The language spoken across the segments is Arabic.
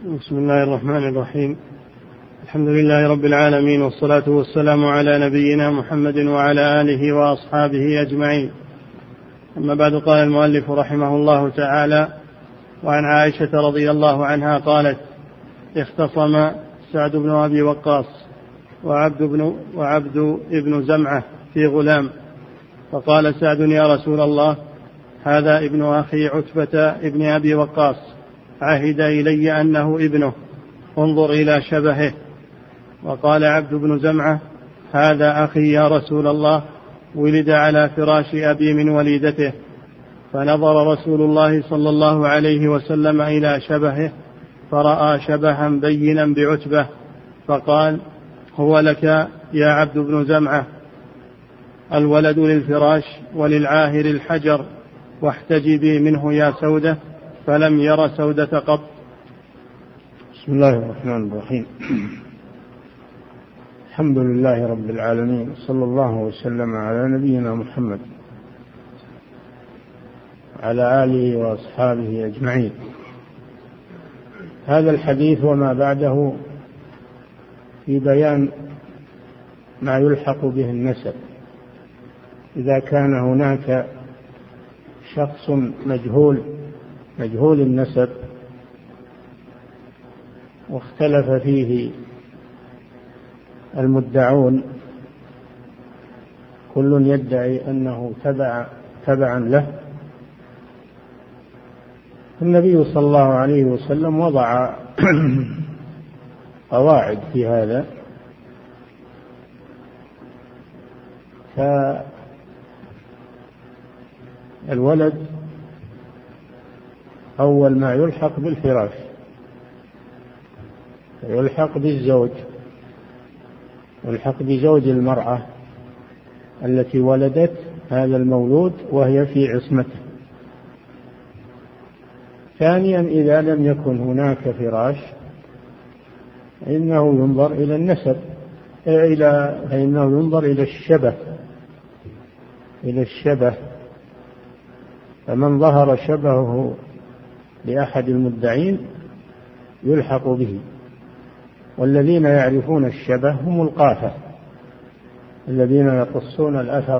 بسم الله الرحمن الرحيم. الحمد لله رب العالمين، والصلاة والسلام على نبينا محمد وعلى آله وأصحابه أجمعين. أما بعد، قال المؤلف رحمه الله تعالى: وعن عائشة رضي الله عنها قالت: اختصم سعد بن أبي وقاص وعبد ابن زمعة في غلام، فقال سعد: يا رسول الله، هذا ابن أخي عتبة ابن أبي وقاص، عهد إلي أنه ابنه، انظر إلى شبهه. وقال عبد بن زمعة: هذا أخي يا رسول الله، ولد على فراش أبي من وليدته. فنظر رسول الله صلى الله عليه وسلم إلى شبهه، فرأى شبها بينا بعتبة، فقال: هو لك يا عبد بن زمعة، الولد للفراش وللعاهر الحجر، واحتجبي منه يا سودة. فلم ير سودة قط. بسم الله الرحمن الرحيم. الحمد لله رب العالمين، صلى الله وسلم على نبينا محمد على آله وأصحابه أجمعين. هذا الحديث وما بعده في بيان ما يلحق به النسب إذا كان هناك شخص مجهول النسب واختلف فيه المدعون، كل يدعي أنه تبعا له. النبي صلى الله عليه وسلم وضع قواعد في هذا، فالولد أول ما يلحق بالفراش، يلحق بالزوج، يلحق بزوج المرأة التي ولدت هذا المولود وهي في عصمته. ثانيا، إذا لم يكن هناك فراش إنه ينظر إلى النسب، إنه ينظر إلى الشبه، فمن ظهر شبهه لأحد المدعين يلحق به. والذين يعرفون الشبه هم القافة، الذين يقصون الأثر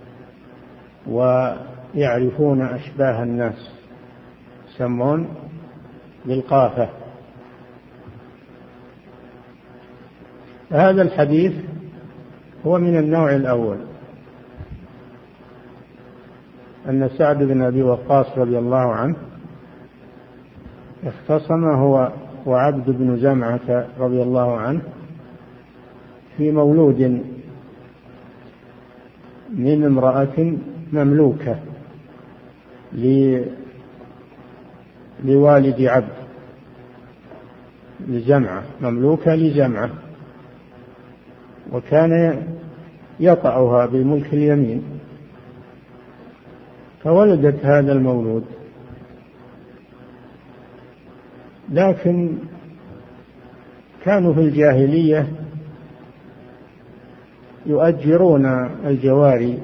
ويعرفون أشباه الناس، يسمون بالقافة. هذا الحديث هو من النوع الأول، أن سعد بن أبي وقاص رضي الله عنه اختصم هو وعبد بن زمعة رضي الله عنه في مولود من امرأة مملوكة لوالد عبد، لزمعة، مملوكة لزمعة، وكان يطأها بملك اليمين، فولدت هذا المولود. لكن كانوا في الجاهلية يؤجرون الجواري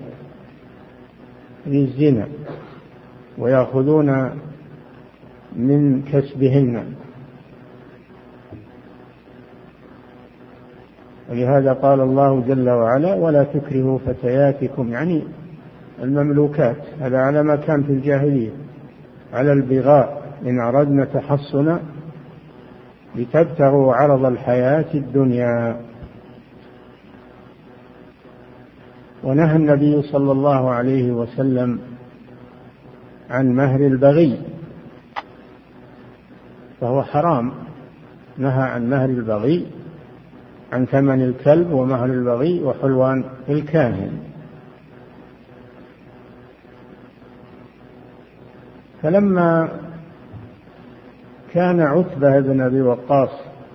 للزنا ويأخذون من كسبهن، ولهذا قال الله جل وعلا: ولا تكرهوا فتياتكم، يعني المملوكات، هذا على ما كان في الجاهلية، على البغاء إن أردنا تحصنا لتبتغوا عرض الحياة الدنيا. ونهى النبي صلى الله عليه وسلم عن مهر البغي، فهو حرام، نهى عن مهر البغي، عن ثمن الكلب ومهر البغي وحلوان الكاهن. فلما كان عتبة بن أبي وقاص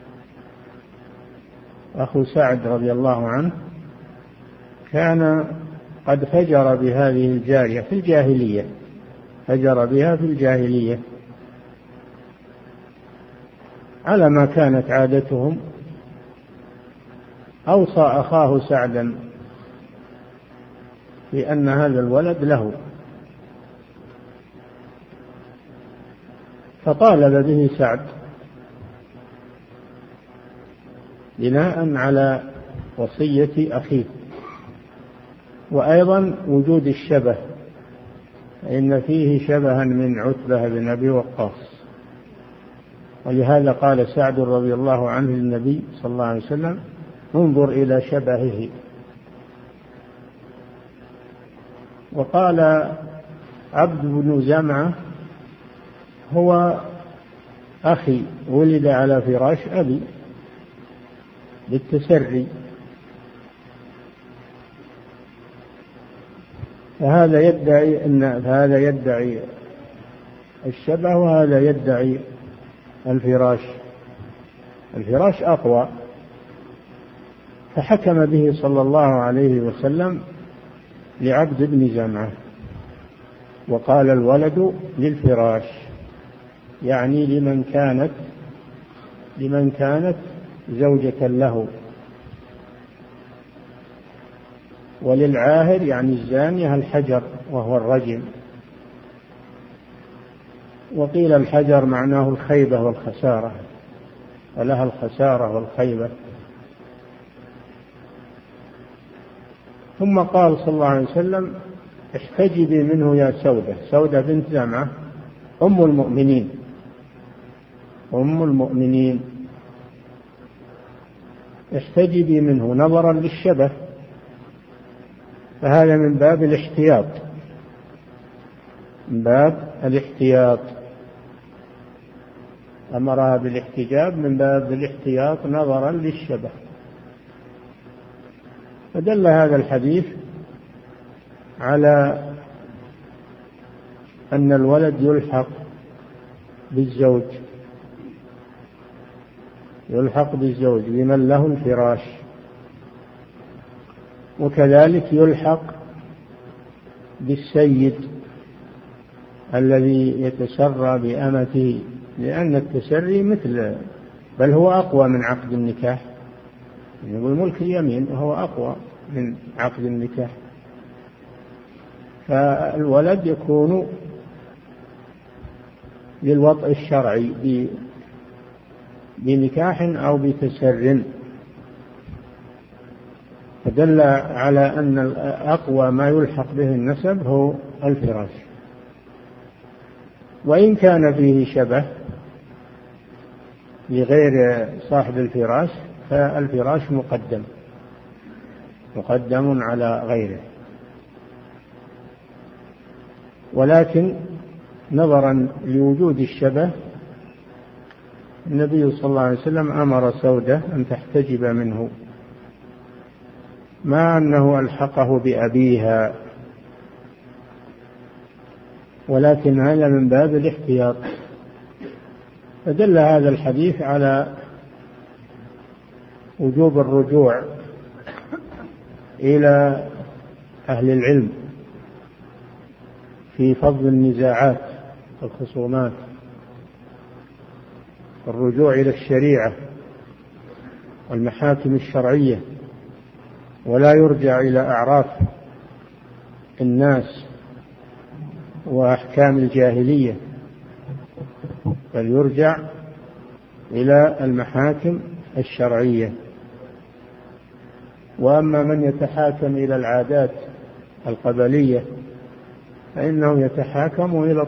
أخو سعد رضي الله عنه كان قد فجر بهذه الجارية في الجاهلية، فجر بها في الجاهلية على ما كانت عادتهم، أوصى أخاه سعدا بأن هذا الولد له، فطالب به سعد بناء على وصية أخيه. وأيضا وجود الشبه، إن فيه شبها من عتبة بن أبي وقاص، ولهذا قال سعد رضي الله عنه للنبي صلى الله عليه وسلم: انظر إلى شبهه. وقال عبد بن زمعة: هو أخي ولد على فراش أبي بالتسري. فهذا يدعي هذا يدعي الشبه، وهذا يدعي الفراش. الفراش أقوى، فحكم به صلى الله عليه وسلم لعبد بن زمعة، وقال: الولد للفراش، يعني لمن كانت زوجة له، وللعاهر يعني الزانية الحجر وهو الرجم. وقيل الحجر معناه الخيبة والخسارة، ولها الخسارة والخيبة. ثم قال صلى الله عليه وسلم: احتجبي منه يا سودة بنت زمعة أم المؤمنين، احتجبي منه نظرا للشبه، فهذا من باب الاحتياط، أمرها بالاحتجاب من باب الاحتياط نظرا للشبه. فدل هذا الحديث على أن الولد يلحق بالزوج بمن له الفراش، وكذلك يلحق بالسيد الذي يتسرى بأمته، لأن التسري بل هو أقوى من عقد النكاح. يقول ملك اليمين وهو أقوى من عقد النكاح. فالولد يكون للوطء الشرعي بنكاح أو بتسر، فدل على أن أقوى ما يلحق به النسب هو الفراش. وإن كان فيه شبه لغير صاحب الفراش فالفراش مقدم على غيره. ولكن نظرا لوجود الشبه النبي صلى الله عليه وسلم أمر سودة أن تحتجب منه، مع أنه ألحقه بأبيها، ولكن هذا من باب الاحتياط. فدل هذا الحديث على وجوب الرجوع إلى أهل العلم في فضل النزاعات والخصومات، الرجوع إلى الشريعة والمحاكم الشرعية، ولا يرجع إلى أعراف الناس وأحكام الجاهلية، بل يرجع إلى المحاكم الشرعية. وأما من يتحاكم إلى العادات القبلية فإنه يتحاكم إلى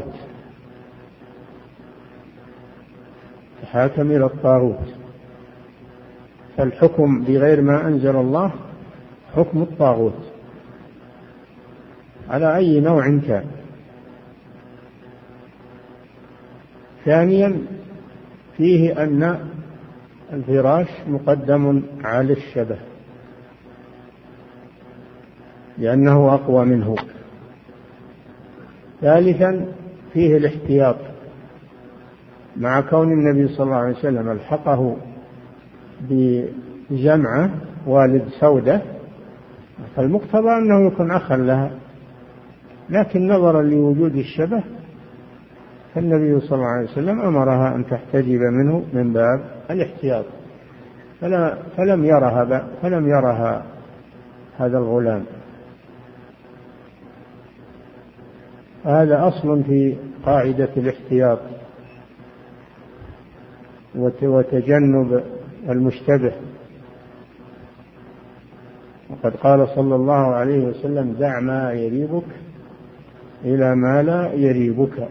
الطاغوت، فالحكم بغير ما أنزل الله حكم الطاغوت على أي نوع كان. ثانيا فيه أن الفراش مقدم على الشبه لأنه أقوى منه. ثالثا فيه الاحتياط، مع كون النبي صلى الله عليه وسلم الحقه بجمعة والد سودة، فالمقتضى أنه يكون أخا لها، لكن نظرا لوجود الشبه فالنبي صلى الله عليه وسلم أمرها أن تحتجب منه من باب الاحتياط، فلم يرها هذا الغلام. هذا أصل في قاعدة الاحتياط وتجنب المشتبه. وقد قال صلى الله عليه وسلم: دع ما يريبك إلى ما لا يريبك.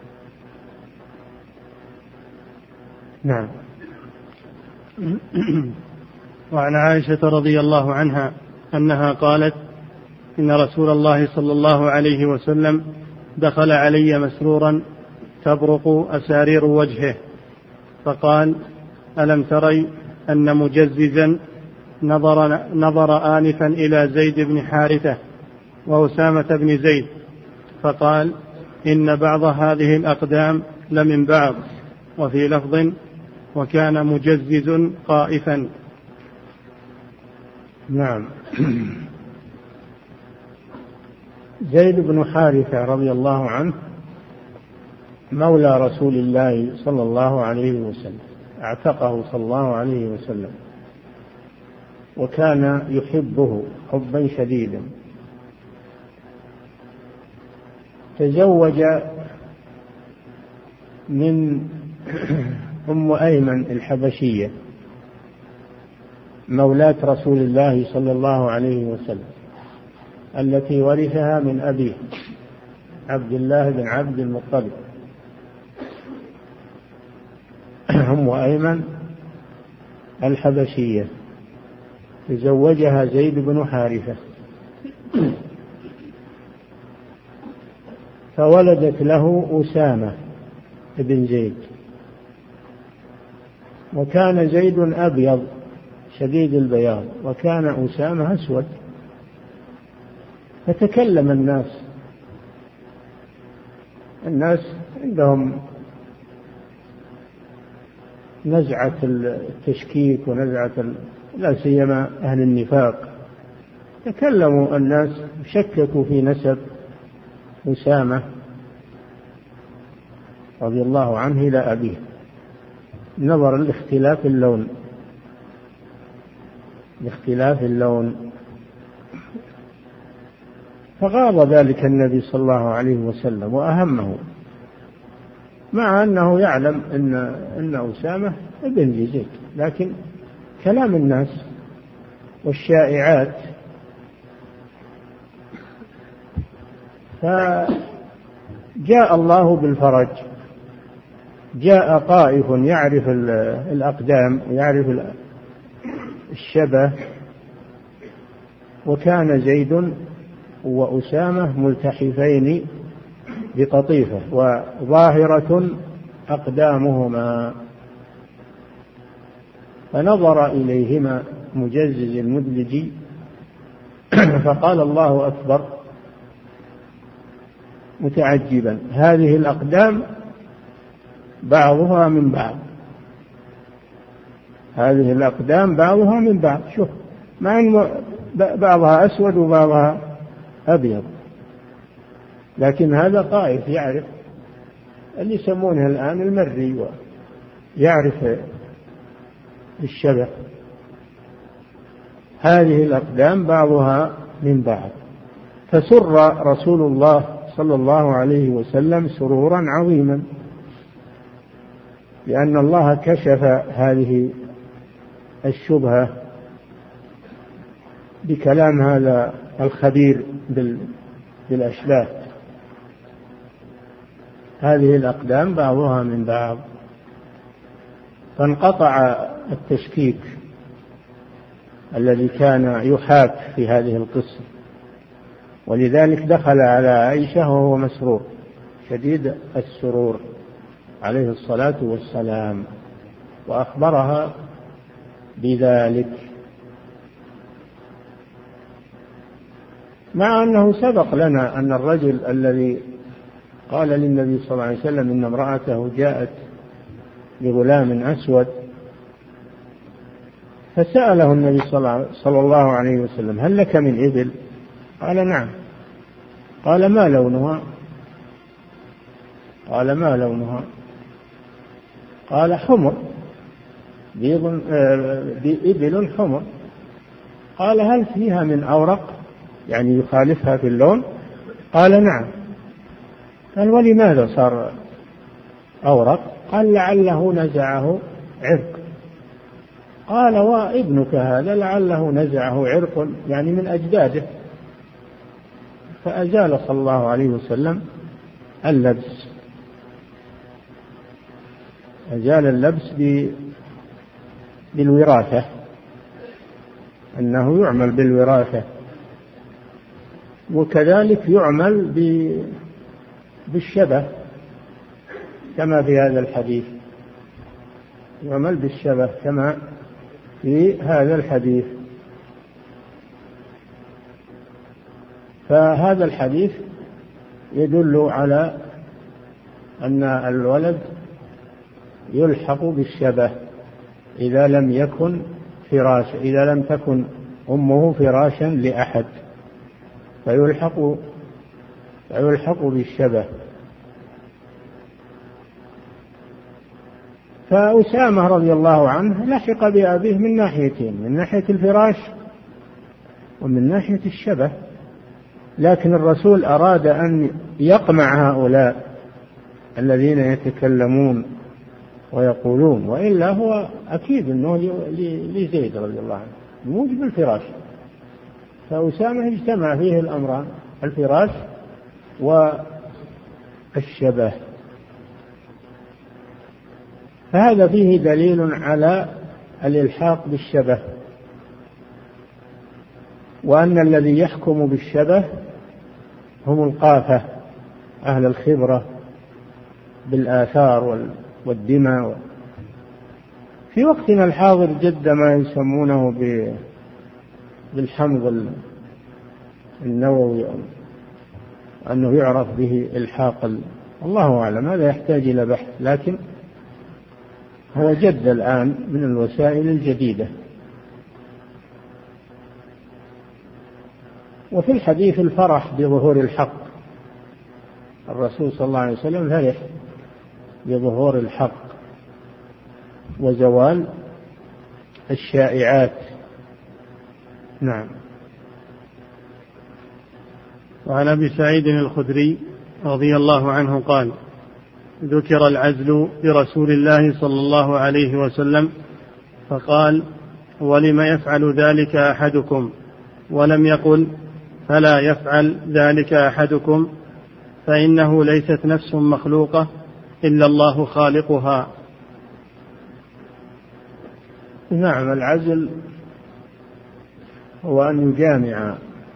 نعم. وعن عائشة رضي الله عنها أنها قالت: إن رسول الله صلى الله عليه وسلم دخل علي مسرورا تبرق أسارير وجهه، فقال: ألم تري أن مجززا نظر آنفا إلى زيد بن حارثة وأسامة بن زيد، فقال: إن بعض هذه الأقدام لمن بعض. وفي لفظ: وكان مجزز قائفا. نعم. زيد بن حارثة رضي الله عنه مولى رسول الله صلى الله عليه وسلم، اعتقه صلى الله عليه وسلم، وكان يحبه حبا شديدا. تزوج من أم أيمن الحبشية مولاة رسول الله صلى الله عليه وسلم، التي ورثها من أبيه عبد الله بن عبد المطلب. أم أيمن الحبشية تزوجها زيد بن حارثة، فولدت له أسامة بن زيد. وكان زيد أبيض شديد البياض، وكان أسامة أسود. فتكلم الناس عندهم نزعة التشكيك ونزعة لا سيما أهل النفاق. تكلموا الناس شككوا في نسب أسامة رضي الله عنه إلى أبيه، نظرا لاختلاف اللون. فغاض ذلك النبي صلى الله عليه وسلم وأهمه، مع أنه يعلم أن أسامة ابن زيد، لكن كلام الناس والشائعات. فجاء الله بالفرج، جاء طائف يعرف الأقدام ويعرف الشبه، وكان زيد وأسامة ملتحفين بقطيفة وظاهرة أقدامهما، فنظر إليهما مجزز المدلجي فقال: الله أكبر، متعجبا، هذه الأقدام بعضها من بعض، هذه الأقدام بعضها من بعض. شوف، مع أن بعضها أسود وبعضها أبيض، لكن هذا طائف يعرف، اللي يسمونه الآن المري، ويعرف الشبه. هذه الأقدام بعضها من بعض. فسر رسول الله صلى الله عليه وسلم سرورا عظيما، لأن الله كشف هذه الشبهة بكلام هذا الخبير بالأشباه. هذه الأقدام بعضها من بعض، فانقطع التشكيك الذي كان يحاك في هذه القصة. ولذلك دخل على عائشة وهو مسرور شديد السرور عليه الصلاة والسلام، وأخبرها بذلك، مع أنه سبق لنا أن الرجل الذي قال للنبي صلى الله عليه وسلم إن امرأته جاءت بغلام أسود، فسأله النبي صلى الله عليه وسلم: هل لك من إبل؟ قال: نعم. قال: ما لونها؟ قال: ما لونها؟ قال: حمر، إبل حمر. قال: هل فيها من أورق، يعني يخالفها في اللون؟ قال: نعم. قال: ولماذا صار أورق؟ قال: لعله نزعه عرق. قال وابنك هذا لعله نزعه عرق يعني من أجداده، فأزال صلى الله عليه وسلم اللبس، أزال اللبس بالوراثة، أنه يعمل بالوراثة، وكذلك يعمل بالشبه كما في هذا الحديث، يعمل بالشبه كما في هذا الحديث. فهذا الحديث يدل على أن الولد يلحق بالشبه إذا لم يكن فراشا، إذا لم تكن أمه فراشا لأحد فيلحق بالشبه. فأسامة رضي الله عنه لحق بأبيه من ناحيتين، من ناحية الفراش ومن ناحية الشبه، لكن الرسول أراد أن يقمع هؤلاء الذين يتكلمون ويقولون، وإلا هو أكيد أنه لزيد رضي الله عنه موجب الفراش، فأسامة اجتمع فيه الأمران، الفراش والشبه. فهذا فيه دليل على الإلحاق بالشبه، وأن الذي يحكم بالشبه هم القافة أهل الخبرة بالآثار والدماء. في وقتنا الحاضر جد ما يسمونه بالحمض النووي، أنه يعرف به إلحاق، الله أعلم، هذا يحتاج إلى بحث، لكن هو جد الآن من الوسائل الجديدة. وفي الحديث الفرح بظهور الحق، الرسول صلى الله عليه وسلم فرح بظهور الحق وزوال الشائعات. نعم. وعن أبي سعيد الخدري رضي الله عنه قال: ذكر العزل برسول الله صلى الله عليه وسلم فقال: ولم يفعل ذلك أحدكم؟ ولم يقل: فلا يفعل ذلك أحدكم، فإنه ليست نفس مخلوقة إلا الله خالقها. نعم، العزل هو أن يجامع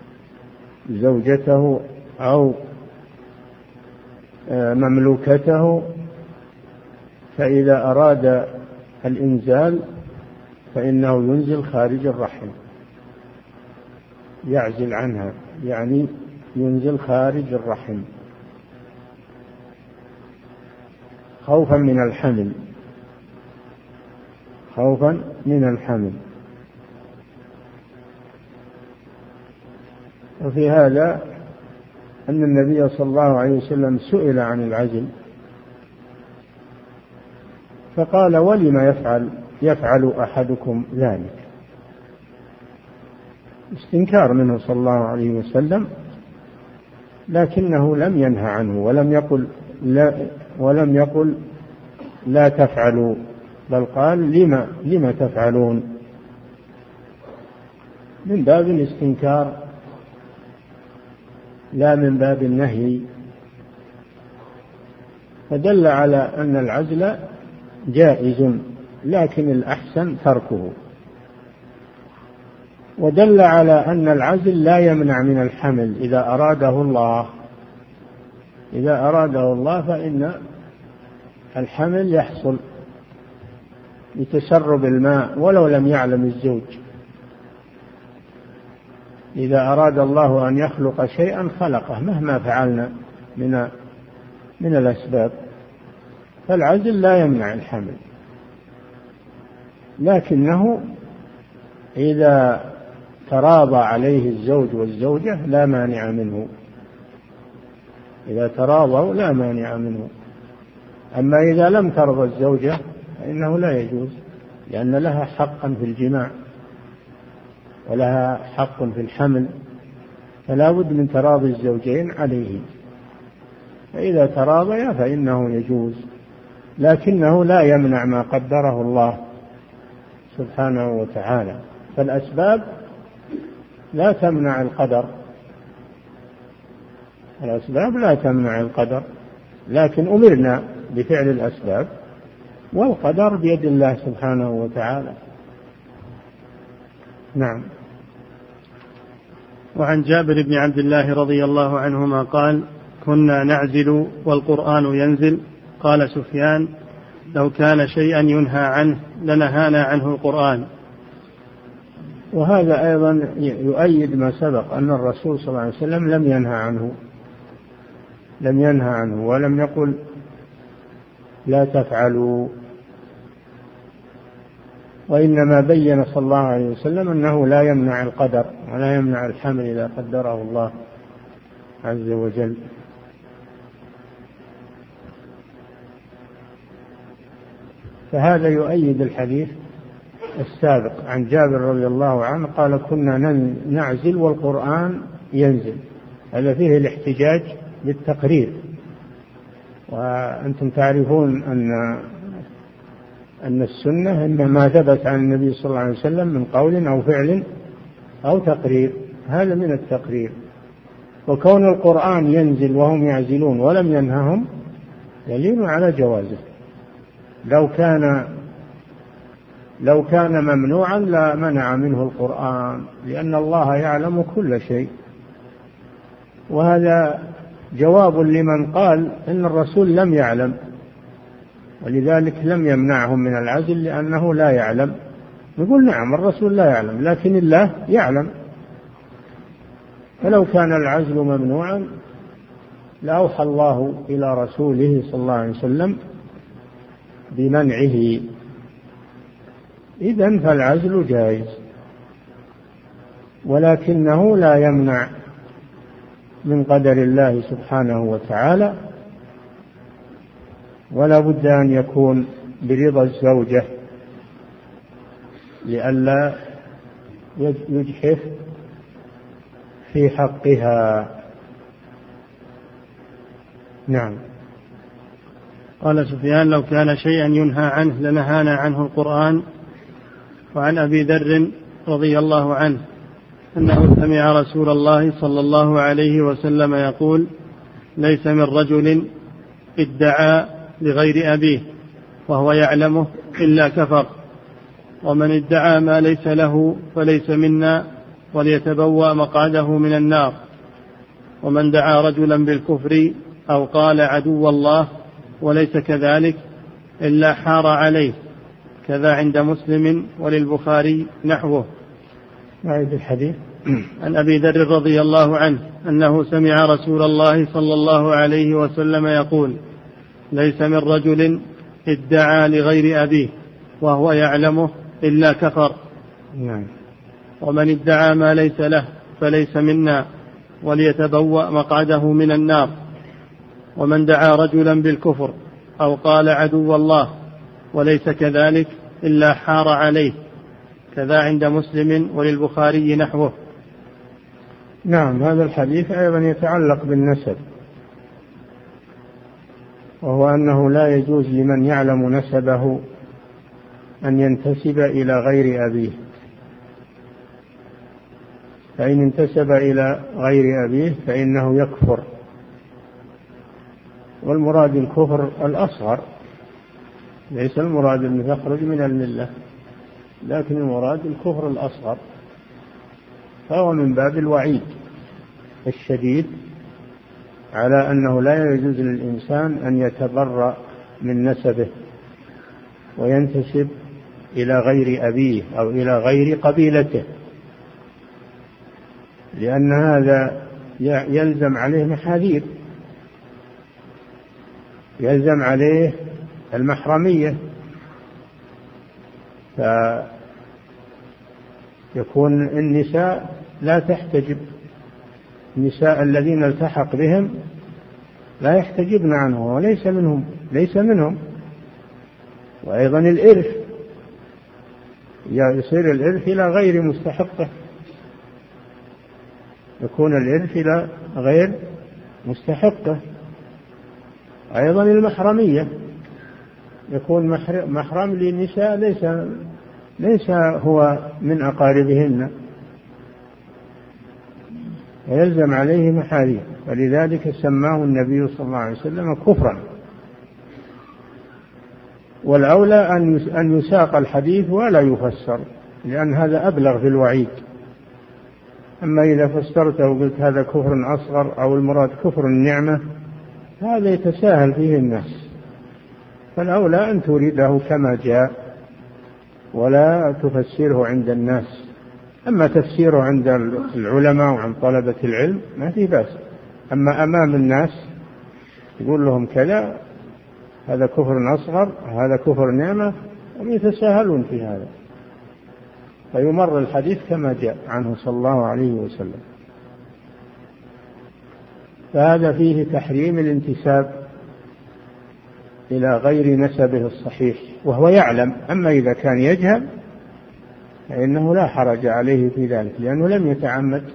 زوجته أو مملوكته، فإذا أراد الإنزال فإنه ينزل خارج الرحم، يعزل عنها، يعني ينزل خارج الرحم خوفا من الحمل، خوفا من الحمل. وفي هذا أن النبي صلى الله عليه وسلم سئل عن العزل فقال: ولم يفعل أحدكم ذلك؟ استنكار منه صلى الله عليه وسلم، لكنه لم ينهى عنه ولم يقل لا تفعلوا، بل قال: لما تفعلون، من باب الاستنكار لا من باب النهي. فدل على أن العزل جائز، لكن الأحسن تركه، ودل على أن العزل لا يمنع من الحمل إذا أراده الله، إذا أراده الله فإن الحمل يحصل لتسرب الماء ولو لم يعلم الزوج. إذا أراد الله أن يخلق شيئا خلقه مهما فعلنا من الأسباب، فالعزل لا يمنع الحمل، لكنه إذا تراضى عليه الزوج والزوجة لا مانع منه، إذا تراضوا لا مانع منه. أما إذا لم ترضى الزوجة فإنه لا يجوز، لأن لها حقا في الجماع ولها حق في الحمل، فلا بد من تراضي الزوجين عليه. فإذا تراضيا فإنه يجوز، لكنه لا يمنع ما قدره الله سبحانه وتعالى. فالأسباب لا تمنع القدر، الأسباب لا تمنع القدر، لكن أمرنا بفعل الأسباب، والقدر بيد الله سبحانه وتعالى. نعم. وعن جابر بن عبد الله رضي الله عنهما قال: كنا نعزل والقرآن ينزل. قال سفيان: لو كان شيئا ينهى عنه لنهانا عنه القرآن. وهذا أيضا يؤيد ما سبق، أن الرسول صلى الله عليه وسلم لم ينهى عنه ولم يقل لا تفعلوا، وإنما بين صلى الله عليه وسلم أنه لا يمنع القدر ولا يمنع الحمل إذا قدره الله عز وجل. فهذا يؤيد الحديث السابق عن جابر رضي الله عنه قال: كنا نعزل والقرآن ينزل. هذا فيه الاحتجاج بالتقرير، وأنتم تعرفون أن السنة إن ما ثبت عن النبي صلى الله عليه وسلم من قول أو فعل أو تقرير، هذا من التقرير. وكون القرآن ينزل وهم يعزلون ولم ينههم دليل على جوازه. لو كان ممنوعا لا منع منه القرآن، لأن الله يعلم كل شيء. وهذا جواب لمن قال إن الرسول لم يعلم، ولذلك لم يمنعهم من العزل لأنه لا يعلم. نقول نعم الرسول لا يعلم، لكن الله يعلم. فلو كان العزل ممنوعا لأوحى الله إلى رسوله صلى الله عليه وسلم بمنعه، إذن فالعزل جائز، ولكنه لا يمنع من قدر الله سبحانه وتعالى، ولا بد أن يكون برضا الزوجة لئلا يجحف في حقها. نعم. قال سفيان: لو كان شيئا ينهى عنه لنهانا عنه القرآن. وعن أبي ذر رضي الله عنه أنه سمع رسول الله صلى الله عليه وسلم يقول: ليس من رجل ادعى لغير أبيه وهو يعلمه إلا كفر، ومن ادعى ما ليس له فليس منا وليتبوأ مقعده من النار، ومن دعا رجلا بالكفر أو قال عدو الله وليس كذلك إلا حار عليه. كذا عند مسلم وللبخاري نحوه. أعيد الحديث. عن أبي ذر رضي الله عنه أنه سمع رسول الله صلى الله عليه وسلم يقول: ليس من رجل ادعى لغير أبيه وهو يعلمه إلا كفر. نعم. ومن ادعى ما ليس له فليس منا وليتبوأ مقعده من النار، ومن دعا رجلا بالكفر أو قال عدو الله وليس كذلك إلا حار عليه. كذا عند مسلم وللبخاري نحوه. نعم. هذا الحديث أيضا يتعلق بالنسب، وهو أنه لا يجوز لمن يعلم نسبه أن ينتسب إلى غير أبيه، فإن انتسب إلى غير أبيه فإنه يكفر، والمراد الكفر الأصغر، ليس المراد أن يخرج من الملة، لكن المراد الكفر الأصغر، فهو من باب الوعيد الشديد على أنه لا يجوز للإنسان أن يتبرأ من نسبه وينتسب إلى غير أبيه أو إلى غير قبيلته، لأن هذا يلزم عليه محاذير، يلزم عليه المحرمية، فيكون النساء لا تحتجب، النساء الذين التحق بهم لا يحتجبن عنه وليس منهم، ليس منهم. وأيضا الإرث يصير الإرث إلى غير مستحقه، يكون الإرث إلى غير مستحقه. أيضا المحرمية يكون محرم للنساء ليس هو من أقاربهن، ويلزم عليه محاريم، ولذلك سماه النبي صلى الله عليه وسلم كفرا. والأولى أن يساق الحديث ولا يفسر، لأن هذا أبلغ في الوعيد. أما إذا فسرته وقلت هذا كفر أصغر أو المراد كفر النعمة، هذا يتساهل فيه الناس، فالأولى أن تريده كما جاء ولا تفسره عند الناس. أما تفسيره عند العلماء وعن طلبة العلم ما في بأس، أما أمام الناس يقول لهم كذا، هذا كفر أصغر، هذا كفر نعمة، هم يتساهلون في هذا، فيمر الحديث كما جاء عنه صلى الله عليه وسلم. فهذا فيه تحريم الانتساب إلى غير نسبه الصحيح وهو يعلم. أما إذا كان يجهل فإنه لا حرج عليه في ذلك، لأنه لم يتعمد.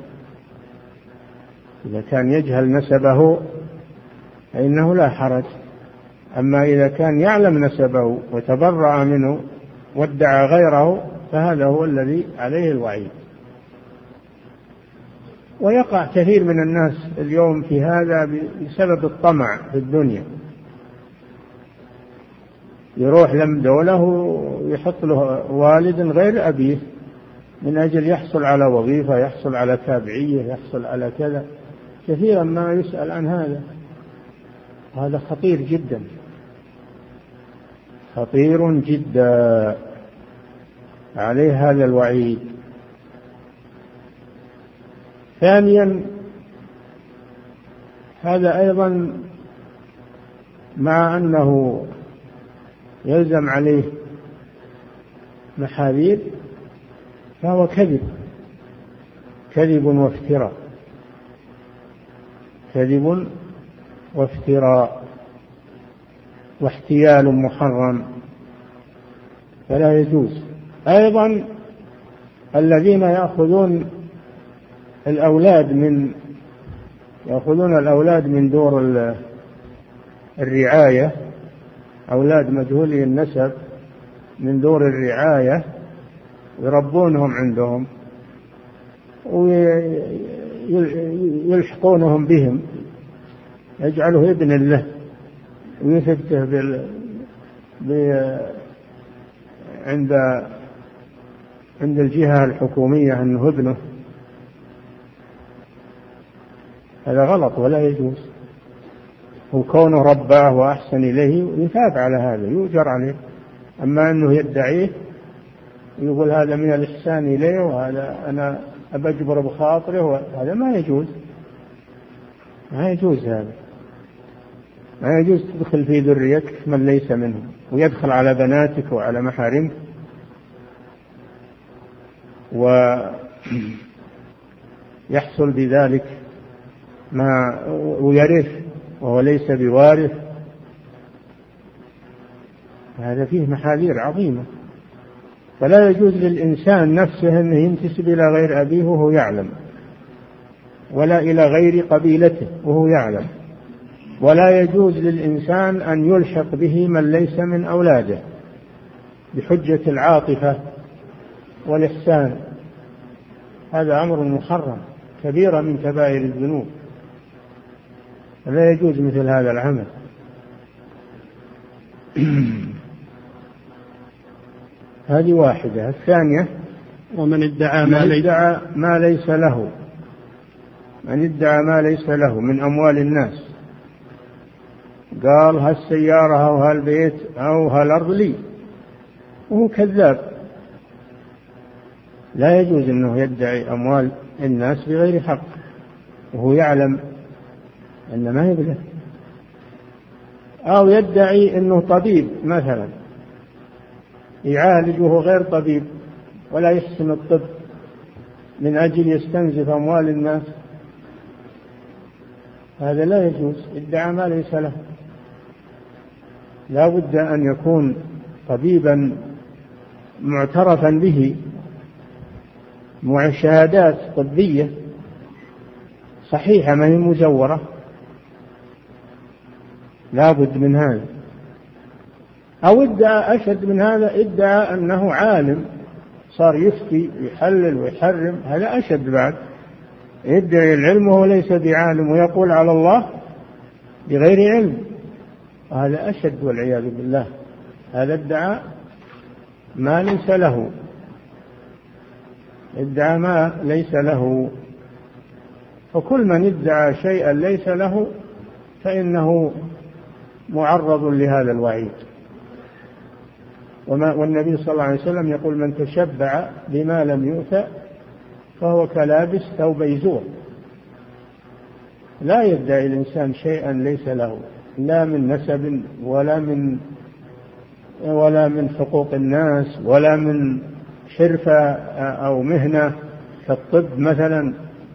إذا كان يجهل نسبه فإنه لا حرج. أما إذا كان يعلم نسبه وتبرأ منه وادعى غيره فهذا هو الذي عليه الوعيد. ويقع كثير من الناس اليوم في هذا بسبب الطمع في الدنيا، يروح لم دولة ويحط له والد غير أبيه من أجل يحصل على وظيفة، يحصل على تابعية، يحصل على كذا. كثيرا ما يسأل عن هذا، هذا خطير جدا، خطير جدا، عليه هذا الوعيد. ثانيا، هذا أيضا مع أنه يلزم عليه محاذير فهو كذب، كذب وافتراء، كذب وافتراء واحتيال محرم، فلا يجوز. أيضا الذين يأخذون الأولاد من دور الرعاية، أولاد مجهولي النسب من دور الرعاية، يربونهم عندهم ويلحقونهم بهم، يجعله ابن له ويثبته عند الجهة الحكومية أنه ابنه. هذا غلط ولا يجوز، وكونه رباه وأحسن إليه يثاب على هذا، يؤجر عليه. أما أنه يدعيه ويقول هذا من الإحسان إليه وهذا أنا أبجبر بخاطره، هذا ما يجوز، ما يجوز. هذا ما يجوز تدخل في ذريتك من ليس منهم، ويدخل على بناتك وعلى محارمك ويحصل بذلك ما ويرث وهو ليس بوارث. هذا فيه محاذير عظيمة. فلا يجوز للإنسان نفسه أنه ينتسب إلى غير أبيه وهو يعلم، ولا إلى غير قبيلته وهو يعلم، ولا يجوز للإنسان أن يلحق به من ليس من أولاده بحجة العاطفة والإحسان. هذا أمر محرم، كبيرة من كبائر الذنوب، لا يجوز مثل هذا العمل. هذه واحدة. الثانية، ومن ادعى ما ليس له، من ادعى ما ليس له من أموال الناس، قال هالسيارة أو هالبيت أو هالأرض لي، وهو كذاب. لا يجوز أنه يدعي أموال الناس بغير حق وهو يعلم أن ما يبلغ. أو يدعي أنه طبيب مثلا يعالج وهو غير طبيب ولا يحسن الطب من أجل يستنزف أموال الناس، هذا لا يجوز، ادعى ما ليس له. لا بد أن يكون طبيبا معترفا به، مع شهادات طبية صحيحة ما هي مزورة، لا بد من هذا. أو ادعى أشد من هذا، ادعى أنه عالم صار يفتي يحلل ويحرم، هذا أشد بعد. يدعي العلم وهو ليس بعالم ويقول على الله بغير علم، هذا أشد والعياذ بالله. هذا ادعى ما ليس له، ادعى ما ليس له. فكل من ادعى شيئا ليس له فإنه معرض لهذا الوعيد. والنبي صلى الله عليه وسلم يقول: من تشبع بما لم يؤت فهو كلابس ثوبي زور. لا يدعي الإنسان شيئا ليس له، لا من نسب ولا من حقوق الناس ولا من حرفة أو مهنة كالطب مثلا،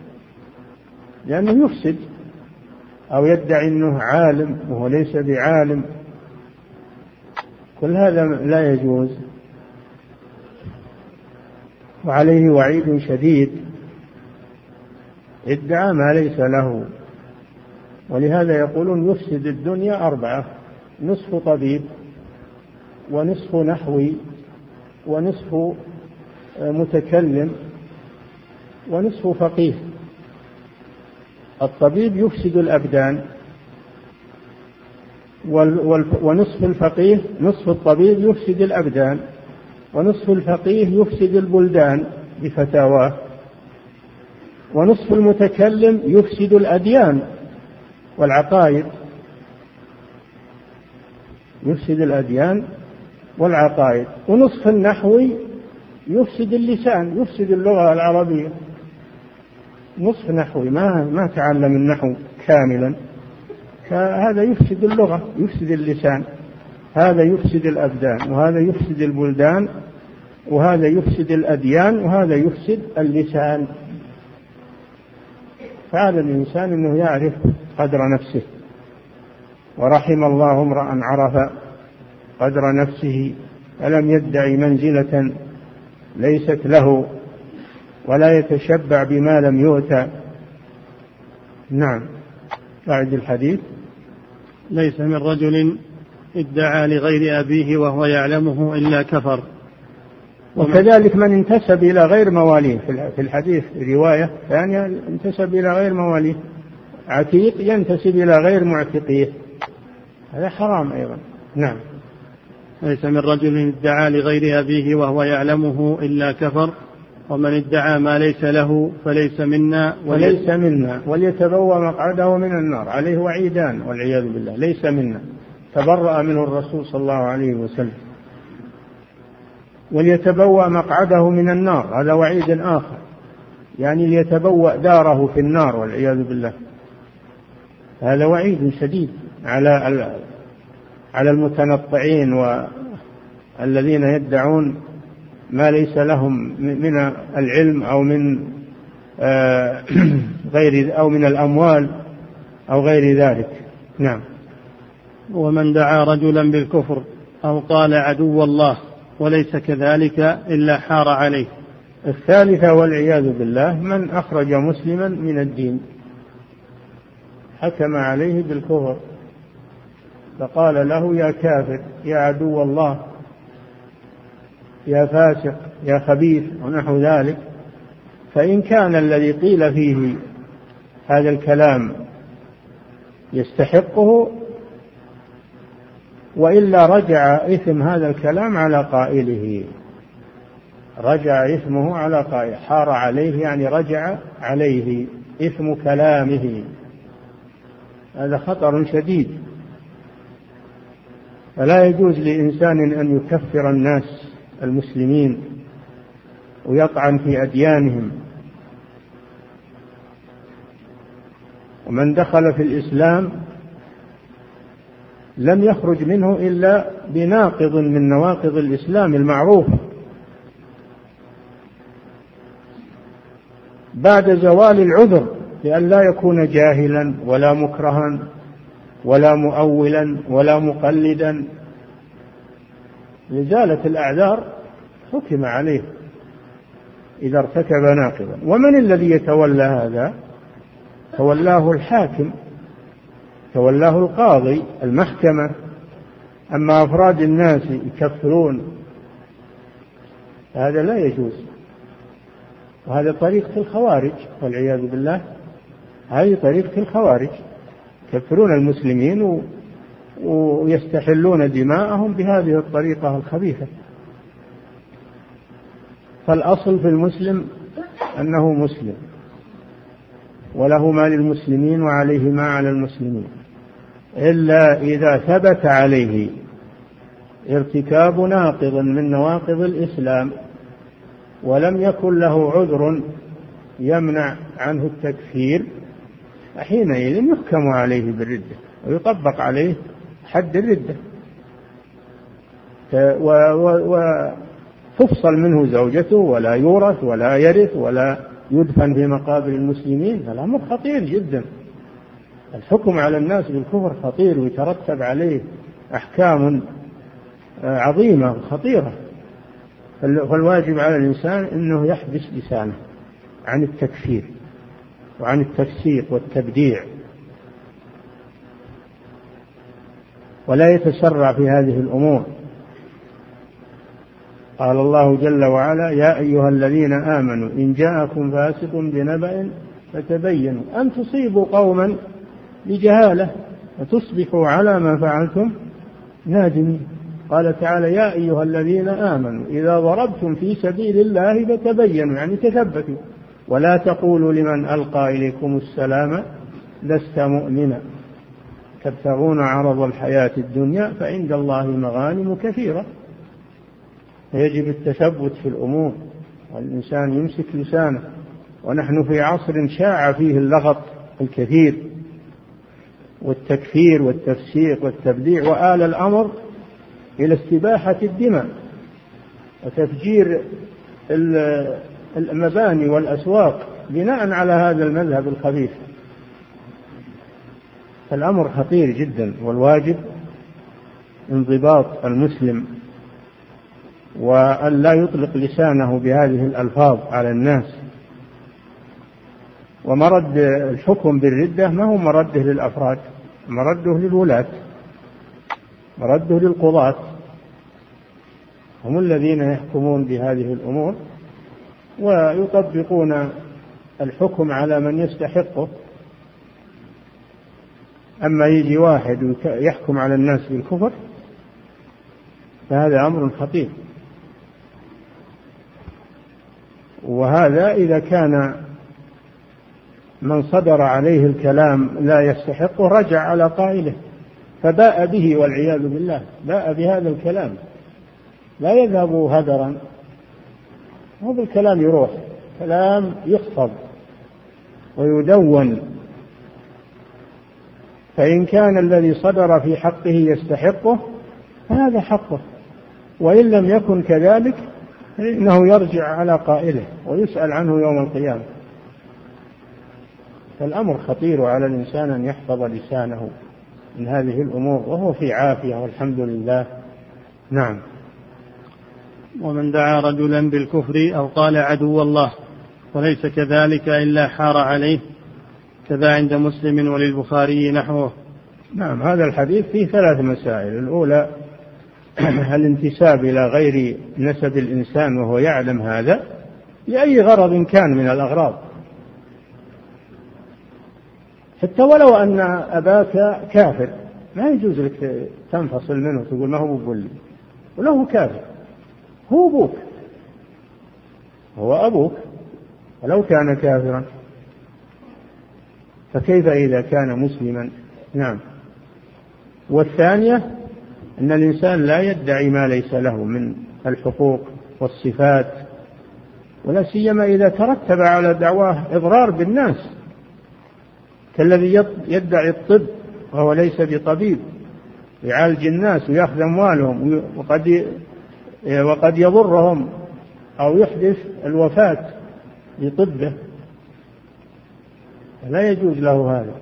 لأنه يفسد. أو يدعي أنه عالم وهو ليس بعالم، كل هذا لا يجوز، وعليه وعيد شديد. ادعى ما ليس له. ولهذا يقولون يفسد الدنيا 4: نصف طبيب، ونصف نحوي، ونصف متكلم، ونصف فقيه. الطبيب يفسد الأبدان، ونصف الفقيه، نصف الطبيب يفسد الأبدان، ونصف الفقيه يفسد البلدان بفتاواه، ونصف المتكلم يفسد الأديان والعقائد، يفسد الأديان والعقائد، ونصف النحوي يفسد اللسان، يفسد اللغة العربية. نصف نحوي ما تعلم النحو كاملا، فهذا يفسد اللغة، يفسد اللسان. هذا يفسد الأبدان، وهذا يفسد البلدان، وهذا يفسد الأديان، وهذا يفسد اللسان. فعلى الإنسان أنه يعرف قدر نفسه. ورحم الله امرأ عرف قدر نفسه فلم يدعي منزلة ليست له، ولا يتشبع بما لم يؤت. نعم. بعد الحديث: ليس من رجل ادعى لغير أبيه وهو يعلمه إلا كفر. وكذلك من انتسب إلى غير مواليه، في الحديث رواية ثانية: انتسب إلى غير مواليه. عتيق ينتسب إلى غير معتقيه، هذا حرام أيضا. نعم. ليس من رجل ادعى لغير أبيه وهو يعلمه إلا كفر، ومن ادعى ما ليس له فليس منا وليتبوأ مقعده من النار. عليه وعيدان والعياذ بالله. ليس منا، تبرأ منه الرسول صلى الله عليه وسلم. وليتبوأ مقعده من النار، هذا وعيد آخر، يعني ليتبوأ داره في النار والعياذ بالله. هذا وعيد شديد على المتنطعين والذين يدعون ما ليس لهم من العلم أو من غير أو من الأموال أو غير ذلك. نعم. ومن دعا رجلا بالكفر أو قال عدو الله وليس كذلك إلا حار عليه. الثالثة والعياذ بالله: من أخرج مسلما من الدين حكم عليه بالكفر فقال له: يا كافر، يا عدو الله، يا فاسق، يا خبيث، ونحو ذلك. فإن كان الذي قيل فيه هذا الكلام يستحقه، وإلا رجع إثم هذا الكلام على قائله، رجع إثمه على قائله. حار عليه يعني رجع عليه إثم كلامه. هذا خطر شديد. فلا يجوز لإنسان أن يكفر الناس المسلمين ويطعن في أديانهم. ومن دخل في الإسلام لم يخرج منه إلا بناقض من نواقض الإسلام المعروف بعد زوال العذر، لأن لا يكون جاهلا ولا مكرها ولا مؤولا ولا مقلدا. لزالت الأعذار حكم عليه إذا ارتكب ناقضا. ومن الذي يتولى هذا؟ تولاه الحاكم، تولاه القاضي، المحكمة. أما أفراد الناس يكفرون هذا لا يجوز، وهذا طريقة الخوارج والعياذ بالله. هذه طريقة الخوارج، يكفرون المسلمين ويستحلون دماءهم بهذه الطريقة الخبيثة. فالأصل في المسلم أنه مسلم، وله ما للمسلمين وعليه ما على المسلمين، إلا إذا ثبت عليه ارتكاب ناقض من نواقض الإسلام ولم يكن له عذر يمنع عنه التكفير، حينئذ يحكم عليه بالردة ويطبق عليه حد الردة، وتفصل منه زوجته ولا يورث ولا يرث ولا يدفن في مقابر المسلمين. الأمر خطير جدا، الحكم على الناس بالكفر خطير ويترتب عليه أحكام عظيمة خطيرة. فالواجب على الإنسان أنه يحبس لسانه عن التكفير وعن التفسيق والتبديع، ولا يتسرع في هذه الأمور. قال الله جل وعلا: يا أيها الذين آمنوا إن جاءكم فاسق بنبأ فتبينوا أن تصيبوا قوما بجهالة فتصبحوا على ما فعلتم نادمين. قال تعالى: يا أيها الذين آمنوا إذا ضربتم في سبيل الله فتبينوا، يعني تثبتوا، ولا تقولوا لمن ألقى إليكم السلام لست مؤمنا تبتغون عرض الحياة الدنيا فعند الله مغانم كثيرة. يجب التثبت في الأمور والإنسان يمسك لسانه، ونحن في عصر شاع فيه اللغط الكثير والتكفير والتفسيق والتبديع، وآل الأمر إلى استباحة الدماء وتفجير المباني والأسواق بناء على هذا المذهب الخبيث. فالأمر خطير جدا، والواجب انضباط المسلم وأن لا يطلق لسانه بهذه الألفاظ على الناس. ومرد الحكم بالردة ما هو مرده للأفراد، مرده للولاة، مرده للقضاة، هم الذين يحكمون بهذه الأمور ويطبقون الحكم على من يستحقه. أما يجي واحد يحكم على الناس بالكفر فهذا أمر خطير. وهذا إذا كان من صدر عليه الكلام لا يستحقه رجع على قائله فباء به والعياذ بالله، باء بهذا الكلام، لا يذهب هدرا، هذا الكلام يروح، كلام يحفظ ويدون. فإن كان الذي صدر في حقه يستحقه فهذا حقه، وإن لم يكن كذلك فإنه يرجع على قائله ويسأل عنه يوم القيامة. فالأمر خطير على الإنسان أن يحفظ لسانه من هذه الأمور وهو في عافية والحمد لله. نعم. ومن دعا رجلا بالكفر أو قال عدو الله وليس كذلك إلا حار عليه، كذا عند مسلم وللبخاري نحوه. نعم، هذا الحديث فيه 3 مسائل. الأولى الانتساب إلى غير نسب الإنسان وهو يعلم هذا لأي غرض كان من الأغراض، حتى ولو أن أباك كافر ما يجوز لك تنفصل منه وتقول ما هو بولي، وله كافر، هو أبوك، هو أبوك ولو كان كافرا، فكيف إذا كان مسلما؟ نعم. والثانية أن الإنسان لا يدعي ما ليس له من الحقوق والصفات، ولا سيما إذا ترتب على دعواه إضرار بالناس، كالذي يدعي الطب وهو ليس بطبيب، يعالج الناس ويأخذ أموالهم وقد يضرهم أو يحدث الوفاة بطبه، لا يجوز له هذا.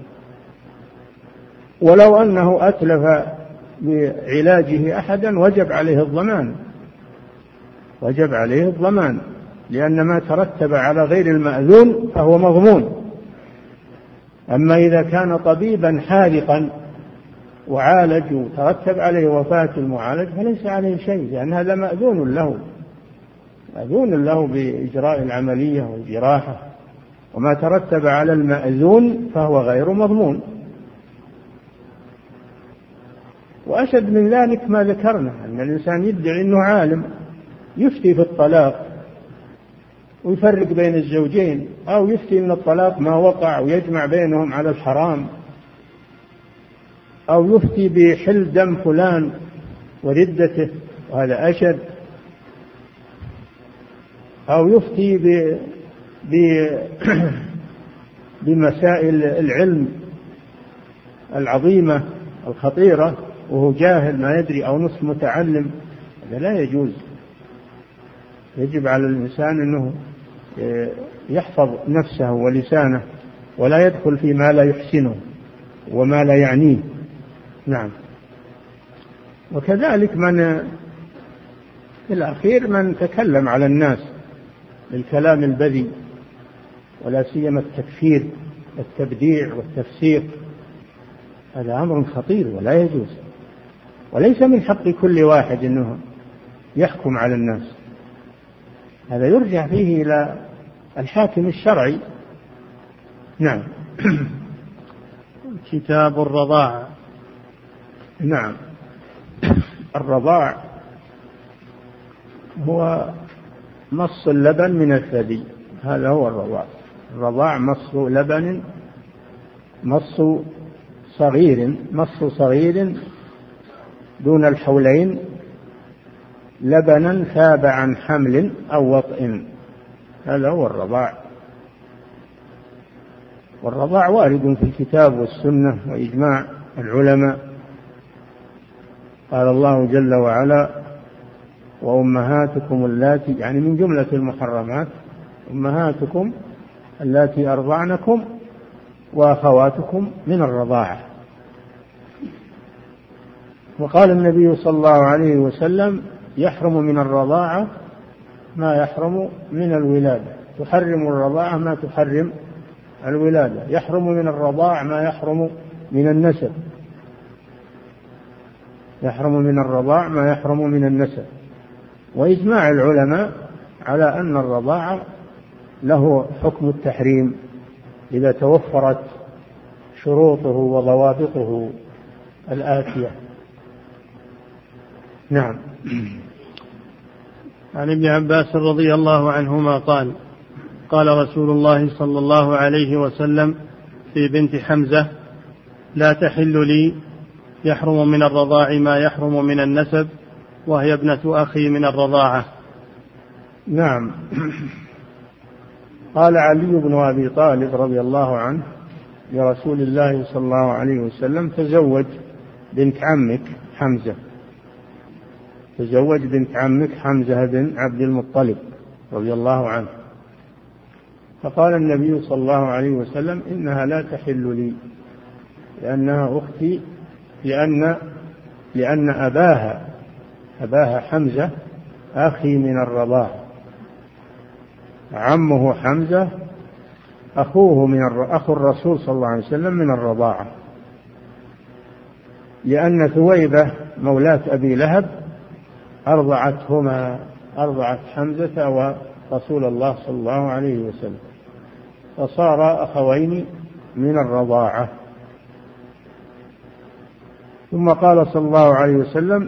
ولو أنه أتلف بعلاجه أحدا وجب عليه الضمان، وجب عليه الضمان، لأن ما ترتب على غير المأذون فهو مضمون. أما إذا كان طبيبا حاذقا وعالج وترتب عليه وفاة المعالج فليس عليه شيء، لأن هذا مأذون له، مأذون له بإجراء العملية والجراحة، وما ترتب على المأذون فهو غير مضمون. وأشد من ذلك ما ذكرنا، أن الإنسان يدعي أنه عالم، يفتي في الطلاق ويفرق بين الزوجين، أو يفتي أن الطلاق ما وقع ويجمع بينهم على الحرام، أو يفتي بحل دم فلان وردته وهذا أشد، أو يفتي بمسائل العلم العظيمة الخطيرة وهو جاهل ما يدري أو نصف متعلم. هذا لا يجوز. يجب على الإنسان أنه يحفظ نفسه ولسانه ولا يدخل فيما لا يحسنه وما لا يعنيه. نعم. وكذلك من في الأخير من تكلم على الناس بالكلام البذيء، ولا سيما التكفير والتبديع والتفسيق، هذا أمر خطير ولا يجوز، وليس من حق كل واحد أنه يحكم على الناس. هذا يرجع فيه إلى الحاكم الشرعي. نعم. كتاب الرضاعة. نعم. الرضاع هو مص اللبن من الثدي، هذا هو الرضاع. الرضاع مص لبن، مص صغير دون الحولين لبنا ثاب عن حمل أو وطئ، هذا هو الرضاع. والرضاع وارد في الكتاب والسنة وإجماع العلماء. قال الله جل وعلا: وأمهاتكم اللاتي، يعني من جملة المحرمات أمهاتكم اللاتي أرضعنكم وأخواتكم من الرضاعة. وقال النبي صلى الله عليه وسلم: يحرم من الرضاعة ما يحرم من الولادة، تحرم الرضاعة ما تحرم الولادة، يحرم من الرضاع ما يحرم من النسب، يحرم من الرضاع ما يحرم من النسب. وإجماع العلماء على أن الرضاعة له حكم التحريم إذا توفرت شروطه وضوابطه الآتية. نعم. عن ابن عباس رضي الله عنهما قال: قال رسول الله صلى الله عليه وسلم في بنت حمزة: لا تحل لي، يحرم من الرضاع ما يحرم من النسب، وهي ابنة أخي من الرضاعة. نعم. قال علي بن أبي طالب رضي الله عنه لرسول الله صلى الله عليه وسلم: تزوج بنت عمك حمزة، تزوج بنت عمك حمزة بن عبد المطلب رضي الله عنه. فقال النبي صلى الله عليه وسلم: إنها لا تحل لي، لأنها أختي، لأن أباها حمزة أخي من الرضاعة، عمه حمزة أخو الرسول صلى الله عليه وسلم من الرضاعة، لأن ثويبة مولاة أبي لهب أرضعت حمزة ورسول الله صلى الله عليه وسلم، فصار أخوين من الرضاعة. ثم قال صلى الله عليه وسلم: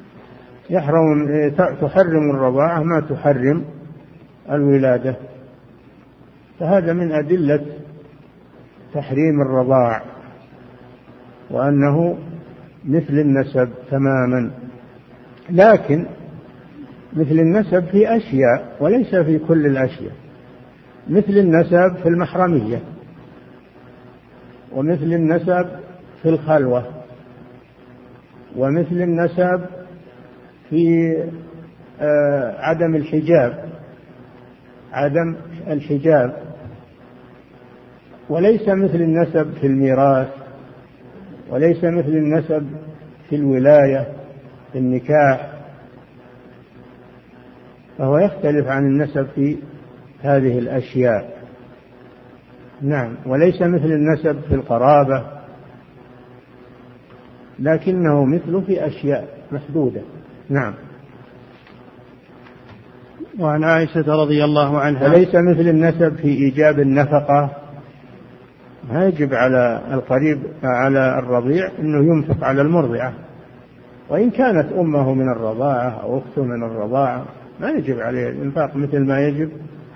تحرم الرضاعة ما تحرم الولادة. فهذا من أدلة تحريم الرضاع، وأنه مثل النسب تماما، لكن مثل النسب في أشياء وليس في كل الأشياء. مثل النسب في المحرمية، ومثل النسب في الخلوة، ومثل النسب في عدم الحجاب، وليس مثل النسب في الميراث، وليس مثل النسب في الولاية في النكاح، فهو يختلف عن النسب في هذه الأشياء. نعم. وليس مثل النسب في القرابة، لكنه مثل في أشياء محدودة. نعم. وعن عائشة رضي الله عنها. وليس مثل النسب في إيجاب النفقة، ما يجب على القريب على الرضيع أنه ينفق على المرضعة، وإن كانت أمه من الرضاعة أو أخته من الرضاعة ما يجب عليه الإنفاق مثل ما يجب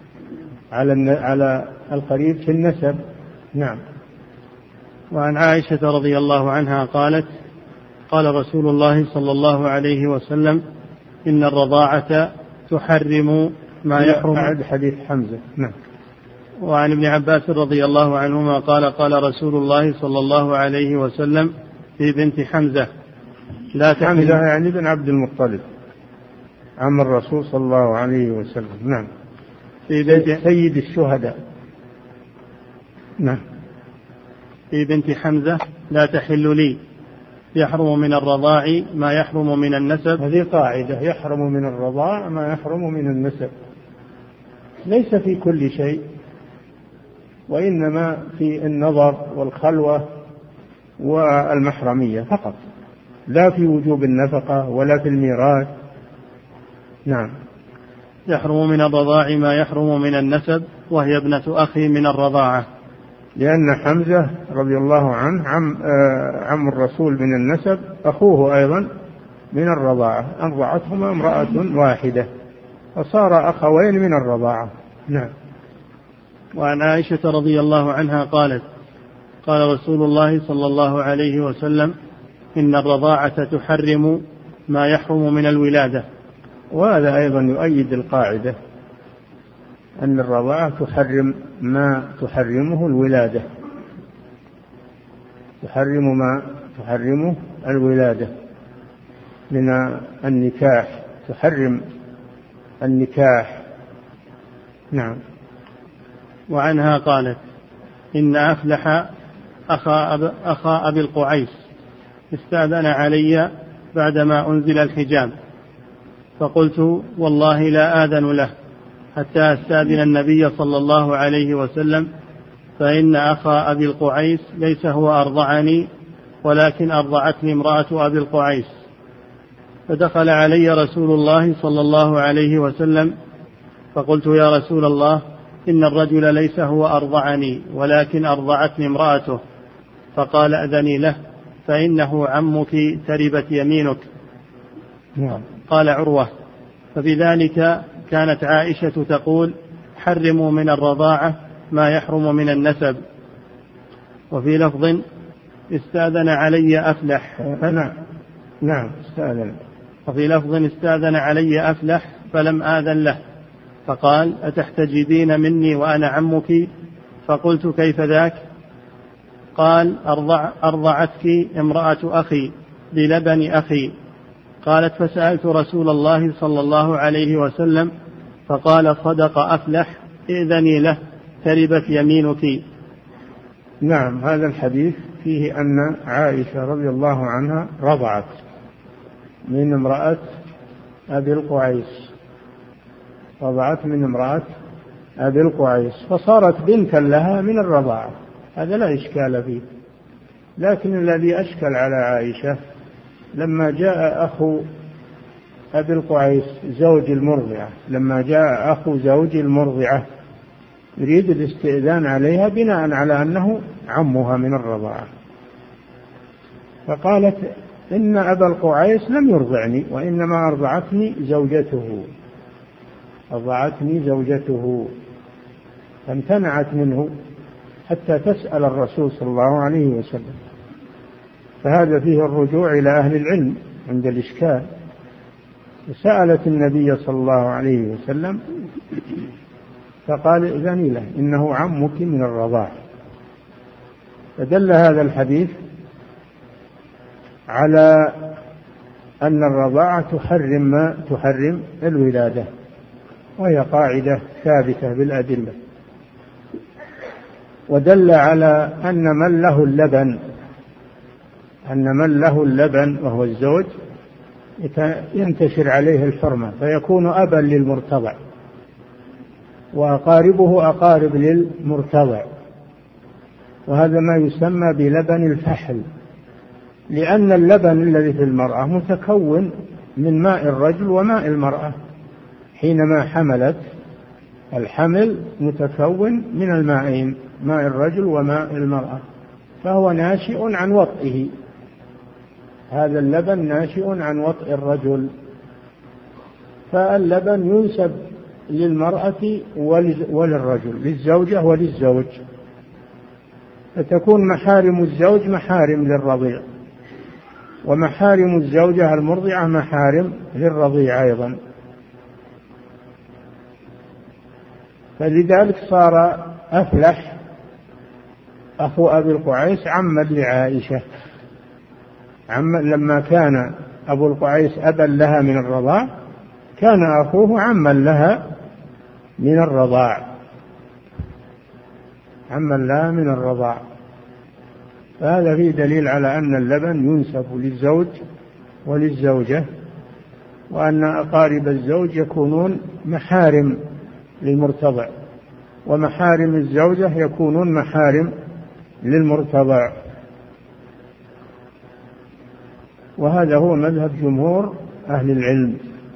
على القريب في النسب. نعم. وعن عائشة رضي الله عنها قالت: قال رسول الله صلى الله عليه وسلم: إن الرضاعة تحرم ما يحرم. بعد حديث حمزة. نعم. وعن ابن عباس رضي الله عنهما قال: قال رسول الله صلى الله عليه وسلم في بنت حمزة: لا تحل. حمزة يعني بن عبد المطلب عم الرسول صلى الله عليه وسلم. نعم. في بنت سيد الشهداء. نعم. في بنت حمزة: لا تحل لي، يحرم من الرضاع ما يحرم من النسب. هذه قاعدة: يحرم من الرضاع ما يحرم من النسب، ليس في كل شيء، وإنما في النظر والخلوة والمحرمية فقط، لا في وجوب النفقة ولا في الميراث. نعم. يحرم من الرضاع ما يحرم من النسب، وهي ابنة أخي من الرضاعة. لأن حمزة رضي الله عنه عم الرسول من النسب، أخوه أيضا من الرضاعة، أرضعتهما امرأة واحدة فصار أخوين من الرضاعة. نعم. وعن عائشة رضي الله عنها قالت: قال رسول الله صلى الله عليه وسلم: إن الرضاعة تحرم ما يحرم من الولادة. وهذا أيضا يؤيد القاعدة أن الرضاعة تحرم ما تحرمه الولادة، تحرم ما تحرمه الولادة من النكاح، تحرم النكاح. نعم. وعنها قالت: إن أفلح أخا أبي القعيس استأذن علي بعدما أنزل الحجاب، فقلت: والله لا آذن له حتى أستأذن النبي صلى الله عليه وسلم، فإن أخا أبي القعيس ليس هو أرضعني، ولكن أرضعتني امرأة أبي القعيس. فدخل علي رسول الله صلى الله عليه وسلم، فقلت: يا رسول الله، إن الرجل ليس هو أرضعني، ولكن أرضعتني امرأته. فقال: أذني له، فإنه عمك تربت يمينك. قال عروة: فبذلك كانت عائشة تقول: حرموا من الرضاعة ما يحرم من النسب. وفي لفظ: استأذن علي أفلح. نعم. استأذن. وفي لفظ: استأذن علي أفلح فلم آذن له، فقال: أتحتجبين مني وأنا عمك؟ فقلت: كيف ذاك؟ قال: أرضعتك امرأة أخي بلبن أخي. قالت: فسألت رسول الله صلى الله عليه وسلم، فقال: صدق أفلح، إذني له، تربت يمينك. نعم. هذا الحديث فيه أن عائشة رضي الله عنها رضعت من امرأة أبي القعيس، رضعت من امرأة أبي القعيس، فصارت بنتا لها من الرضاعة، هذا لا إشكال فيه. لكن الذي أشكل على عائشة لما جاء أخو أبي القعيس زوج المرضعة، لما جاء أخو زوج المرضعة يريد الاستئذان عليها بناء على أنه عمها من الرضاعة، فقالت: إن أبا القعيس لم يرضعني، وإنما أرضعتني زوجته، أرضعتني زوجته، فامتنعت منه حتى تسأل الرسول صلى الله عليه وسلم. فهذا فيه الرجوع إلى أهل العلم عند الإشكال. سألت النبي صلى الله عليه وسلم فقال: إذن له، إنه عمك من الرضاع. فدل هذا الحديث على أن الرضاعة تحرم ما تحرم الولادة، وهي قاعدة ثابتة بالأدلة. ودل على أن من له اللبن وهو الزوج ينتشر عليه الحرمة، فيكون أبا للمرتضع، وأقاربه أقارب للمرتضع، وهذا ما يسمى بلبن الفحل، لأن اللبن الذي في المرأة متكون من ماء الرجل وماء المرأة، حينما حملت. الحمل متكون من المائين، ماء الرجل وماء المرأة، فهو ناشئ عن وطئه. هذا اللبن ناشئ عن وطئ الرجل، فاللبن ينسب للمرأة وللرجل، للزوجة وللزوج، فتكون محارم الزوج محارم للرضيع، ومحارم الزوجة المرضعة محارم للرضيع أيضا. فلذلك صار أفلح أخو أبي القعيس عما لعائشة. لما كان أبو القعيس أبا لها من الرضاع، كان أخوه عما لها من الرضاع، عما لها من الرضاع. فهذا فيه دليل على أن اللبن ينسب للزوج وللزوجة، وأن أقارب الزوج يكونون محارم للمرتضع، ومحارم الزوجة يكونون محارم للمرتضع. وهذا هو مذهب جمهور أهل العلم،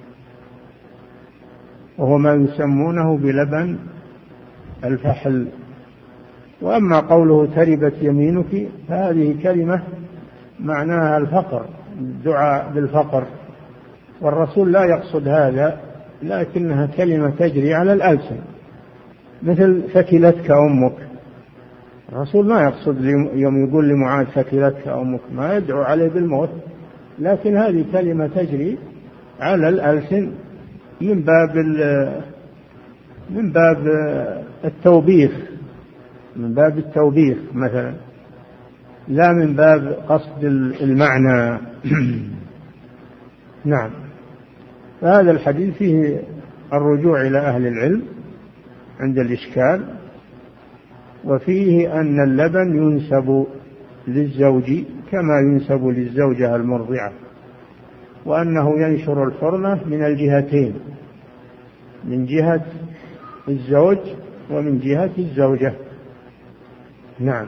وهو ما يسمونه بلبن الفحل. وأما قوله تربت يمينك، فهذه كلمة معناها الفقر، الدعاء بالفقر، والرسول لا يقصد هذا، لكنها كلمة تجري على الألسن، مثل ثكلتك أمك. الرسول ما يقصد يوم يقول لمعاذ ثكلتك أمك، ما يدعو عليه بالموت، لكن هذه كلمة تجري على الألسن من باب التوبيخ، من باب التوبيخ مثلا، لا من باب قصد المعنى. نعم. فهذا الحديث فيه الرجوع إلى أهل العلم عند الإشكال، وفيه أن اللبن ينسب للزوج كما ينسب للزوجة المرضعة، وأنه ينشر الحرمة من الجهتين، من جهة الزوج ومن جهة الزوجة. نعم.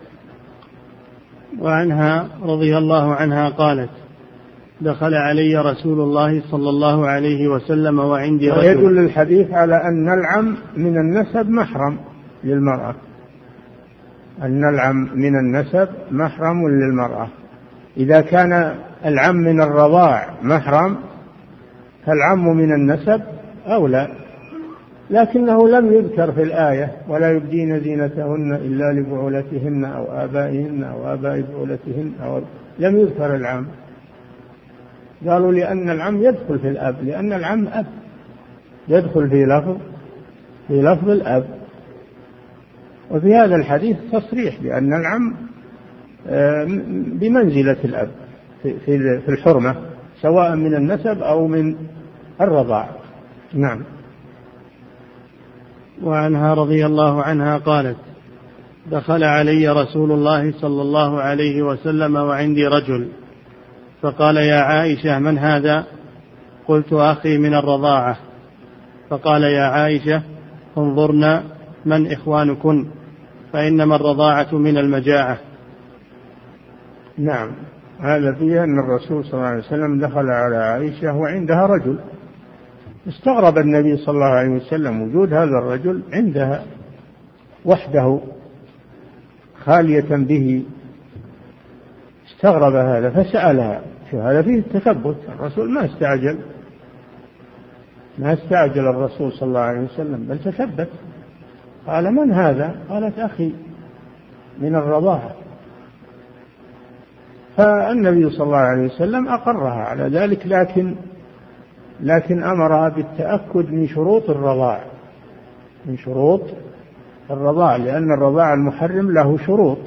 وعنها رضي الله عنها قالت: دخل علي رسول الله صلى الله عليه وسلم وعندي رجل. ويدل الحديث على أن العم من النسب محرم للمرأة، أن العم من النسب محرم للمرأة. إذا كان العم من الرضاع محرم، فالعم من النسب أولى، لكنه لم يذكر في الآية: ولا يبدين زينتهن إلا لبعولتهن أو آبائهن أو آباء بعولتهن، أو لم يذكر العم. قالوا لأن العم يدخل في الأب، لأن العم أب، يدخل في لفظ الأب. وفي هذا الحديث تصريح بأن العم بمنزلة الأب في الحرمة، سواء من النسب أو من الرضاع. نعم. وعنها رضي الله عنها قالت: دخل علي رسول الله صلى الله عليه وسلم وعندي رجل، فقال: يا عائشة من هذا؟ قلت: أخي من الرضاعة. فقال: يا عائشة انظرنا من إخوانكن، فإنما الرضاعة من المجاعة. نعم. هذا فيه أن الرسول صلى الله عليه وسلم دخل على عائشة وعندها رجل. استغرب النبي صلى الله عليه وسلم وجود هذا الرجل عندها وحده خالية به، استغرب هذا فسألها. شو هذا؟ فيه التثبت، الرسول ما استعجل الرسول صلى الله عليه وسلم، بل تثبت. قال: من هذا؟ قالت: أخي من الرضاعة. فالنبي صلى الله عليه وسلم أقرها على ذلك، لكن أمرها بالتأكد من شروط الرضاع، من شروط الرضاع، لأن الرضاع المحرم له شروط.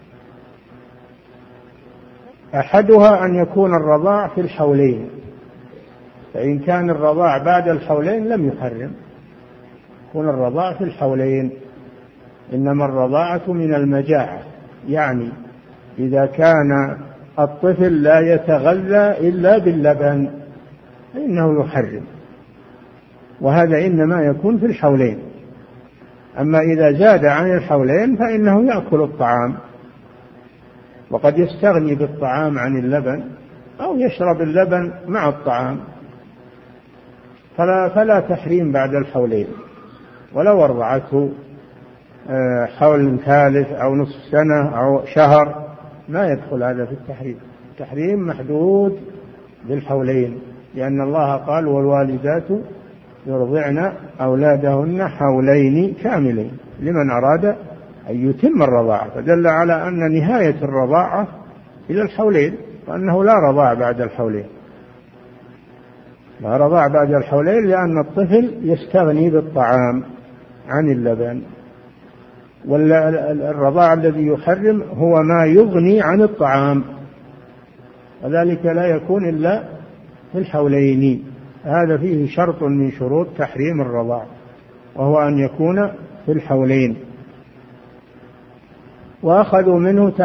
أحدها أن يكون الرضاع في الحولين، فإن كان الرضاع بعد الحولين لم يحرم، يكون الرضاع في الحولين. إنما الرضاعة من المجاعة، يعني إذا كان الطفل لا يتغذى إلا باللبن فإنه يحرم، وهذا إنما يكون في الحولين. أما إذا زاد عن الحولين فإنه يأكل الطعام، وقد يستغني بالطعام عن اللبن، أو يشرب اللبن مع الطعام. فلا تحريم بعد الحولين، ولو أرضعته حول ثالث أو نصف سنة أو شهر ما يدخل هذا في التحريم. التحريم محدود بالحولين، لأن الله قال والوالدات يرضعن أولادهن حولين كاملين لمن أراد أن يتم الرضاعة، فدل على أن نهاية الرضاعة إلى الحولين، وأنه لا رضاع بعد الحولين، لا رضاع بعد الحولين، لأن الطفل يستغني بالطعام عن اللبن، والرضاع الذي يحرم هو ما يغني عن الطعام، وذلك لا يكون إلا في الحولين. هذا فيه شرط من شروط تحريم الرضاع، وهو أن يكون في الحولين. وأخذوا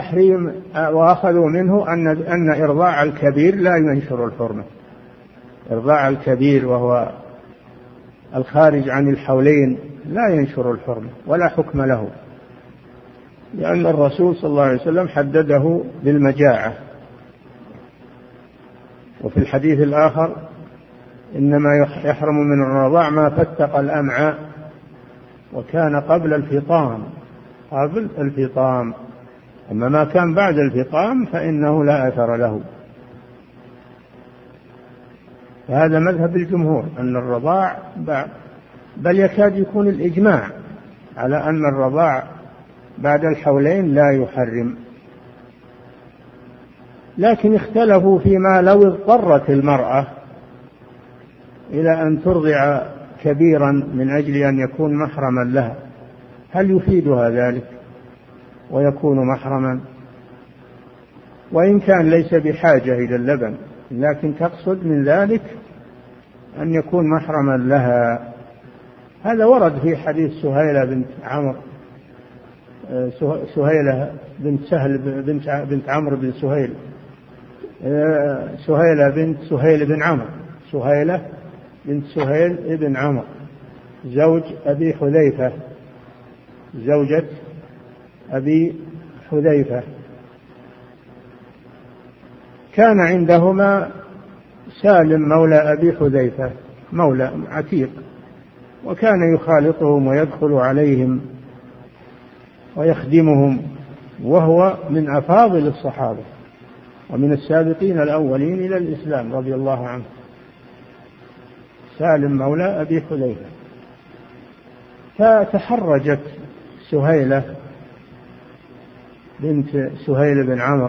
منه أن إرضاع الكبير لا ينشر الحرمة. إرضاع الكبير وهو الخارج عن الحولين لا ينشر الحرمة ولا حكم له، لأن الرسول صلى الله عليه وسلم حدده بالمجاعة. وفي الحديث الآخر إنما يحرم من الرضاع ما فتق الأمعاء وكان قبل الفطام، أما ما كان بعد الفطام فإنه لا أثر له. فهذا مذهب الجمهور أن الرضاع بل يكاد يكون الإجماع على أن الرضاع بعد الحولين لا يحرم. لكن اختلفوا فيما لو اضطرت المرأة إلى أن ترضع كبيرا من أجل أن يكون محرما لها، هل يفيدها ذلك ويكون محرما؟ وإن كان ليس بحاجة إلى اللبن، لكن تقصد من ذلك أن يكون محرما لها. هذا ورد في حديث سهيلة بنت عمرو، سهيلة بنت سهل بنت عمرو بن سهيل، سهيلة بنت سهيل بن عمرو، سهيلة بنت سهيل بن عمرو زوج أبي حذيفة، زوجة أبي حذيفة. كان عندهما سالم مولى أبي حذيفة، مولى عتيق، وكان يخالطهم ويدخل عليهم ويخدمهم، وهو من أفاضل الصحابة ومن السابقين الأولين إلى الإسلام رضي الله عنه، سالم مولى أبي حذيفة. فتحرجت سهيلة بنت سهيل بن عمرو،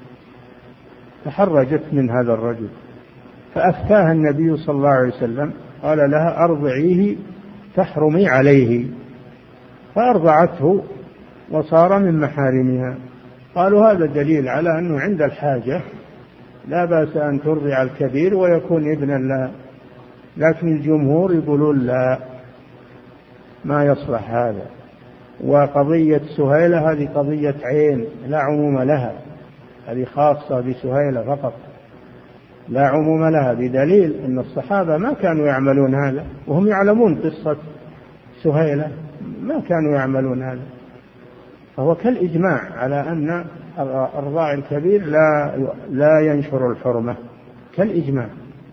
تحرجت من هذا الرجل، فأفتاها النبي صلى الله عليه وسلم، قال لها أرضعيه تحرمي عليه، فأرضعته وصار من محارمها. قالوا هذا دليل على أنه عند الحاجة لا بأس أن ترضع الكبير ويكون ابنا لها، لكن الجمهور يقولون لا، ما يصلح هذا. وقضية سهيلة هذه قضية عين لا عموم لها، هذه خاصة بسهيلة فقط لا عموم لها، بدليل أن الصحابة ما كانوا يعملون هذا، وهم يعلمون قصة سهيلة ما كانوا يعملون هذا. فهو كالإجماع على أن الرضاع الكبير لا ينشر الحرمة، كالإجماع.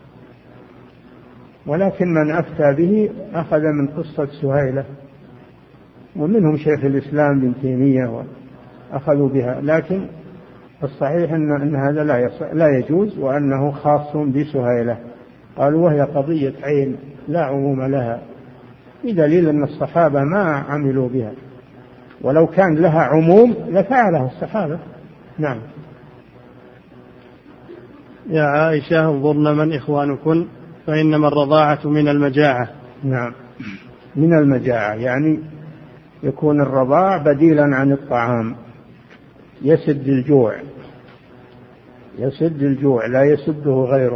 ولكن من أفتى به أخذ من قصة سهيلة، ومنهم شيخ الإسلام بن تيمية وأخذوا بها، لكن الصحيح أن هذا لا يجوز، وأنه خاص بسهيلة. قالوا وهي قضية عين لا عموم لها، بدليل أن الصحابة ما عملوا بها، ولو كان لها عموم لفعلها الصحابة. نعم. يا عائشة انظرن من إخوانكن فإنما الرضاعة من المجاعة. نعم، من المجاعة، يعني يكون الرضاع بديلا عن الطعام، يسد الجوع، يسد الجوع لا يسده غيره.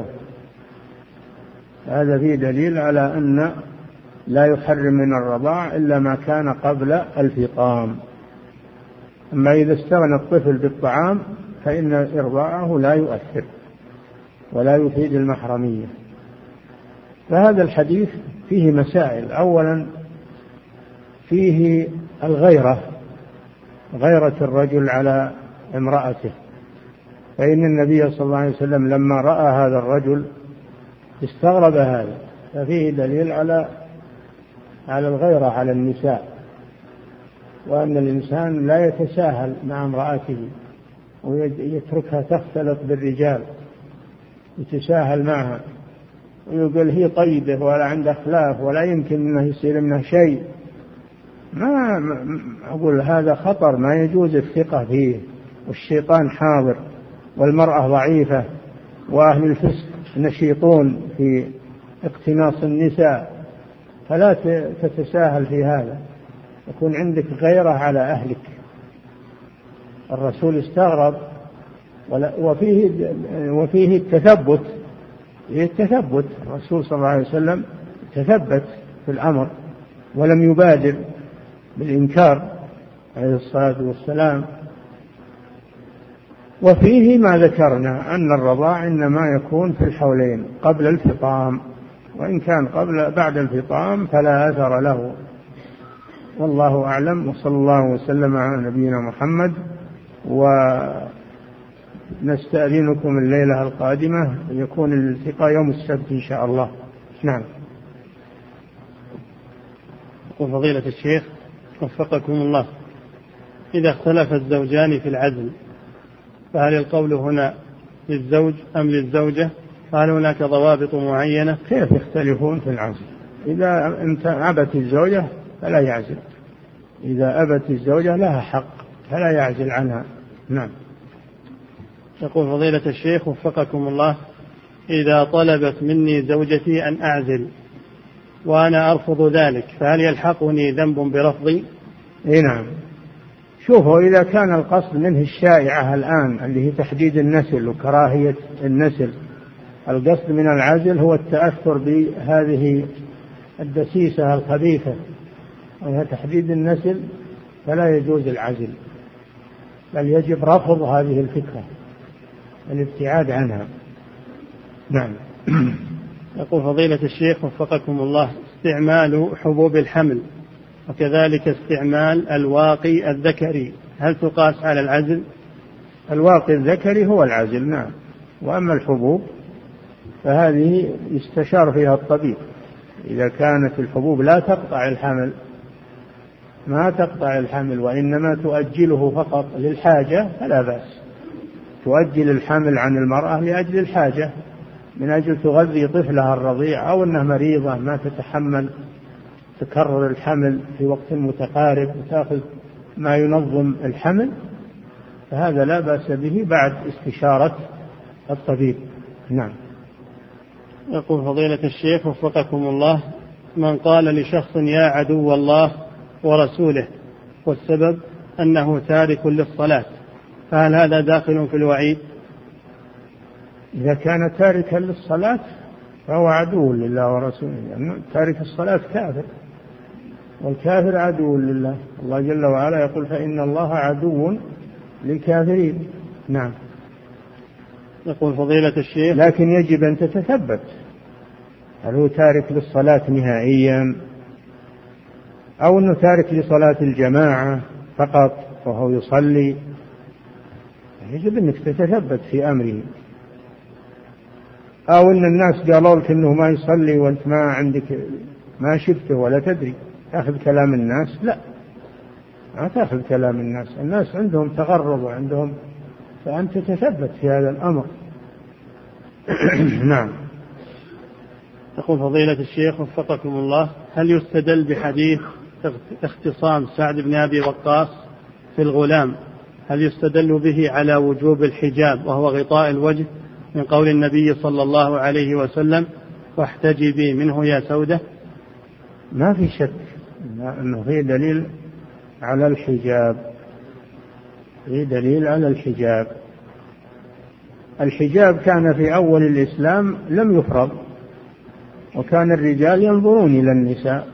هذا فيه دليل على أن لا يحرم من الرضاع إلا ما كان قبل الفطام. أما إذا استغنى الطفل بالطعام فإن إرضاعه لا يؤثر ولا يفيد المحرمية. فهذا الحديث فيه مسائل. أولا فيه الغيرة، غيرة الرجل على امرأته، فإن النبي صلى الله عليه وسلم لما رأى هذا الرجل استغرب هذا، ففيه دليل على الغيرة على النساء، وأن الإنسان لا يتساهل مع امرأته ويتركها تختلط بالرجال، يتساهل معها ويقول هي طيبة ولا عندها خلاف ولا يمكن أنه يصير منها شيء. ما أقول هذا خطر، ما يجوز الثقة فيه، والشيطان حاضر والمرأة ضعيفة وأهل الفسق نشيطون في اقتناص النساء، فلا تتساهل في هذا، يكون عندك غيرة على أهلك. الرسول استغرب، وفيه التثبت، الرسول صلى الله عليه وسلم تثبت في الأمر ولم يبادر بالإنكار عليه الصلاة والسلام. وفيه ما ذكرنا أن الرضاع إنما يكون في الحولين قبل الفطام، وإن كان بعد الفطام فلا أثر له. والله أعلم، وصلى الله وسلم على نبينا محمد. ونستأذنكم الليلة القادمة يكون الالتقاء يوم السبت إن شاء الله. نعم. وفضيلة الشيخ وفقكم الله، إذا اختلف الزوجان في العزل فهل القول هنا للزوج أم للزوجة؟ هل هناك ضوابط معينة؟ كيف يختلفون في العزل؟ إذا أبت الزوجة فلا يعزل، إذا أبت الزوجة لها حق فلا يعزل عنها. نعم. يقول فضيلة الشيخ وفقكم الله، إذا طلبت مني زوجتي أن أعزل وأنا أرفض ذلك فهل يلحقني ذنب برفضي؟ نعم. شوفوا، إذا كان القصد منه الشائعة الآن اللي هي تحديد النسل وكراهية النسل، القصد من العزل هو التأثر بهذه الدسيسة الخبيثة وهي تحديد النسل، فلا يجوز العزل، بل يجب رفض هذه الفكرة، الابتعاد عنها. نعم. يقول فضيلة الشيخ وفقكم الله، استعمال حبوب الحمل وكذلك استعمال الواقي الذكري هل تقاس على العزل؟ الواقي الذكري هو العزل، نعم. وأما الحبوب فهذه يستشار فيها الطبيب، إذا كانت الحبوب لا تقطع الحمل، ما تقطع الحمل وإنما تؤجله فقط للحاجة فلا بأس، تؤجل الحمل عن المرأة لأجل الحاجة، من أجل تغذي طفلها الرضيع، أو أنها مريضة ما تتحمل تكرر الحمل في وقت متقارب وتأخذ ما ينظم الحمل، فهذا لا بأس به بعد استشارة الطبيب. نعم. يقول فضيلة الشيخ وفقكم الله، من قال لشخص يا عدو الله ورسوله والسبب أنه تارك للصلاة فهل هذا داخل في الوعيد؟ إذا كان تاركا للصلاة فهو عدو لله ورسوله، يعني تارك الصلاة كافر، والكافر عدو لله. الله جل وعلا يقول فإن الله عدو للكافرين. نعم. يقول فضيلة الشيخ، لكن يجب أن تتثبت هل هو تارك للصلاة نهائيا أو أنه تارك لصلاة الجماعة فقط وهو يصلي، يجب أنك تتثبت في أمره. أو أن الناس قالوا لك أنه ما يصلي وأنت ما عندك ما شفته ولا تدري، تأخذ كلام الناس؟ لا، ما تأخذ كلام الناس، الناس عندهم تغرب وعندهم، فأنت تثبت في هذا الأمر. نعم. يقول فضيلة الشيخ وفقكم الله، هل يستدل بحديث اختصام سعد بن أبي وقاص في الغلام، هل يستدل به على وجوب الحجاب وهو غطاء الوجه من قول النبي صلى الله عليه وسلم واحتجبي منه يا سودة؟ ما في شك أنه في دليل على الحجاب، في دليل على الحجاب. الحجاب كان في أول الإسلام لم يفرض، وكان الرجال ينظرون إلى النساء،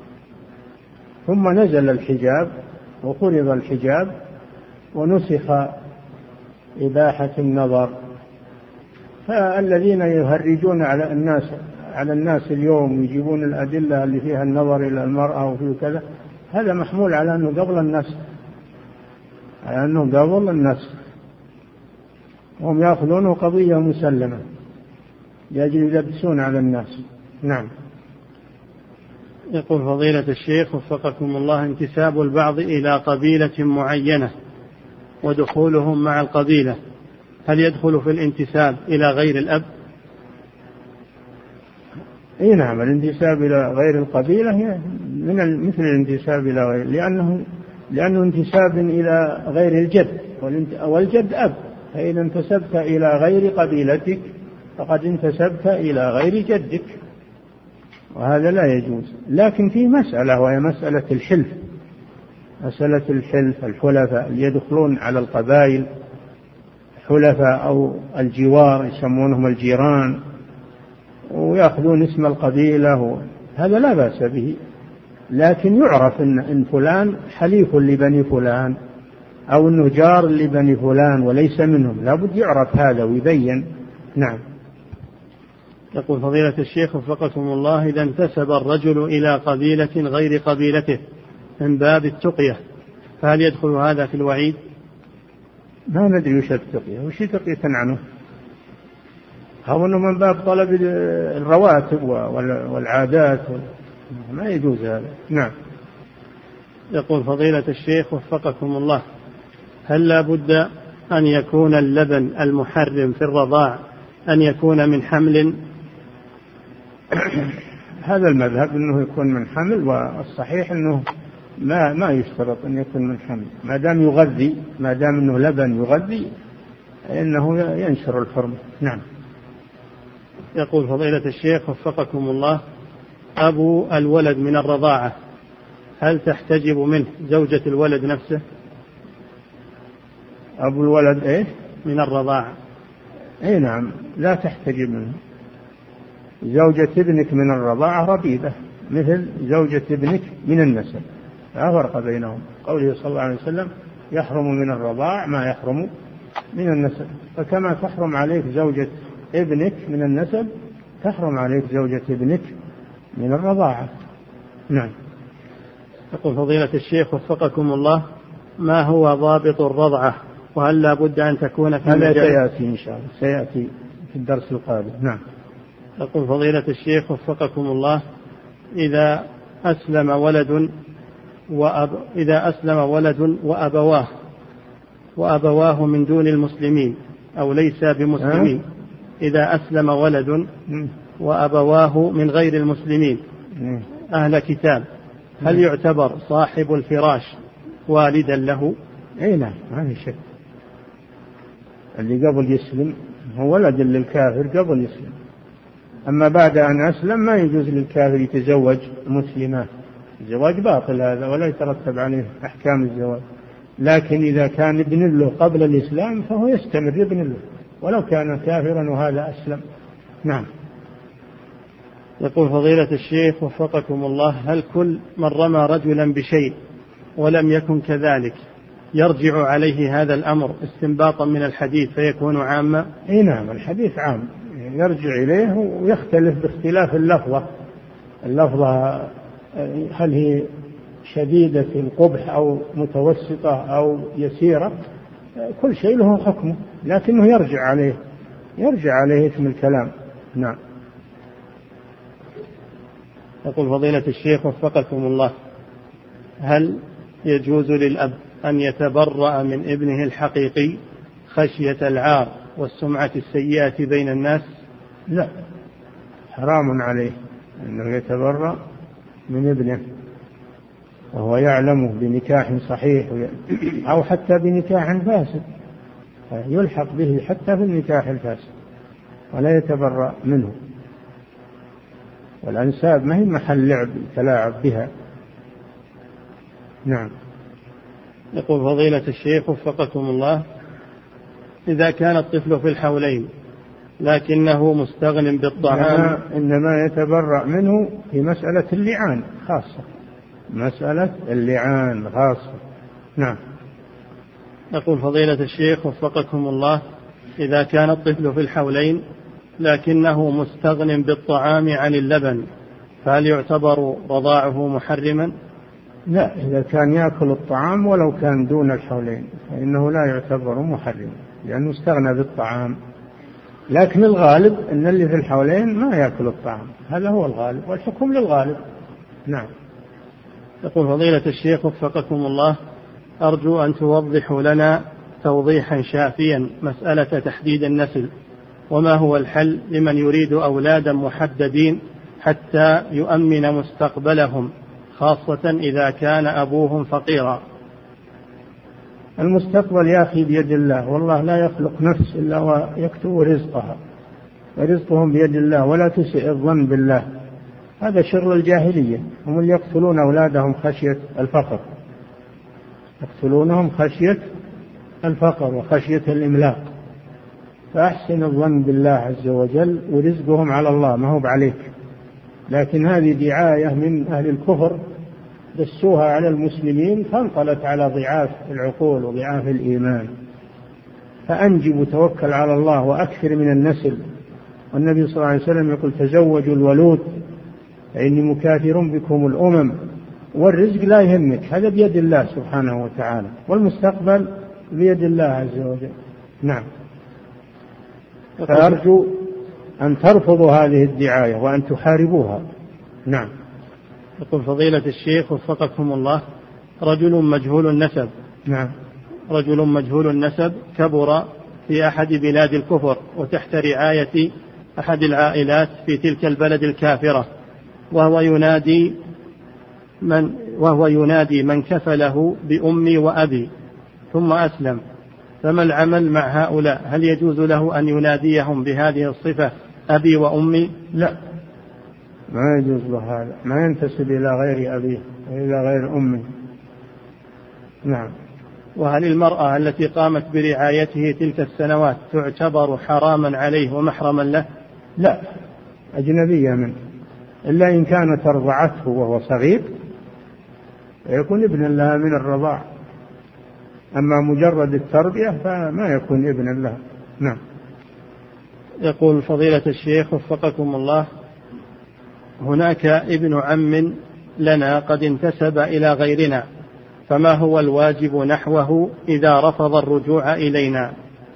ثم نزل الحجاب وفرض الحجاب ونسخ إباحة النظر. فالذين يهرجون على الناس اليوم يجيبون الأدلة اللي فيها النظر إلى المرأة وفيه كذا، هذا محمول على أنه قبل النسخ، على أنه قبل النسخ، هم يأخذونه قضية مسلمة لأجل يلبسون على الناس. نعم. يقول فضيلة الشيخ وفقكم الله: انتساب البعض إلى قبيلة معينة ودخولهم مع القبيلة، هل يدخل في الانتساب إلى غير الأب؟ اي نعم، الانتساب إلى غير القبيلة هي مثل الانتساب إلى غير، لأنه انتساب إلى غير الجد، والجد أب، فإذا انتسبت إلى غير قبيلتك فقد انتسبت إلى غير جدك، وهذا لا يجوز. لكن في مسألة، وهي مسألة الحلف، مسألة الحلف، الحلفاء اللي يدخلون على القبائل، حلفاء أو الجوار يسمونهم الجيران، ويأخذون اسم القبيلة، هذا لا بأس به، لكن يعرف إن فلان حليف لبني فلان، أو أنه جار لبني فلان وليس منهم، لابد يعرف هذا ويبين. نعم. يقول فضيلة الشيخ وفقكم الله: إذا انتسب الرجل إلى قبيلة غير قبيلته من باب التقية، فهل يدخل هذا في الوعيد؟ ما ندري وش التقية، وش تقية عنه؟ هو أنه من باب طلب الرواتب والعادات، ما يجوز هذا. نعم. يقول فضيلة الشيخ وفقكم الله: هل لا بد أن يكون اللبن المحرم في الرضاع أن يكون من حمل؟ هذا المذهب أنه يكون من حمل، والصحيح أنه ما يشترط أن يكون من حمل، ما دام يغذي، ما دام أنه لبن يغذي إنه ينشر الحرمة. نعم. يقول فضيلة الشيخ وفقكم الله: أبو الولد من الرضاعة هل تحتجب منه زوجة الولد نفسه؟ أبو الولد إيه؟ من الرضاعة. إيه نعم، لا تحتجب منه. زوجة ابنك من الرضاعة ربيبة مثل زوجة ابنك من النسب، لا فرق بينهم. قوله صلى الله عليه وسلم: يحرم من الرضاع ما يحرم من النسب، فكما تحرم عليك زوجة ابنك من النسب تحرم عليك زوجة ابنك من الرضاعة. نعم. يقول فضيلة الشيخ وفقكم الله: ما هو ضابط الرضعة، وهل لا بد أن تكون في هذا سيأتي إن شاء الله، سيأتي في الدرس القادم. نعم. يقول فضيلة الشيخ وفقكم الله: إذا أسلم ولد وأبواه من دون المسلمين أو ليس بمسلمين، إذا أسلم ولد وأبواه من غير المسلمين أهل كتاب، هل يعتبر صاحب الفراش والدا له؟ أي نعم، ما في شك. اللي قبل يسلم هو ولد للكافر قبل يسلم، أما بعد أن أسلم ما يجوز للكافر يتزوج مسلمات، الزواج باطل هذا ولا يترتب عليه أحكام الزواج. لكن إذا كان ابن له قبل الإسلام فهو يستمر ابن له ولو كان كافرا وهذا أسلم. نعم. يقول فضيلة الشيخ وفقكم الله: هل كل من رمى رجلا بشيء ولم يكن كذلك يرجع عليه هذا الأمر استنباطا من الحديث فيكون عاما؟ اي نعم، الحديث عام يرجع إليه، ويختلف باختلاف اللفظة هل هي شديدة القبح أو متوسطة أو يسيرة، كل شيء له حكمه، لكنه يرجع عليه اسم الكلام. نعم. يقول فضيلة الشيخ وفقكم الله: هل يجوز للأب أن يتبرأ من ابنه الحقيقي خشية العار والسمعة السيئة بين الناس؟ لا، حرام عليه أنه يتبرأ من ابنه وهو يعلمه بنكاح صحيح أو حتى بنكاح فاسد، يلحق به حتى في النكاح الفاسد ولا يتبرأ منه. والأنساب ما هي محل لعب تلاعب بها. نعم. يقول فضيلة الشيخ وفقكم الله: إذا كان الطفل في الحولين لكنه مستغن بالطعام، إنما يتبرأ منه في مسألة اللعان خاصة، مسألة اللعان خاصة. نعم. يقول فضيلة الشيخ وفقكم الله: إذا كان الطفل في الحولين لكنه مستغن بالطعام عن اللبن، فهل يعتبر رضاعه محرما؟ لا، إذا كان يأكل الطعام ولو كان دون الحولين فإنه لا يعتبر محرما لأنه استغنى بالطعام. لكن الغالب أن اللي في الحولين ما يأكل الطعام، هذا هو الغالب، والحكم للغالب. نعم. يقول فضيلة الشيخ وفقكم الله، أرجو أن توضحوا لنا توضيحا شافيا مسألة تحديد النسل، وما هو الحل لمن يريد أولادا محددين حتى يؤمن مستقبلهم، خاصة إذا كان أبوهم فقيرا. المستقبل يا أخي بيد الله، والله لا يخلق نفس إلا ويكتب رزقها، ورزقهم بيد الله، ولا تسئ الظن بالله. هذا شر الجاهلية، هم اللي يقتلون أولادهم خشية الفقر، يقتلونهم خشية الفقر وخشية الإملاق. فأحسن الظن بالله عز وجل، ورزقهم على الله ما هو عليك. لكن هذه دعاية من أهل الكفر دسوها على المسلمين، فانقلت على ضعاف العقول وضعاف الإيمان. فأنجب وتوكل على الله وأكثر من النسل. والنبي صلى الله عليه وسلم يقول تزوجوا الولود فإني مكاثر بكم الأمم. والرزق لا يهمك، هذا بيد الله سبحانه وتعالى، والمستقبل بيد الله عز وجل. نعم. فأرجو أن ترفضوا هذه الدعاية وأن تحاربوها. نعم. يقول فضيلة الشيخ وفقكم الله، رجل مجهول النسب. نعم. رجل مجهول النسب كبر في أحد بلاد الكفر وتحت رعاية أحد العائلات في تلك البلد الكافرة، وهو ينادي من كفله بأمي وأبي ثم أسلم، فما العمل مع هؤلاء؟ هل يجوز له أن يناديهم بهذه الصفة أبي وأمي؟ لا، ما يجوز له هذا، ما ينتسب إلى غير أبيه وإلى غير أمه. نعم. وهل المرأة التي قامت برعايته تلك السنوات تعتبر حراما عليه ومحرما له؟ لا، أجنبية منه، إلا إن كانت أرضعته وهو صغير يكون ابنا لها من الرضاع، أما مجرد التربية فما يكون ابنا لها. نعم. يقول فضيلة الشيخ وفقكم الله، هناك ابن عم لنا قد انتسب إلى غيرنا، فما هو الواجب نحوه إذا رفض الرجوع إلينا؟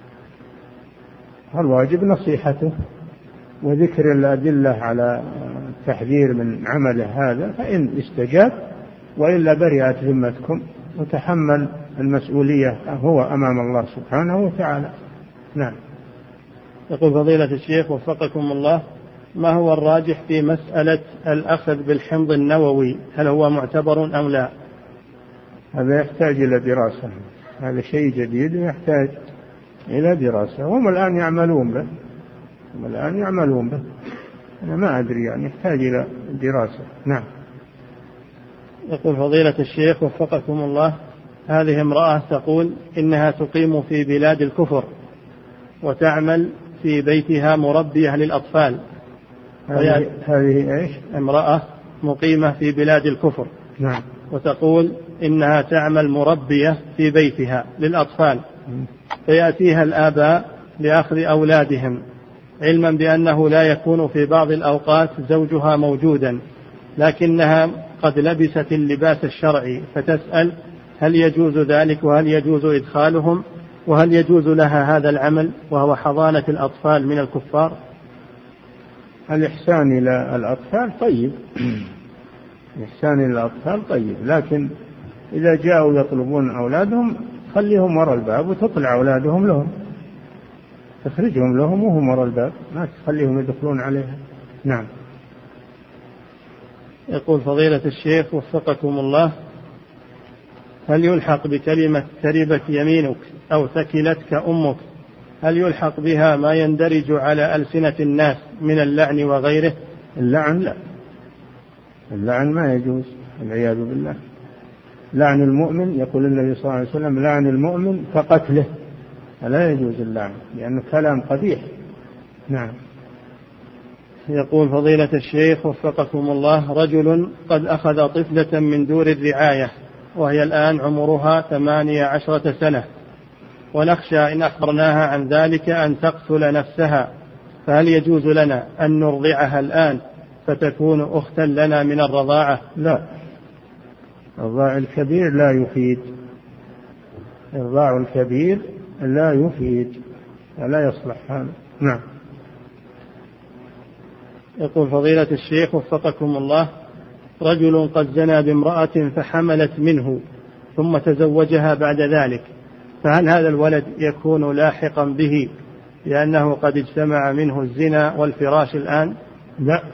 الواجب نصيحته وذكر الأدلة على التحذير من عمله هذا، فإن استجاب وإلا برئت ذمتكم، وتحمل المسؤولية هو أمام الله سبحانه وتعالى. نعم. يقول فضيلة الشيخ وفقكم الله، ما هو الراجح في مسألة الأخذ بالحمض النووي، هل هو معتبر أم لا؟ هذا يحتاج إلى دراسة، هذا شيء جديد يحتاج إلى دراسة، هم الآن يعملون به، أنا ما أدري، يعني يحتاج إلى دراسة. نعم. يقول فضيلة الشيخ وفقكم الله، هذه امرأة تقول إنها تقيم في بلاد الكفر وتعمل في بيتها مربية للأطفال. هذه إيش؟ امرأة مقيمة في بلاد الكفر. نعم. وتقول إنها تعمل مربية في بيتها للأطفال، فيأتيها الآباء لأخذ أولادهم، علما بأنه لا يكون في بعض الأوقات زوجها موجودا، لكنها قد لبست اللباس الشرعي، فتسأل هل يجوز ذلك، وهل يجوز إدخالهم، وهل يجوز لها هذا العمل وهو حضانة الأطفال من الكفار؟ الإحسان إلى الأطفال طيب، الإحسان إلى الأطفال طيب، لكن إذا جاءوا يطلبون أولادهم خليهم وراء الباب وتطلع أولادهم لهم، تخرجهم لهم وهم وراء الباب، ما تخليهم يدخلون عليها. نعم. يقول فضيلة الشيخ وفقكم الله، هل يلحق بكلمة تربت يمينك أو ثكلتك أمك، هل يلحق بها ما يندرج على ألسنة الناس من اللعن وغيره؟ اللعن لا، اللعن ما يجوز، والعياذ بالله. لعن المؤمن، يقول النبي صلى الله عليه وسلم لعن المؤمن كقتله، فلا يجوز اللعن لأنه كلام قبيح. نعم. يقول فضيلة الشيخ وفقكم الله، رجل قد أخذ طفلة من دور الرعاية وهي الآن عمرها 18 سنة، ونخشى إن أخبرناها عن ذلك أن تقتل نفسها، فهل يجوز لنا أن نرضعها الآن فتكون أختا لنا من الرضاعة؟ لا، الرضاع الكبير لا يفيد، الرضاع الكبير لا يفيد، لا يصلح هذا. نعم. يقول فضيلة الشيخ وفقكم الله، رجل قد زنى بامرأة فحملت منه ثم تزوجها بعد ذلك، فهل هذا الولد يكون لاحقا به لأنه قد اجتمع منه الزنا والفراش الآن؟ لا،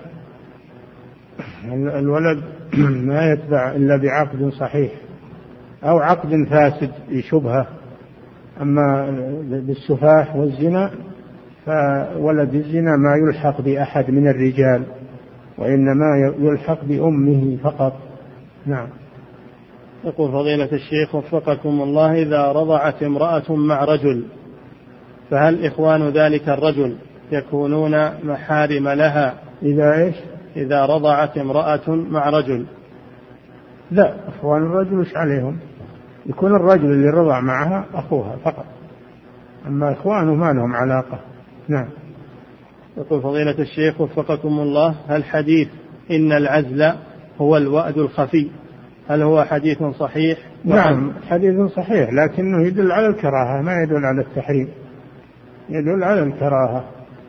الولد ما يتبع إلا بعقد صحيح أو عقد فاسد بشبهة. أما بالسفاح والزنا فولد الزنا ما يلحق بأحد من الرجال، وإنما يلحق بأمه فقط. نعم. يقول فضيلة الشيخ وفقكم الله: إذا رضعت امرأة مع رجل فهل إخوان ذلك الرجل يكونون محارم لها؟ إذا رضعت امرأة مع رجل. لا، إخوان الرجل إيش عليهم؟ يكون الرجل اللي رضع معها أخوها فقط، أما إخوانه ما لهم علاقة. نعم. يقول فضيلة الشيخ وفقكم الله: هل حديث إن العزل هو الوأد الخفي هل هو حديث صحيح؟ نعم، حديث صحيح، لكنه يدل على الكراهة ما يدل على التحريم، يدل على الكراهة.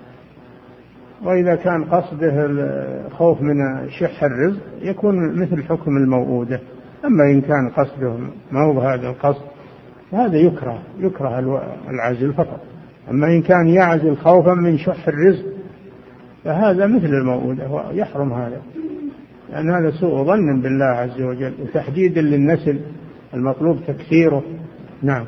وإذا كان قصده الخوف من شح الرزق يكون مثل حكم الموؤودة. أما إن كان قصده ما هو هذا القصد هذا يكره العزل فقط. أما إن كان يعزل خوفا من شح الرزق فهذا مثل الموؤودة ويحرم هذا، لأن هذا سوء ظن بالله عز وجل وتحديد للنسل المطلوب تكثيره. نعم.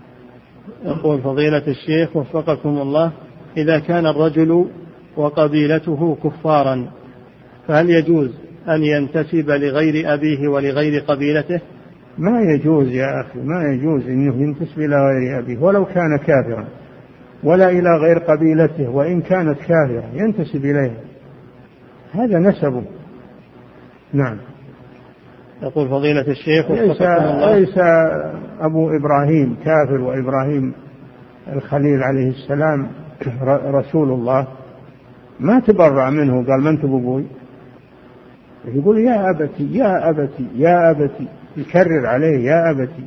يقول فضيلة الشيخ وفقكم الله: إذا كان الرجل وقبيلته كفارا فهل يجوز أن ينتسب لغير أبيه ولغير قبيلته؟ ما يجوز يا أخي، ما يجوز أنه ينتسب إلى غير أبيه ولو كان كافرا، ولا إلى غير قبيلته وإن كانت كافرة ينتسب إليها، هذا نسبه. نعم. يقول فضيلة الشيخ ليس أبو إبراهيم كافر وإبراهيم الخليل عليه السلام رسول الله ما تبرع منه قال من تبوي، يقول يا أبتي يا أبتي يا أبتي، يكرر عليه يا أبتي.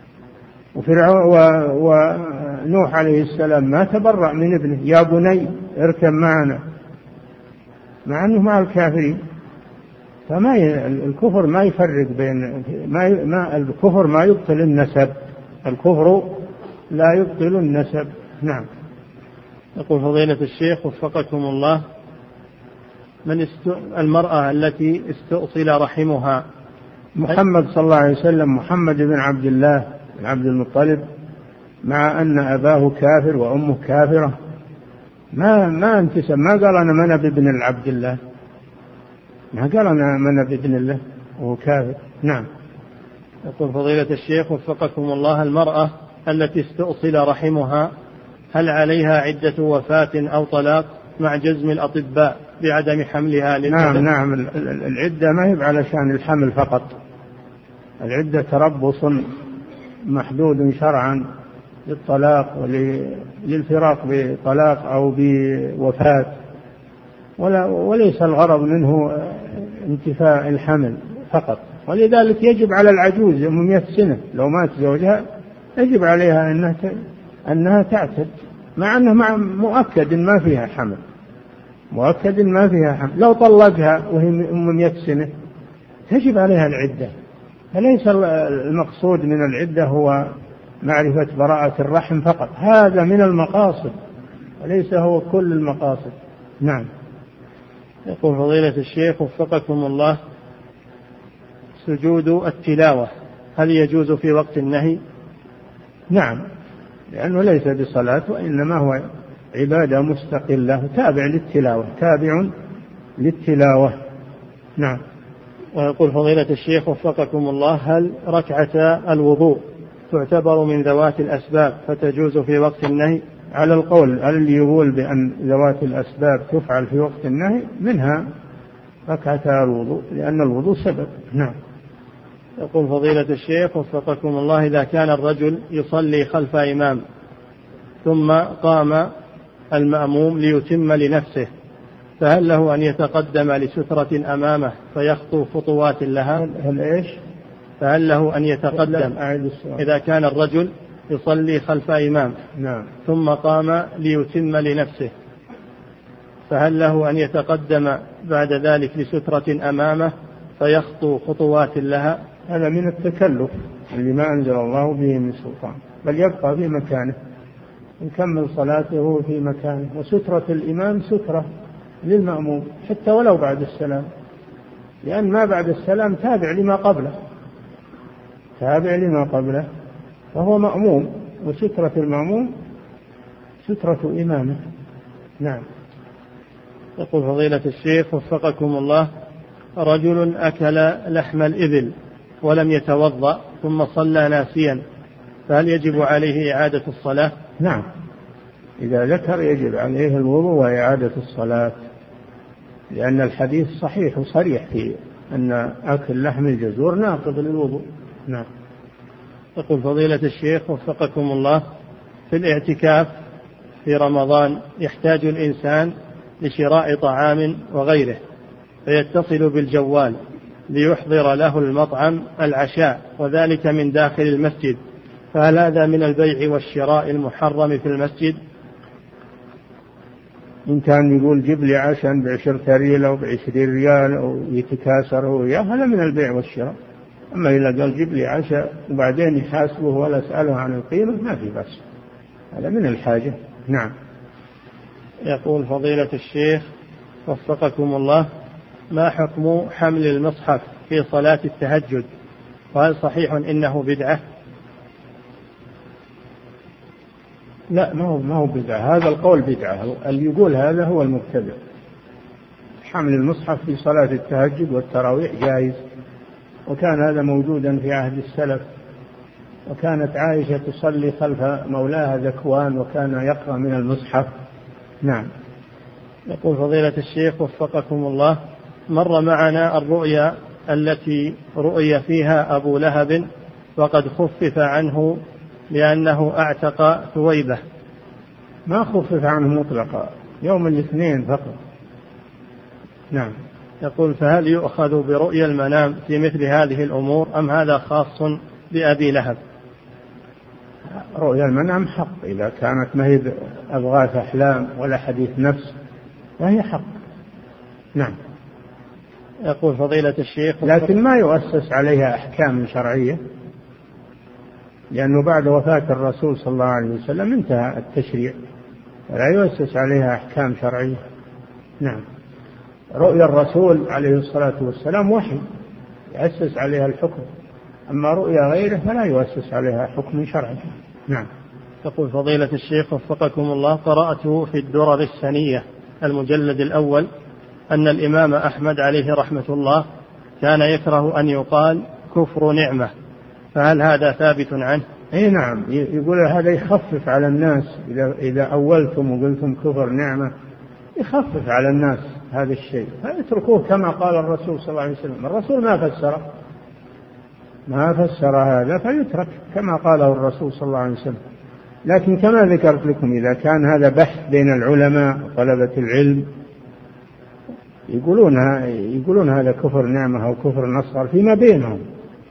ونوح عليه السلام ما تبرع من ابنه يا بني اركب معنا، مع أنه مع الكافرين. فما الكفر ما يفرق بين الكفر ما يبطل النسب، الكفر لا يبطل النسب. نعم. يقول فضيلة الشيخ وفقكم الله: المرأة التي استؤصل رحمها محمد صلى الله عليه وسلم محمد بن عبد الله بن عبد المطلب، مع أن أباه كافر وأمه كافرة ما انتسب، ما قال أنا منب ابن العبد الله، ما قال أنا منب ابن الله وهو كافر. نعم. يقول فضيلة الشيخ وفقكم الله: المرأة التي استؤصل رحمها هل عليها عدة وفاة أو طلاق مع جزم الأطباء بعدم حملها للقدم؟ نعم. العدة ما هي علشان الحمل فقط، العدة تربص محدود شرعا للطلاق وللفراق بطلاق أو بوفاة، وليس الغرض منه انتفاء الحمل فقط. ولذلك يجب على العجوز 100 سنة لو مات زوجها يجب عليها أنها تعتد، مع أنه مؤكد ما فيها حمل، مؤكد ما فيها حمل. لو طلقها وهي 100 سنة تجب عليها العدة. فليس المقصود من العدة هو معرفة براءة الرحم فقط، هذا من المقاصد وليس هو كل المقاصد. نعم. يقول فضيلة الشيخ وفقكم الله: سجود التلاوة هل يجوز في وقت النهي؟ نعم، لأنه ليس بصلاة وإنما هو عبادة مستقلة تابع للتلاوة. نعم. ويقول فضيلة الشيخ وفقكم الله: هل ركعة الوضوء تعتبر من ذوات الأسباب فتجوز في وقت النهي؟ على القول اللي يقول بأن ذوات الأسباب تفعل في وقت النهي منها ركعة الوضوء، لأن الوضوء سبب. نعم. يقول فضيلة الشيخ وفقكم الله: إذا كان الرجل يصلي خلف إمام ثم قام المأموم ليتم لنفسه فهل له أن يتقدم لسترة أمامه فيخطو خطوات لها؟ فهل له أن يتقدم إذا كان الرجل يصلي خلف إمام ثم قام ليتم لنفسه فهل له أن يتقدم بعد ذلك لسترة أمامه فيخطو خطوات لها؟ هذا من التكلف اللي ما أنزل الله به من سلطان، بل يبقى في مكانه يكمل صلاته في مكانه. وسترة الإمام سترة للمأموم حتى ولو بعد السلام، لأن ما بعد السلام تابع لما قبله فهو مأموم، وسترة المأموم سترة إمامه. نعم. يقول فضيلة الشيخ وفقكم الله: رجل أكل لحم الإبل ولم يتوضأ ثم صلى ناسيا، فهل يجب عليه إعادة الصلاة؟ نعم، إذا ذكر يجب عليه الوضوء وإعادة الصلاة، لأن الحديث صحيح وصريح في أن أكل لحم الجزور ناقض للوضوء. نعم. يقول فضيلة الشيخ وفقكم الله: في الاعتكاف في رمضان يحتاج الإنسان لشراء طعام وغيره، فيتصل بالجوال ليحضر له المطعم العشاء، وذلك من داخل المسجد، فهل هذا من البيع والشراء المحرم في المسجد؟ إن كان يقول جيب لي عشاء ب10 ريال أو ب20 ريال أو يتكاثر هو إياه، هذا من البيع والشراء. أما إذا قال جيب لي عشاء وبعدين يحاسبه ولا أسأله عن القيمة ما في بس، هذا من الحاجة. نعم. يقول فضيلة الشيخ وفقكم الله: ما حكم حمل المصحف في صلاة التهجد، وهل صحيح إنه بدعة؟ لا، ما هو بدعة، هذا القول بدعة، اللي يقول هذا هو المبتدع. حمل المصحف في صلاة التهجد والتراويح جائز، وكان هذا موجودا في عهد السلف، وكانت عائشة تصلي خلف مولاها ذكوان وكان يقرأ من المصحف. نعم. يقول فضيلة الشيخ وفقكم الله: مر معنا الرؤيا التي رؤي فيها أبو لهب وقد خفف عنه لأنه أعتق ثويبة. ما خفف عنه مطلقا، يوم الاثنين فقط. نعم. يقول: فهل يؤخذ برؤيا المنام في مثل هذه الأمور أم هذا خاص بأبي لهب؟ رؤيا المنام حق، إذا كانت ما هي أضغاث أحلام ولا حديث نفس فهي حق. نعم. يقول فضيلة الشيخ: لكن ما يؤسس عليها أحكام شرعية، لأنه بعد وفاة الرسول صلى الله عليه وسلم انتهى التشريع، ولا يؤسس عليها أحكام شرعية. نعم. رؤيا الرسول عليه الصلاة والسلام وحي يؤسس عليها الحكم، أما رؤيا غيره فلا يؤسس عليها حكم شرعي. نعم. يقول فضيلة الشيخ وفقكم الله: قرأت في الدرر السنية المجلد الأول أن الإمام أحمد عليه رحمة الله كان يكره أن يقال كفر نعمة، فهل هذا ثابت عنه؟ أي نعم، يقول هذا يخفف على الناس، إذا أولتم وقلتم كفر نعمة يخفف على الناس هذا الشيء، فيتركوه كما قال الرسول صلى الله عليه وسلم. الرسول ما فسر هذا فيترك كما قاله الرسول صلى الله عليه وسلم. لكن كما ذكرت لكم، إذا كان هذا بحث بين العلماء وطلبة العلم يقولون هذا كفر نعمة أو كفر نصر فيما بينهم،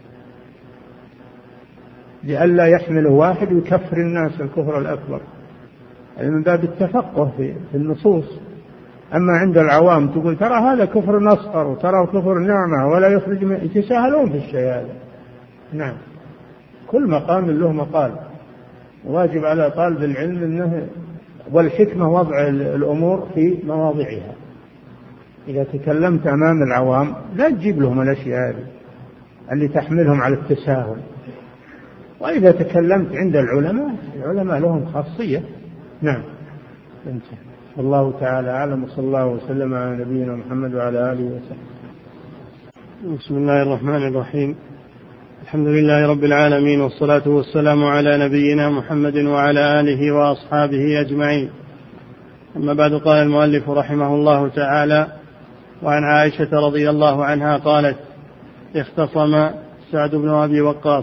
لئلا يحمله واحد ويكفر الناس الكفر الأكبر، من باب التفقه في النصوص. أما عند العوام تقول ترى هذا كفر نصر وترى كفر نعمة ولا يخرج يتساهلون في الشيء هذا. نعم. كل مقام له مقال، واجب على طالب العلم أنه والحكمة وضع الأمور في مواضعها. إذا تكلمت أمام العوام لا تجيب لهم الأشياء اللي تحملهم على التساهل، وإذا تكلمت عند العلماء لهم خاصية. نعم. الله تعالى أعلم، وصلى الله وسلم على نبينا محمد وعلى آله وسلم. بسم الله الرحمن الرحيم. الحمد لله رب العالمين، والصلاة والسلام على نبينا محمد وعلى آله وأصحابه أجمعين. أما بعد، قال المؤلف رحمه الله تعالى: وعن عائشة رضي الله عنها قالت: اختصم سعد بن أبي وقاص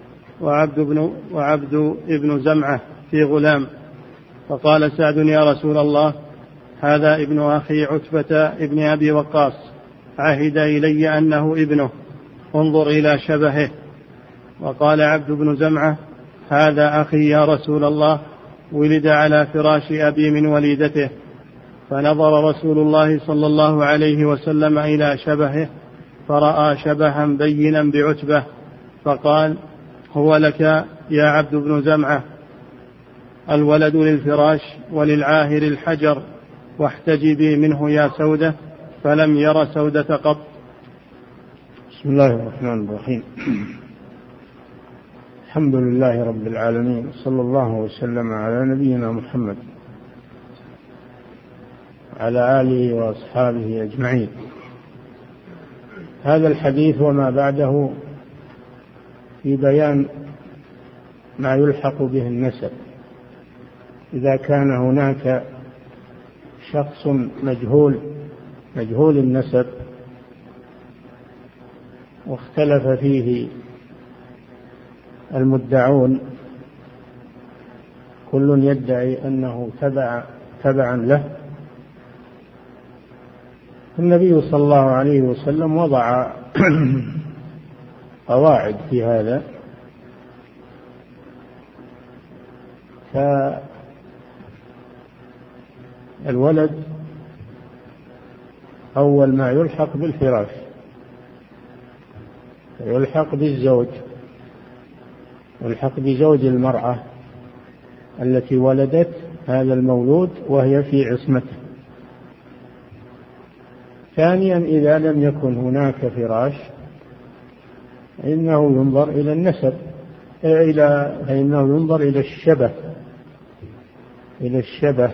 وعبد ابن زمعة في غلام، فقال سعد: يا رسول الله، هذا ابن أخي عتبة ابن أبي وقاص، عهد إلي أنه ابنه، انظر إلى شبهه. وقال عبد بن زمعة: هذا أخي يا رسول الله، ولد على فراش أبي من وليدته. فنظر رسول الله صلى الله عليه وسلم إلى شبهه فرأى شبها بينا بعتبة فقال: هو لك يا عبد بن زمعة، الولد للفراش وللعاهر الحجر، واحتجبي منه يا سودة. فلم ير سودة قط. بسم الله الرحمن الرحيم. الحمد لله رب العالمين، صلى الله وسلم على نبينا محمد على آله وأصحابه أجمعين. هذا الحديث وما بعده في بيان ما يلحق به النسب إذا كان هناك شخص مجهول النسب واختلف فيه المدعون، كل يدعي أنه تبعا له. النبي صلى الله عليه وسلم وضع قواعد في هذا، فالولد أول ما يلحق بالفراش، يلحق بالزوج، يلحق بزوج المرأة التي ولدت هذا المولود وهي في عصمته. ثانيا، إذا لم يكن هناك فراش إنه ينظر إلى النسب، إنه ينظر إلى الشبه،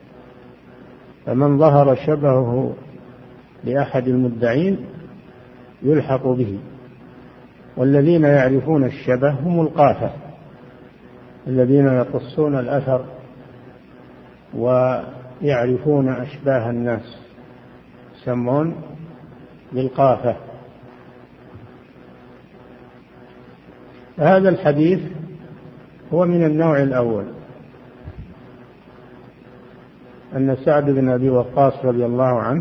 فمن ظهر شبهه لأحد المدعين يلحق به. والذين يعرفون الشبه هم القافة، الذين يقصون الأثر ويعرفون أشباه الناس، يسمون بالقافة. هذا الحديث هو من النوع الأول، أن سعد بن أبي وقاص رضي الله عنه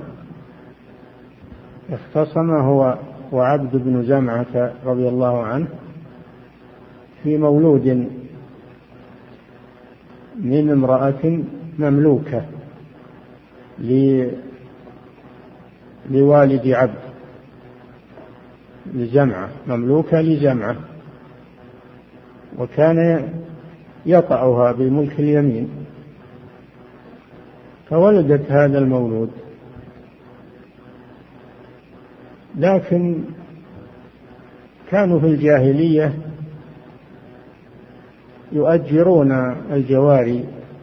اختصم هو وعبد بن زمعة رضي الله عنه في مولود من امرأة مملوكة لوالد عبد، لزمعة، مملوكة لزمعة، وكان يطأها بملك اليمين، فولدت هذا المولود. لكن كانوا في الجاهلية يؤجرون الجواري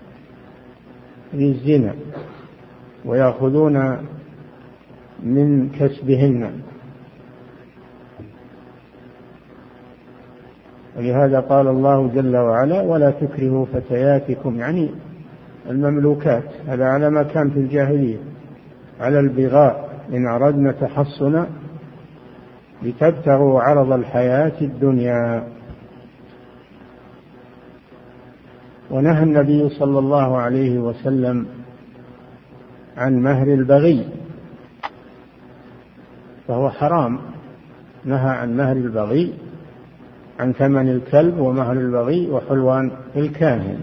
للزنا ويأخذون من كسبهن، ولهذا قال الله جل وعلا: ولا تكرهوا فتياتكم، يعني المملوكات، هذا على ما كان في الجاهلية، على البغاء إن أردنا تحصنا لتبتغوا عرض الحياة الدنيا. ونهى النبي صلى الله عليه وسلم عن مهر البغي، فهو حرام، نهى عن مهر البغي، عن ثمن الكلب ومهر البغي وحلوان الكاهن.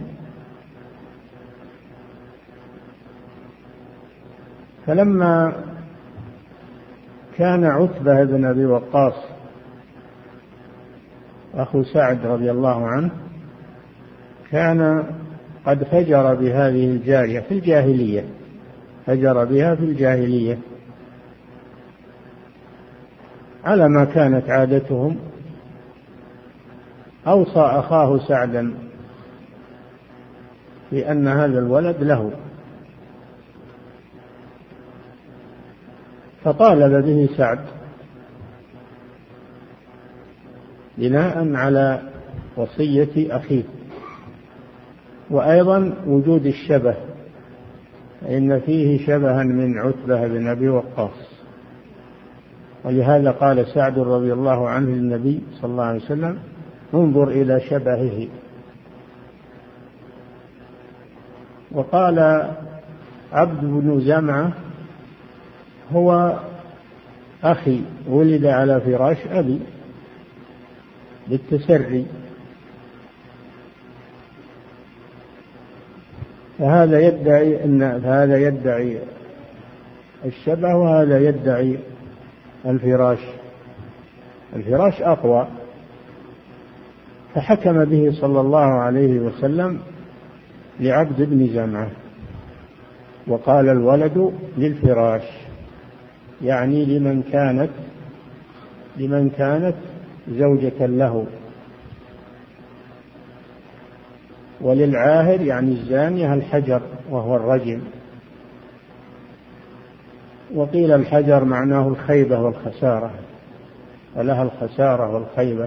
فلما كان عتبة بن أبي وقاص أخو سعد رضي الله عنه كان قد فجر بهذه الجارية في الجاهلية، فجر بها في الجاهلية على ما كانت عادتهم، أوصى أخاه سعدا بأن هذا الولد له، فطالب به سعد بناء على وصية أخيه، وأيضا وجود الشبه، فإن فيه شبها من عتبة بن أبي وقاص. ولهذا قال سعد رضي الله عنه للنبي صلى الله عليه وسلم: انظر إلى شبهه. وقال عبد بن زمعة: هو أخي ولد على فراش أبي بالتسري. فهذا يدعي الشبه، وهذا يدعي الفراش أقوى، فحكم به صلى الله عليه وسلم لعبد بن زمعة وقال الولد للفراش، يعني لمن كانت زوجة له، وللعاهر يعني الزانية الحجر وهو الرجم. وقيل الحجر معناه الخيبة والخسارة، ولها الخسارة والخيبة.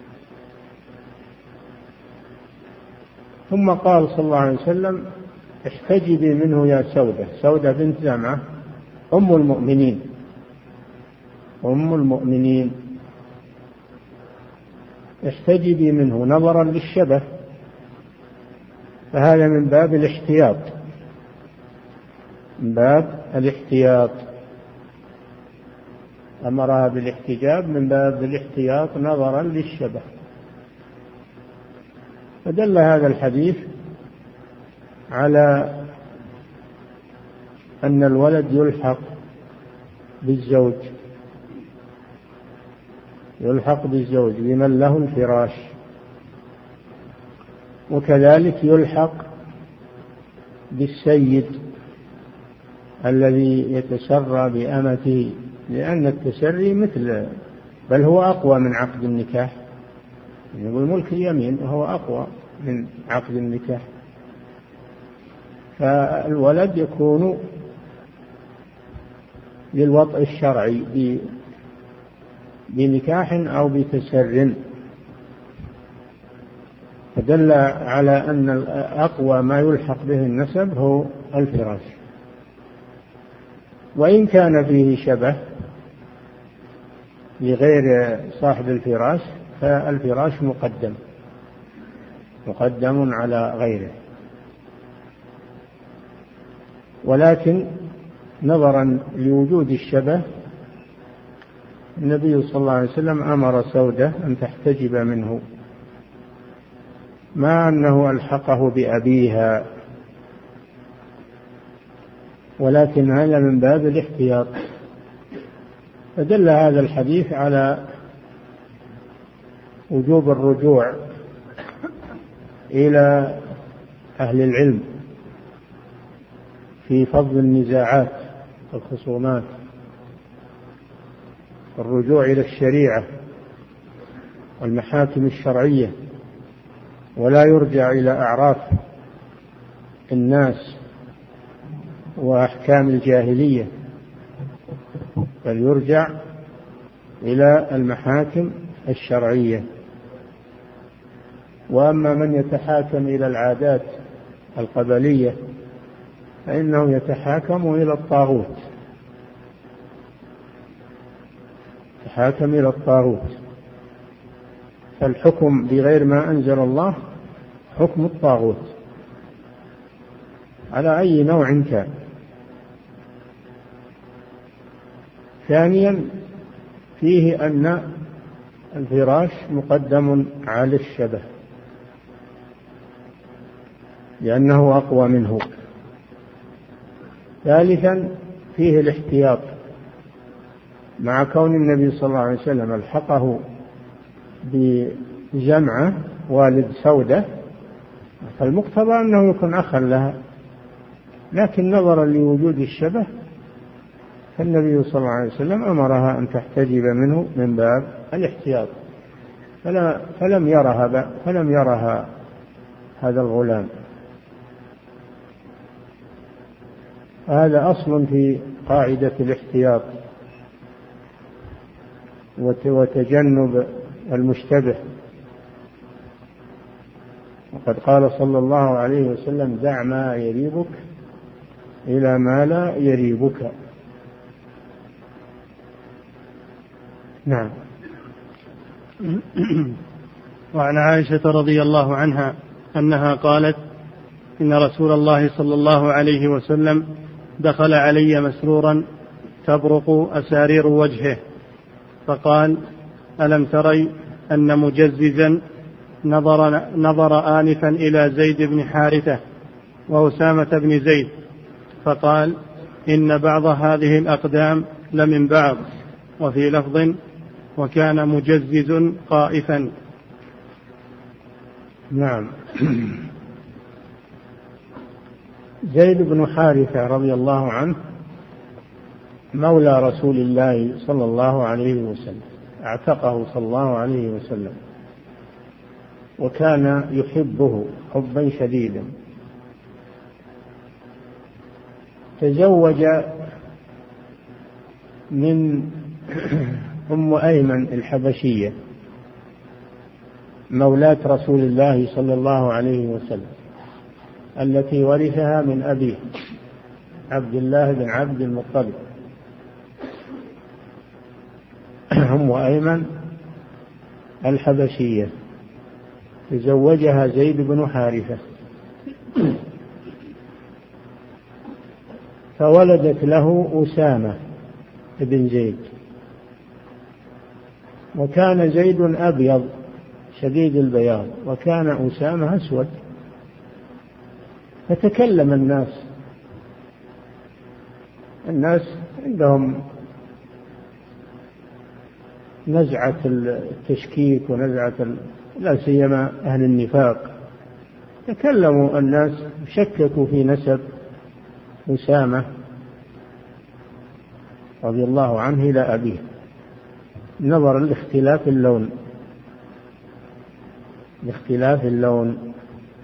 ثم قال صلى الله عليه وسلم احتجبي منه يا سودة بنت زمعة أم المؤمنين احتجبي منه نظرا للشبه، فهذا من باب الاحتياط، أمرها بالاحتجاب من باب الاحتياط نظرا للشبه. فدل هذا الحديث على أن الولد يلحق بالزوج لمن له الفراش، وكذلك يلحق بالسيد الذي يتسرى بأمته، لأن التسري بل هو أقوى من عقد النكاح. يقول ملك اليمين وهو أقوى من عقد النكاح. فالولد يكون للوطء الشرعي بنكاح أو بتسر، فدل على أن أقوى ما يلحق به النسب هو الفراش. وإن كان فيه شبه لغير صاحب الفراش فالفراش مقدم على غيره، ولكن نظرا لوجود الشبه النبي صلى الله عليه وسلم أمر سودة أن تحتجب منه، مع أنه ألحقه بأبيها، ولكن هذا من باب الاحتياط. فدل هذا الحديث على وجوب الرجوع إلى أهل العلم في فضل النزاعات والخصومات، الرجوع إلى الشريعة والمحاكم الشرعية، ولا يرجع إلى أعراف الناس وأحكام الجاهلية، بل يرجع إلى المحاكم الشرعية. وأما من يتحاكم إلى العادات القبلية فإنه يتحاكم إلى الطاغوت، فالحكم بغير ما أنزل الله حكم الطاغوت على أي نوع كان. ثانيا فيه أن الفراش مقدم على الشبه لأنه أقوى منه. ثالثا فيه الاحتياط، مع كون النبي صلى الله عليه وسلم الحقه بجمعة والد سودة، فالمقتضى أنه يكون أخا لها، لكن نظرا لوجود الشبه فالنبي صلى الله عليه وسلم أمرها أن تحتجب منه من باب الاحتياط، فلم يرها هذا الغلام. هذا أصل في قاعدة الاحتياط وتجنب المشتبه. وقد قال صلى الله عليه وسلم دع ما يريبك إلى ما لا يريبك. نعم. وعن عائشة رضي الله عنها أنها قالت إن رسول الله صلى الله عليه وسلم دخل علي مسرورا تبرق أسارير وجهه، فقال ألم تري أن مجززا نظر آنفا إلى زيد بن حارثة وأسامة بن زيد، فقال إن بعض هذه الأقدام لمن بعض، وفي لفظ وكان مجزز قائفا. نعم. زيد بن حارثة رضي الله عنه مولى رسول الله صلى الله عليه وسلم، اعتقه صلى الله عليه وسلم، وكان يحبه حبا شديدا. تزوج من أم أيمن الحبشية مولاة رسول الله صلى الله عليه وسلم، التي ورثها من أبيه عبد الله بن عبد المطلب. أم أيمن الحبشية تزوجها زيد بن حارثة، فولدت له أسامة بن زيد. وكان زيد أبيض شديد البياض، وكان أسامة أسود. فتكلم الناس عندهم نزعة التشكيك ونزعة لا سيما أهل النفاق. تكلموا الناس شككوا في نسب أسامة رضي الله عنه إلى أبيه نظرا لاختلاف اللون.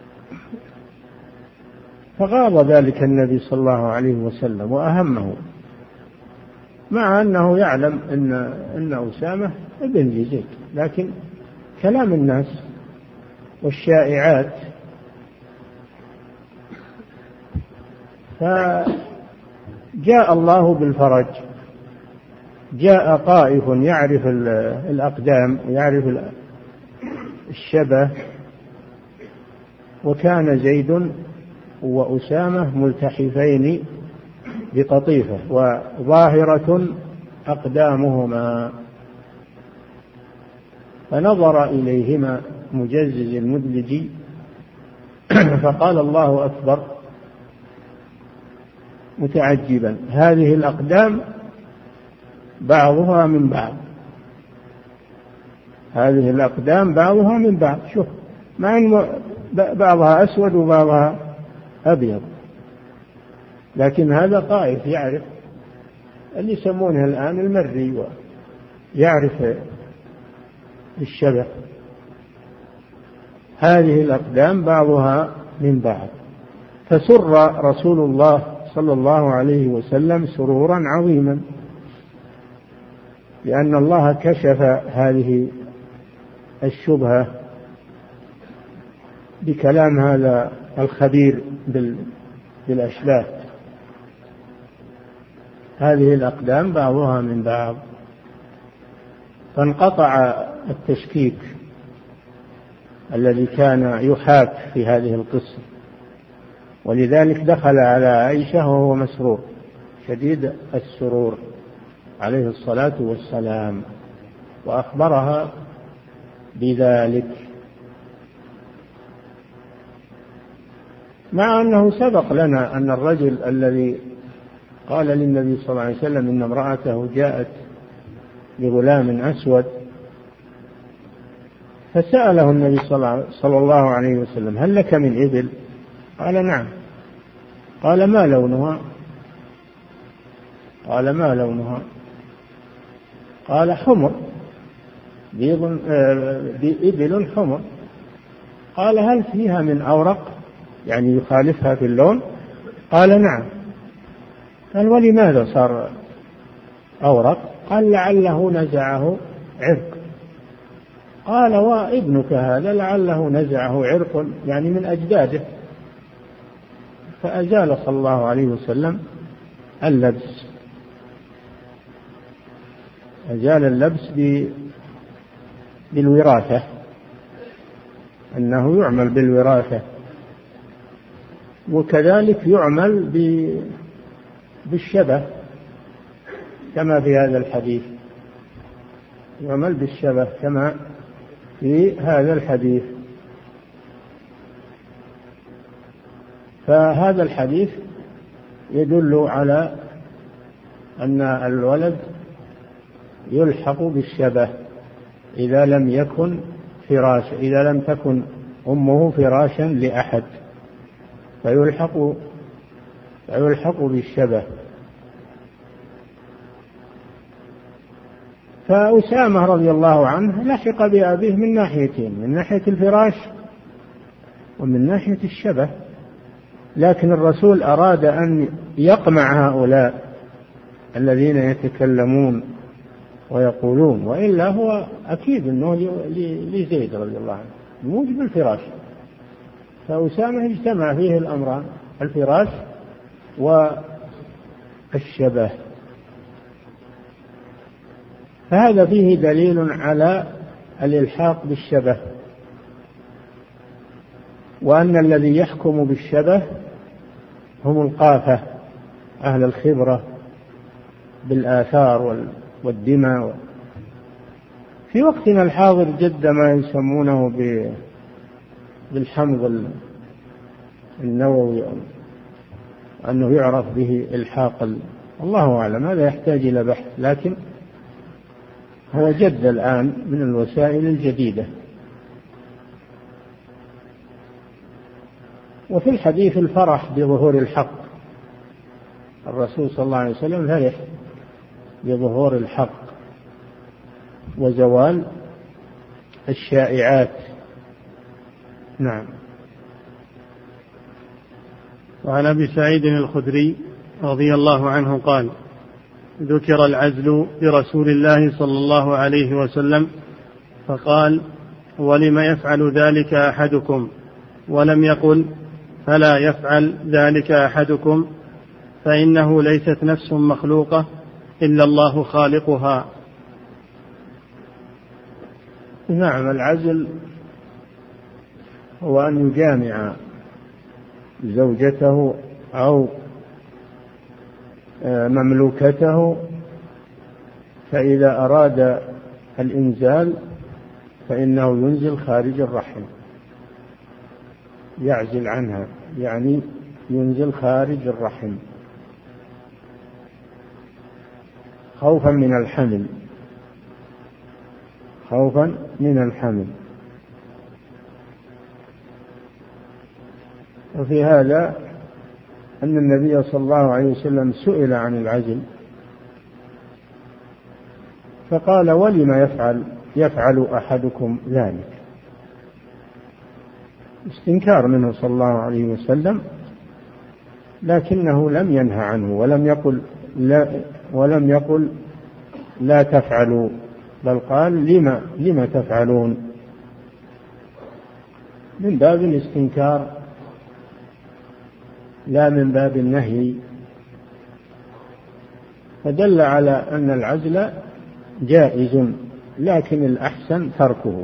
فغاض ذلك النبي صلى الله عليه وسلم وأهمه، مع أنه يعلم أن أسامة ابن زيد، لكن كلام الناس والشائعات. فجاء الله بالفرج، جاء طائف يعرف الأقدام ويعرف الشبه، وكان زيد وأسامة ملتحفين بقطيفة وظاهرة أقدامهما، فنظر إليهما مجزز المدلجي فقال الله أكبر متعجبا، هذه الأقدام بعضها من بعض، هذه الأقدام بعضها من بعض. شوف، مع أن بعضها أسود وبعضها أبيض، لكن هذا طائف يعرف اللي يسمونها الآن المري، ويعرف الشبه. هذه الأقدام بعضها من بعض. فسر رسول الله صلى الله عليه وسلم سرورا عظيما، لأن الله كشف هذه الشبهة بكلام هذا الخبير بالأشباه. هذه الأقدام بعضها من بعض، فانقطع التشكيك الذي كان يحاك في هذه القصة. ولذلك دخل على عائشة وهو مسرور شديد السرور عليه الصلاة والسلام، وأخبرها بذلك، مع أنه سبق لنا أن الرجل الذي قال للنبي صلى الله عليه وسلم إن امرأته جاءت بغلام أسود، فسأله النبي صلى الله عليه وسلم هل لك من إبل؟ قال نعم. قال ما لونها؟ قال ما لونها؟ قال حمر، إبل حمر. قال هل فيها من أورق، يعني يخالفها في اللون؟ قال نعم. قال ولماذا صار أورق؟ قال لعله نزعه عرق. قال وابنك هذا لعله نزعه عرق، يعني من أجداده. فأزال صلى الله عليه وسلم اللبس، أزال اللبس بالوراثة، أنه يعمل بالوراثة، وكذلك يعمل بالشبه كما في هذا الحديث، يعمل بالشبه كما في هذا الحديث. فهذا الحديث يدل على أن الولد يلحق بالشبه إذا لم تكن أمه فراشا لأحد، فيلحق بالشبه. فأسامة رضي الله عنه لحق بأبيه من ناحيتين، من ناحية الفراش ومن ناحية الشبه، لكن الرسول أراد أن يقمع هؤلاء الذين يتكلمون ويقولون، وإلا هو أكيد أنه لزيد رضي الله عنه موجب الفراش. فأسامة اجتمع فيه الأمران، الفراش والشبه. فهذا فيه دليل على الإلحاق بالشبه، وأن الذي يحكم بالشبه هم القافة، أهل الخبرة بالآثار والدماء. في وقتنا الحاضر جد ما يسمونه بالحمض النووي، أنه يعرف به إلحاق الله أعلم، هذا يحتاج إلى بحث، لكن هو جد الآن من الوسائل الجديدة. وفي الحديث الفرح بظهور الحق، الرسول صلى الله عليه وسلم فرح بظهور الحق وزوال الشائعات. نعم. وعن أبي سعيد الخدري رضي الله عنه قال: ذكر العزل برسول الله صلى الله عليه وسلم فقال: ولم يفعل ذلك أحدكم؟ ولم يقل: فلا يفعل ذلك أحدكم، فإنه ليست نفس مخلوقة إلا الله خالقها. نعم، العزل هو أن يجامع زوجته أو مملوكته، فإذا أراد الإنزال فإنه ينزل خارج الرحم، يعزل عنها، يعني ينزل خارج الرحم خوفا من الحمل. وفي هذا أن النبي صلى الله عليه وسلم سئل عن العزل فقال: ولم يفعل أحدكم ذلك؟ استنكار منه صلى الله عليه وسلم، لكنه لم ينهى عنه ولم يقل لا تفعلوا، بل قال: لما تفعلون، من باب الاستنكار لا من باب النهي. فدل على أن العزل جائز، لكن الأحسن تركه.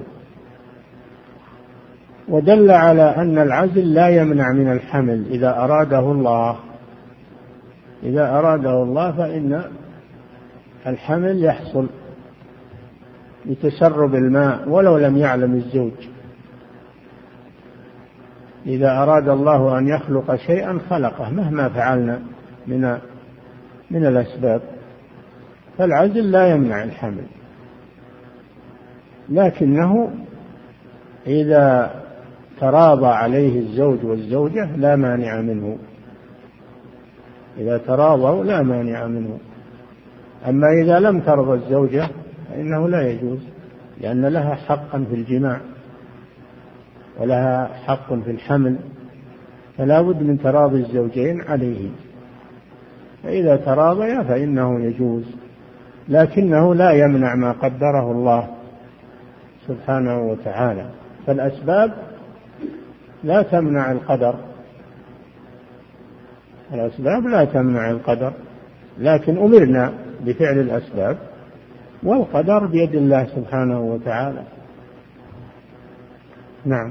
ودل على أن العزل لا يمنع من الحمل إذا أراده الله فإن الحمل يحصل بتسرب الماء ولو لم يعلم الزوج. إذا أراد الله أن يخلق شيئا خلقه مهما فعلنا من الأسباب، فالعزل لا يمنع الحمل، لكنه إذا تراضى عليه الزوج والزوجة لا مانع منه، إذا تراضوا لا مانع منه. أما إذا لم ترضى الزوجة فإنه لا يجوز، لأن لها حقا في الجماع ولها حق في الحمل، فلا بد من تراضي الزوجين عليه. فإذا تراضيا فإنه يجوز، لكنه لا يمنع ما قدره الله سبحانه وتعالى. فالأسباب لا تمنع القدر، الأسباب لا تمنع القدر، لكن أمرنا بفعل الأسباب، والقدر بيد الله سبحانه وتعالى. نعم.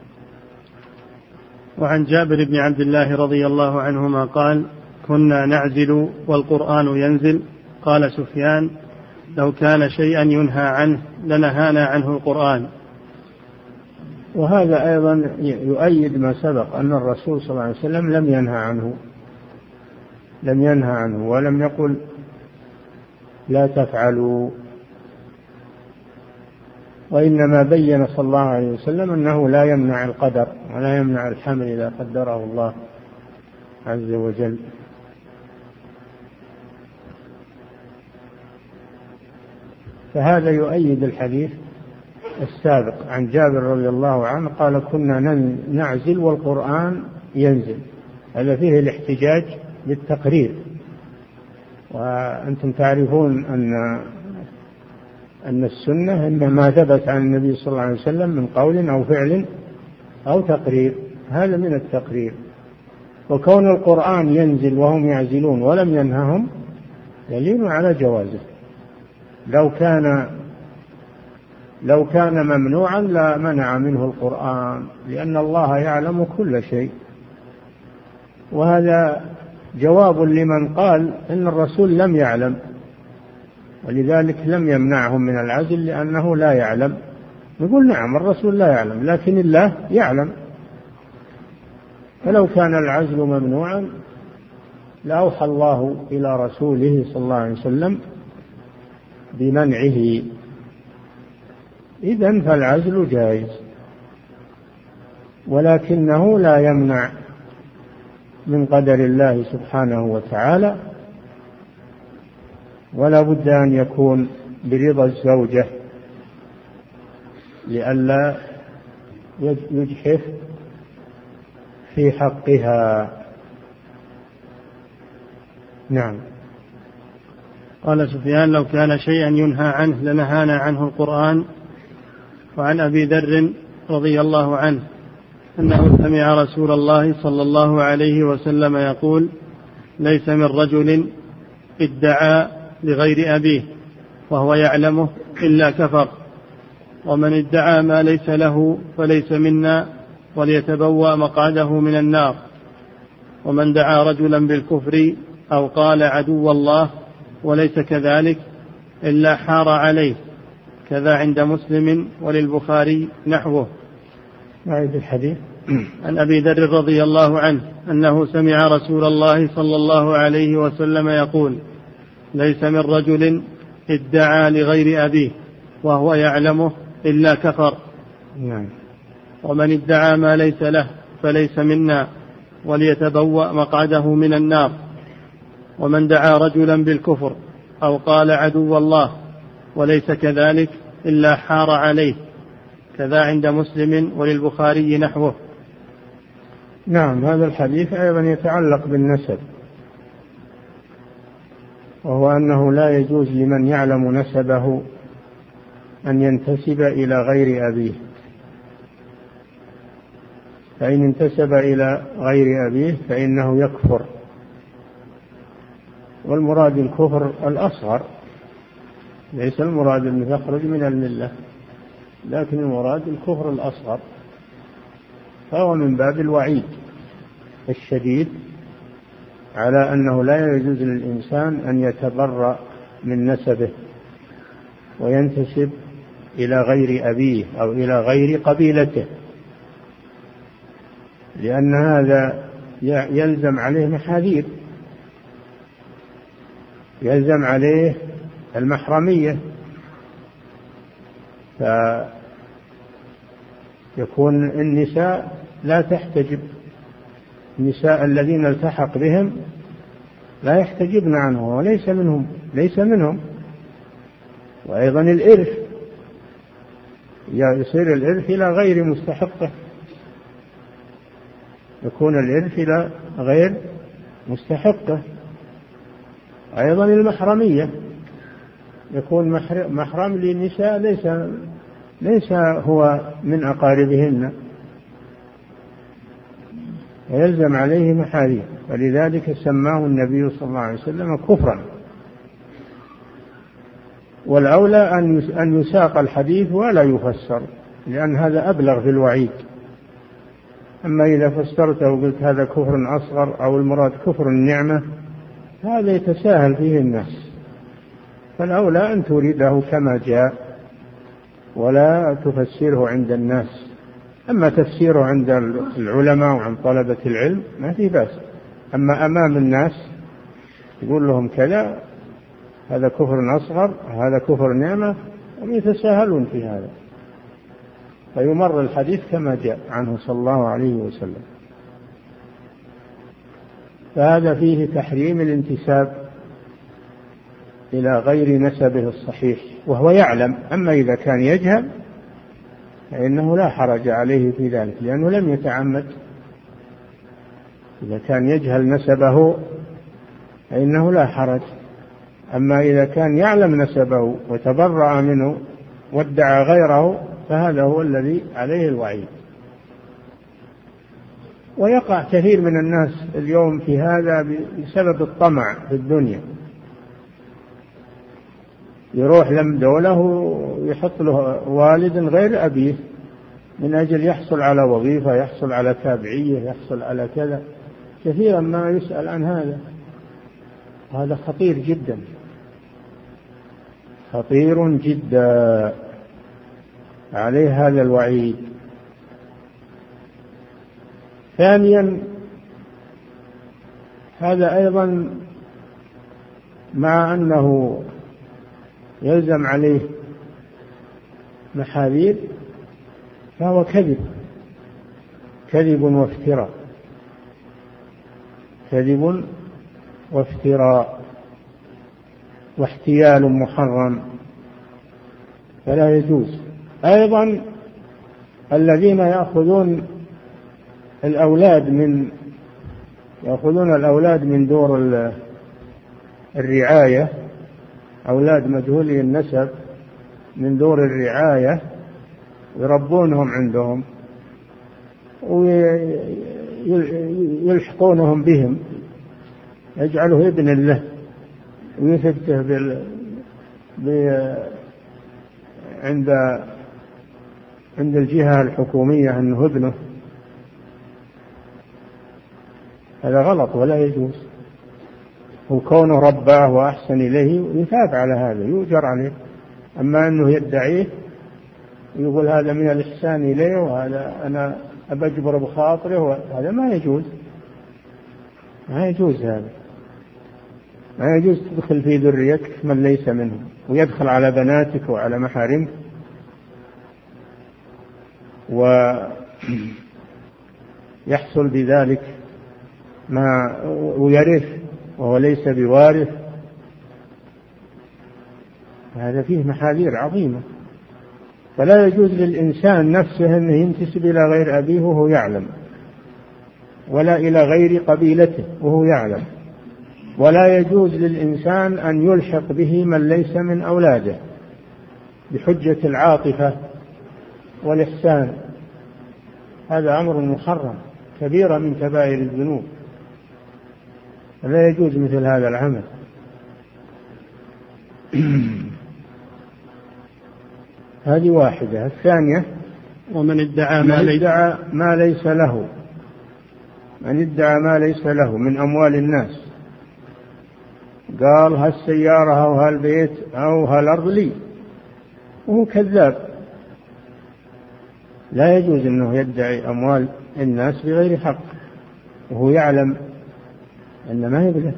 وعن جابر بن عبد الله رضي الله عنهما قال: كنا نعزل والقرآن ينزل. قال سفيان: لو كان شيئا ينهى عنه لنهانا عنه القرآن. وهذا أيضا يؤيد ما سبق، أن الرسول صلى الله عليه وسلم لم ينهى عنه ولم يقل لا تفعلوا، وإنما بين صلى الله عليه وسلم أنه لا يمنع القدر ولا يمنع الحمل إذا قدره الله عز وجل. فهذا يؤيد الحديث السابق عن جابر رضي الله عنه قال كنا نعزل والقرآن ينزل. هذا فيه الاحتجاج بالتقرير، وأنتم تعرفون أن السنة إن ما ثبت عن النبي صلى الله عليه وسلم من قول أو فعل أو تقرير، هذا من التقرير. وكون القرآن ينزل وهم يعزلون ولم ينههم دليل على جوازه. لو كان ممنوعا لا منع منه القرآن، لأن الله يعلم كل شيء. وهذا جواب لمن قال إن الرسول لم يعلم، ولذلك لم يمنعهم من العزل لأنه لا يعلم. نقول نعم الرسول لا يعلم، لكن الله يعلم. فلو كان العزل ممنوعا لأوحى الله إلى رسوله صلى الله عليه وسلم بمنعه. إذن فالعزل جائز، ولكنه لا يمنع من قدر الله سبحانه وتعالى، ولا بد أن يكون برضا الزوجة لئلا يجحف في حقها. نعم. قال سفيان لو كان شيئا ينهى عنه لنهانا عنه القرآن. وعن أبي ذر رضي الله عنه أنه سمع رسول الله صلى الله عليه وسلم يقول ليس من رجل ادعى لغير أبيه وهو يعلمه إلا كفر، ومن ادعى ما ليس له فليس منا وليتبوأ مقعده من النار، ومن دعا رجلا بالكفر أو قال عدو الله وليس كذلك إلا حار عليه، كذا عند مسلم وللبخاري نحوه. أعيد الحديث. عن أبي ذر رضي الله عنه أنه سمع رسول الله صلى الله عليه وسلم يقول ليس من رجل ادعى لغير أبيه وهو يعلمه إلا كفر، ومن ادعى ما ليس له فليس منا وليتبوأ مقعده من النار، ومن دعا رجلا بالكفر أو قال عدو الله وليس كذلك إلا حار عليه، كذا عند مسلم وللبخاري نحوه. نعم. هذا الحديث أيضا يتعلق بالنسب، وهو أنه لا يجوز لمن يعلم نسبه أن ينتسب إلى غير أبيه، فإن انتسب إلى غير أبيه فإنه يكفر. والمراد الكفر الأصغر، ليس المراد أن يخرج من الملة، لكن المراد الكفر الأصغر، فهو من باب الوعيد الشديد على أنه لا يجوز للإنسان أن يتبرأ من نسبه وينتسب إلى غير أبيه أو إلى غير قبيلته، لأن هذا يلزم عليه محاذير، يلزم عليه المحرمية، فيكون النساء لا تحتجب، النساء الذين التحق بهم لا يحتجبن عنه وليس منهم، ليس منهم. وأيضا الإرث يصير الإرث إلى غير مستحقه، يكون الإرث إلى غير مستحقه. أيضا المحرمية يكون محرم للنساء ليس هو من أقاربهن، ويلزم عليه محارم، ولذلك سماه النبي صلى الله عليه وسلم كفرا. والأولى أن يساق الحديث ولا يفسر، لأن هذا أبلغ في الوعيد. أما إذا فسرته وقلت هذا كفر أصغر أو المراد كفر النعمة، هذا يتساهل فيه الناس، فالأولى أن تريده كما جاء ولا تفسره عند الناس. أما تفسيره عند العلماء وعن طلبة العلم ما في بأس، أما أمام الناس يقول لهم كذا، هذا كفر أصغر، هذا كفر نعمة، هم يتساهلون في هذا. فيمر الحديث كما جاء عنه صلى الله عليه وسلم. فهذا فيه تحريم الانتساب إلى غير نسبه الصحيح وهو يعلم. أما إذا كان يجهل فإنه لا حرج عليه في ذلك لأنه لم يتعمد. إذا كان يجهل نسبه فإنه لا حرج. أما إذا كان يعلم نسبه وتبرأ منه وادعى غيره فهذا هو الذي عليه الوعيد. ويقع كثير من الناس اليوم في هذا بسبب الطمع في الدنيا، يروح لم دولة ويحط له والد غير أبيه من أجل يحصل على وظيفة، يحصل على تابعية، يحصل على كذا. كثيرا ما يسأل عن هذا. هذا خطير جدا، خطير جدا، عليه هذا الوعيد. ثانيا هذا أيضا مع أنه يلزم عليه محاذير فهو كذب، كذب وافتراء، كذب وافتراء واحتيال محرم فلا يجوز. أيضا الذين يأخذون الأولاد من دور الرعاية، أولاد مجهولي النسب من دور الرعاية، يربونهم عندهم ويلحقونهم بهم، يجعله ابن له ويثبته عند الجهة الحكومية أنه ابنه. هذا غلط ولا يجوز. وكونه رباه وأحسن إليه يثاب على هذا، يؤجر عليه. أما أنه يدعيه ويقول هذا من الإحسان إليه وهذا أنا أبجبر بخاطره، هذا ما يجوز، ما يجوز. هذا ما يجوز. تدخل في ذريتك من ليس منهم ويدخل على بناتك وعلى محارمك ويحصل بذلك ما ويرث وهو ليس بوارث. هذا فيه محاذير عظيمة. فلا يجوز للإنسان نفسه أن ينتسب إلى غير أبيه وهو يعلم، ولا إلى غير قبيلته وهو يعلم، ولا يجوز للإنسان أن يلحق به من ليس من أولاده بحجة العاطفة والإحسان. هذا أمر محرم، كبيرة من كبائر الذنوب، لا يجوز مثل هذا العمل. هذه واحدة. الثانية ومن ادعى ما ليس له، من ادعى ما ليس له من أموال الناس، قال هالسيارة أو هالبيت أو هالأرض لي، وهو كذاب. لا يجوز أنه يدعي أموال الناس بغير حق وهو يعلم أن ما يبلغ.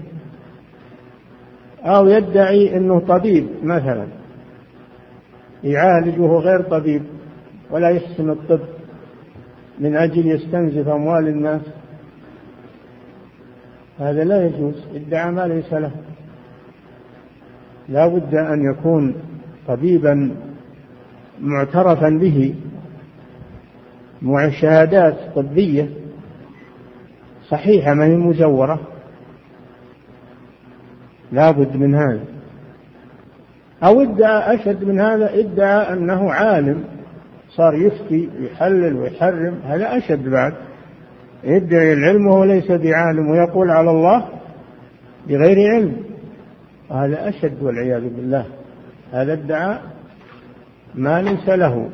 أو يدعي أنه طبيب مثلا يعالج وهو غير طبيب ولا يحسن الطب من أجل يستنزف أموال الناس، هذا لا يجوز. ادعى ما ليس له. لا بد أن يكون طبيبا معترفا به، مع شهادات طبية صحيحة ما هي مزورة، لا بد من هذا. أو ادعى أشد من هذا، ادعى أنه عالم صار يفتي ويحلل ويحرم، هذا أشد بعد. يدعي العلم وهو ليس بعالم ويقول على الله بغير علم، هذا أشد والعياذ بالله. هذا ادعى ما ليس له،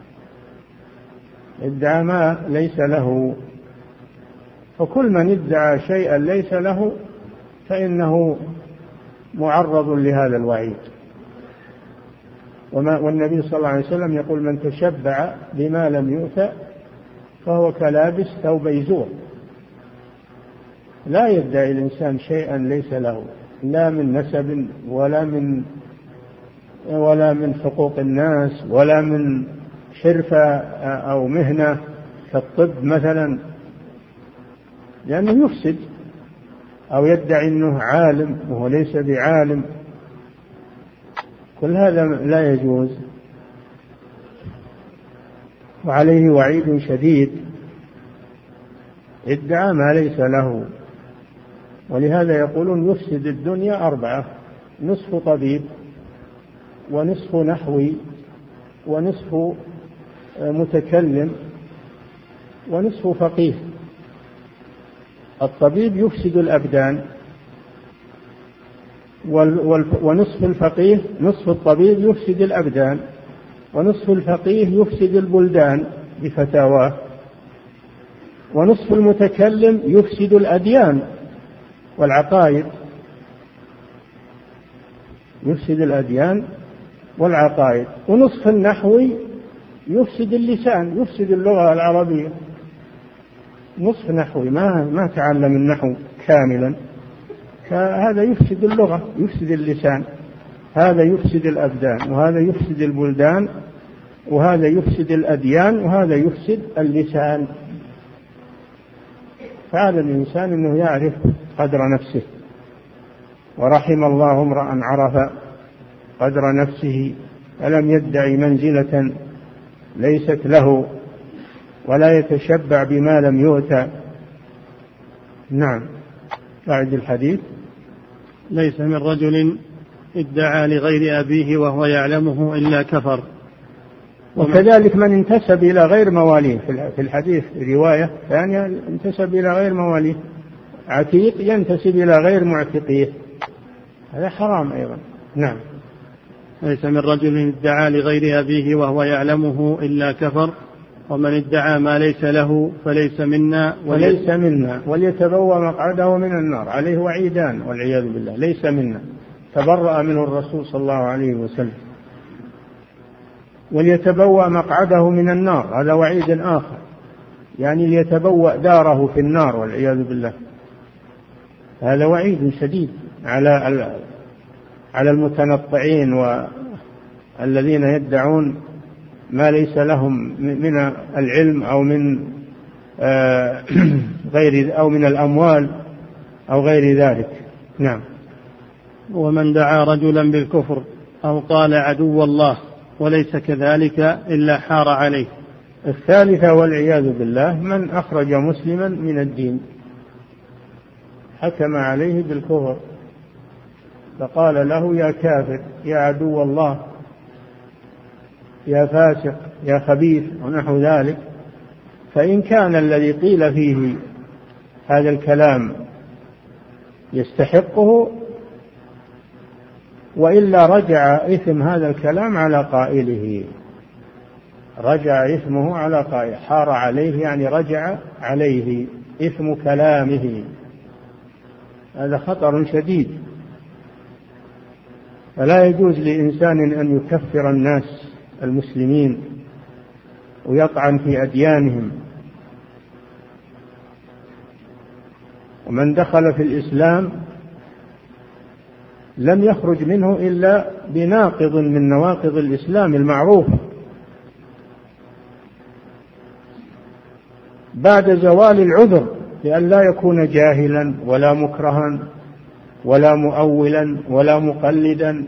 ادعى ما ليس له. فكل من ادعى شيئا ليس له فإنه معرض لهذا الوعيد. والنبي صلى الله عليه وسلم يقول من تشبع بما لم يؤت فهو كلابس ثوب يزور. لا يدعي الإنسان شيئا ليس له، لا من نسب ولا من حقوق الناس ولا من حرفة أو مهنة كالطب مثلا، لأنه يفسد، أو يدعي أنه عالم وهو ليس بعالم، كل هذا لا يجوز، وعليه وعيد شديد ادعى ما ليس له. ولهذا يقولون يفسد الدنيا 4: نصف طبيب، ونصف نحوي، ونصف متكلم، ونصف فقيه. الطبيب يفسد الأبدان، ونصف الفقيه، نصف الطبيب يفسد الأبدان، ونصف الفقيه يفسد البلدان بفتاواه، ونصف المتكلم يفسد الأديان والعقائد، يفسد الأديان والعقائد، ونصف النحوي يفسد اللسان، يفسد اللغة العربية. نصف نحوي ما تعلم النحو كاملا، فهذا يفسد اللغة، يفسد اللسان، هذا يفسد الأبدان، وهذا يفسد البلدان، وهذا يفسد الأديان، وهذا يفسد اللسان. فعلى الإنسان أنه يعرف قدر نفسه، ورحم الله امرأ عرف قدر نفسه فلم يدعي منزلة ليست له، ولا يتشبع بما لم يؤتى. نعم. بعد الحديث: ليس من رجل ادعى لغير أبيه وهو يعلمه إلا كفر. وكذلك من انتسب إلى غير مواليه، في الحديث رواية ثانية انتسب إلى غير مواليه، عتيق ينتسب إلى غير معتقيه، هذا حرام أيضا. نعم. ليس من رجل ادعى لغير أبيه وهو يعلمه إلا كفر، ومن ادعى ما ليس له فليس منا وليتبوأ مقعده من النار. عليه وعيدان والعياذ بالله. ليس منا تبرأ منه الرسول صلى الله عليه وسلم. وليتبوأ مقعده من النار، هذا وعيد آخر، يعني ليتبوأ داره في النار والعياذ بالله. هذا وعيد شديد على المتنطعين والذين يدعون ما ليس لهم من العلم أو من غير، أو من الأموال أو غير ذلك. نعم. ومن دعا رجلا بالكفر أو قال عدو الله وليس كذلك إلا حار عليه. الثالثة والعياذ بالله: من أخرج مسلما من الدين حكم عليه بالكفر فقال له: يا كافر، يا عدو الله، يا فاسق، يا خبيث، ونحو ذلك. فإن كان الذي قيل فيه هذا الكلام يستحقه، وإلا رجع إثم هذا الكلام على قائله، رجع إثمه على قائله. حار عليه يعني رجع عليه إثم كلامه، هذا خطر شديد. فلا يجوز لإنسان أن يكفر الناس المسلمين ويطعن في أديانهم. ومن دخل في الإسلام لم يخرج منه إلا بناقض من نواقض الإسلام المعروف، بعد زوال العذر، لأن لا يكون جاهلا ولا مكرها ولا مؤولا ولا مقلدا.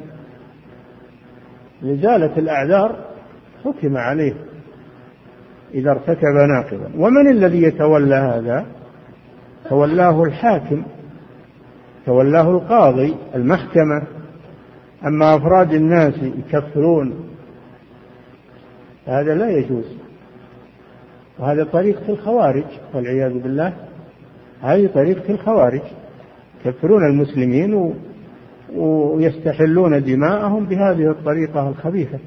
لزالت الأعذار حكم عليه إذا ارتكب ناقضا. ومن الذي يتولى هذا؟ تولاه الحاكم، تولاه القاضي، المحكمة. أما أفراد الناس يكفرون هذا لا يجوز، وهذا طريقة الخوارج والعياذ بالله. هذه طريقة الخوارج، يكفرون المسلمين ويستحلون دماءهم بهذه الطريقة الخبيثة.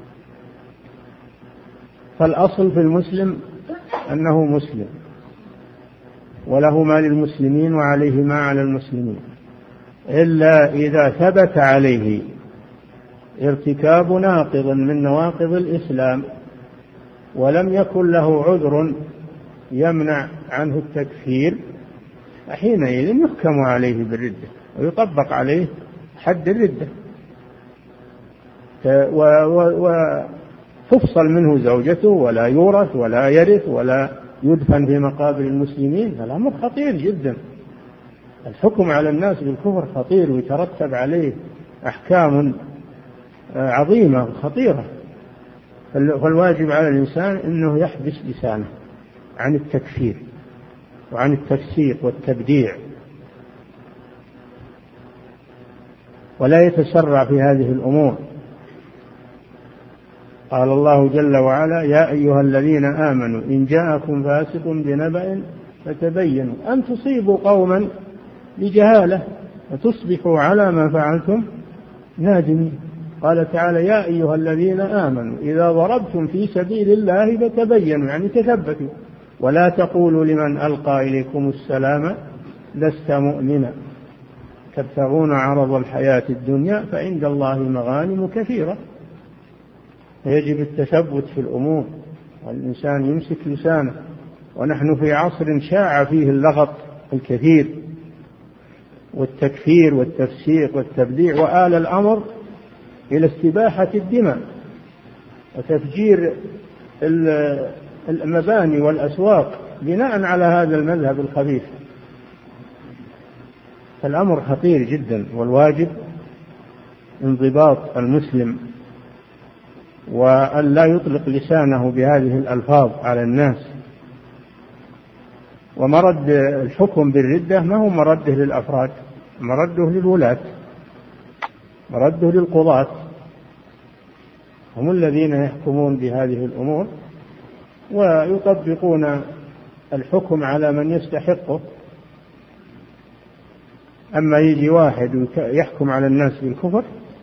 فالأصل في المسلم أنه مسلم، وله ما للمسلمين وعليه ما على المسلمين، إلا إذا ثبت عليه ارتكاب ناقض من نواقض الإسلام ولم يكن له عذر يمنع عنه التكفير، حينئذ يحكم عليه بالردة ويطبق عليه حد الردة. تفصل منه زوجته ولا يورث ولا يرث ولا يدفن في مقابر المسلمين. الأمر خطير جدا. الحكم على الناس بالكفر خطير ويترتب عليه أحكام عظيمة خطيرة. فالواجب على الإنسان أنه يحبس لسانه عن التكفير وعن التفسيق والتبديع، ولا يتسرع في هذه الأمور. قال الله جل وعلا: يا أيها الذين آمنوا إن جاءكم فاسق بنبأ فتبينوا أن تصيبوا قوما بجهالة فتصبحوا على ما فعلتم نادمين. قال تعالى: يا أيها الذين آمنوا إذا ضربتم في سبيل الله فتبينوا، يعني تثبتوا، ولا تقولوا لمن ألقى إليكم السلام لست مؤمنا تبتغون عرض الحياة الدنيا فعند الله مغانم كثيرة. يجب التثبت في الأمور والإنسان يمسك لسانه. ونحن في عصر شاع فيه اللغط الكثير والتكفير والتفسيق والتبديع، وآل الأمر إلى استباحة الدماء وتفجير المباني والأسواق بناء على هذا المذهب الخبيث. فالأمر خطير جدا، والواجب انضباط المسلم وأن لا يطلق لسانه بهذه الألفاظ على الناس. ومرد الحكم بالردة ما هو مرده للأفراد، مرده للولاة، مرده للقضاة، هم الذين يحكمون بهذه الأمور ويطبقون الحكم على من يستحقه. أما يجي واحد يحكم على الناس بالكفر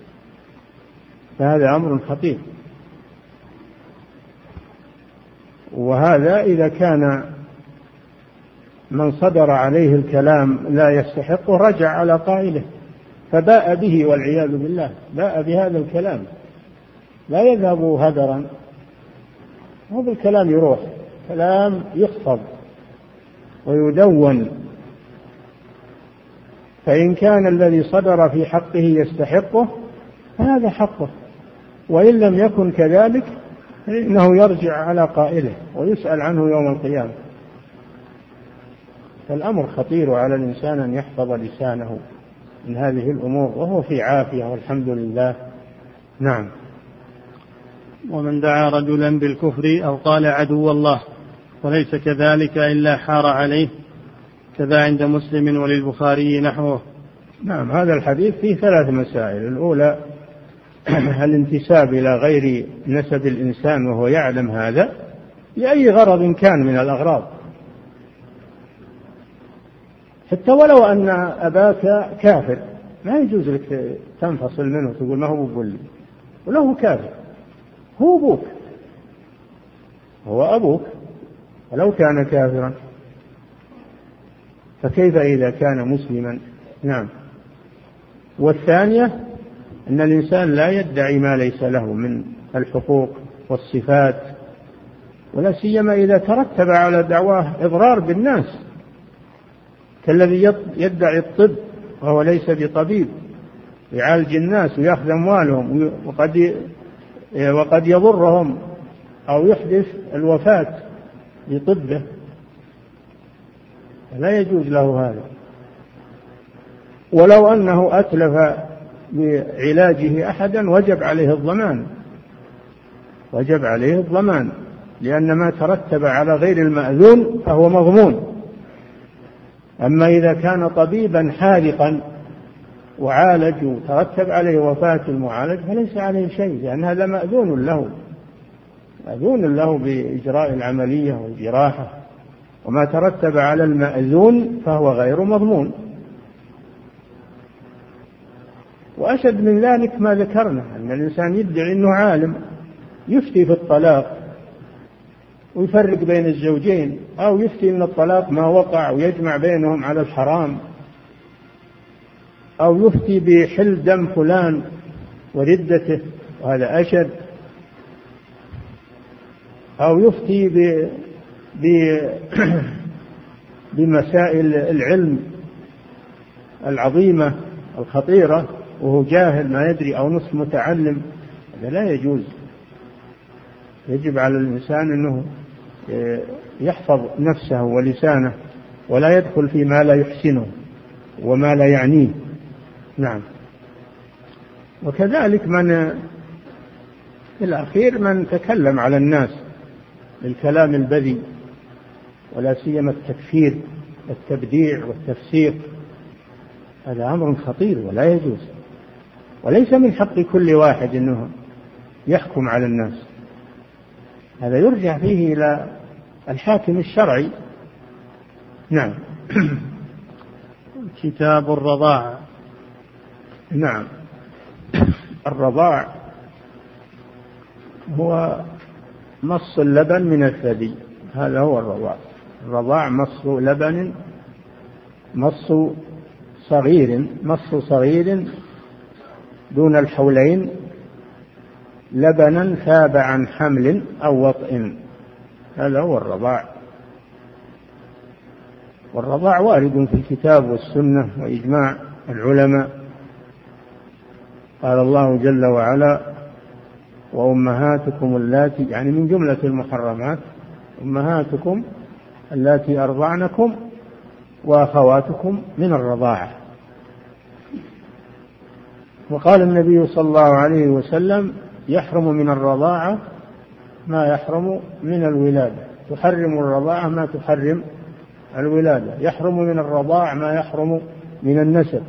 فهذا أمر خطير. وهذا إذا كان من صدر عليه الكلام لا يستحقه رجع على قائله فباء به والعياذ بالله، باء بهذا الكلام، لا يذهب هدرا، هذا الكلام يروح، كلام يخفض ويدون. فإن كان الذي صدر في حقه يستحقه فهذا حقه، وإن لم يكن كذلك فإنه يرجع على قائله ويسأل عنه يوم القيامة. فالأمر خطير على الإنسان أن يحفظ لسانه من هذه الأمور وهو في عافية والحمد لله. نعم. ومن دعا رجلا بالكفر أو قال عدو الله وليس كذلك إلا حار عليه، كذا عند مسلم وللبخاري نحوه. نعم، هذا الحديث فيه 3 مسائل. الأولى الانتساب إلى غير نسب الإنسان وهو يعلم هذا لأي غرض كان من الأغراض، حتى ولو أن أباك كافر ما يجوز لك تنفصل منه وتقول ما هو بولي، وله كافر، هو أبوك، هو أبوك ولو كان كافرا، فكيف إذا كان مسلما؟ نعم. والثانية أن الإنسان لا يدعي ما ليس له من الحقوق والصفات، ولا سيما إذا ترتب على دعواه إضرار بالناس، كالذي يدعي الطب وهو ليس بطبيب، يعالج الناس ويأخذ أموالهم وقد يضرهم أو يحدث الوفاة لطبه، لا يجوز له هذا. ولو أنه أتلف بعلاجه أحدا وجب عليه الضمان، وجب عليه الضمان، لأن ما ترتب على غير المأذون فهو مضمون. أما إذا كان طبيبا حاذقا وعالج وترتب عليه وفاة المعالج فليس عليه شيء، لأن هذا مأذون له، مأذون له بإجراء العملية والجراحة، وما ترتب على المأذون فهو غير مضمون. وأشد من ذلك ما ذكرنا، أن الإنسان يدعي أنه عالم يفتي في الطلاق ويفرق بين الزوجين، أو يفتي أن الطلاق ما وقع ويجمع بينهم على الحرام، أو يفتي بحل دم فلان وردته وهذا أشد، أو يفتي بمسائل العلم العظيمة الخطيرة وهو جاهل ما يدري أو نصف متعلم، هذا لا يجوز. يجب على الإنسان أنه يحفظ نفسه ولسانه ولا يدخل فيما لا يحسنه وما لا يعنيه. نعم. وكذلك من في الأخير من تكلم على الناس بالكلام البذيء، ولا سيما التكفير والتبديع والتفسيق، هذا أمر خطير ولا يجوز، وليس من حق كل واحد أنه يحكم على الناس، هذا يرجع فيه إلى الحاكم الشرعي. نعم. كتاب الرضاعة. نعم. الرضاع هو مص اللبن من الثدي، هذا هو الرضاع. الرضاع مص لبن، مص صغير دون الحولين لبنا ثاب عن حمل أو وطئ، هذا هو الرضاع. والرضاع وارد في الكتاب والسنة وإجماع العلماء. قال الله جل وعلا: وأمهاتكم اللاتي، يعني من جملة المحرمات أمهاتكم اللاتي أرضعنكم وأخواتكم من الرضاعة. وقال النبي صلى الله عليه وسلم: يحرم من الرضاعة ما يحرم من الولادة، تحرم الرضاعة ما تحرم الولادة، يحرم من الرضاع ما يحرم من النسب،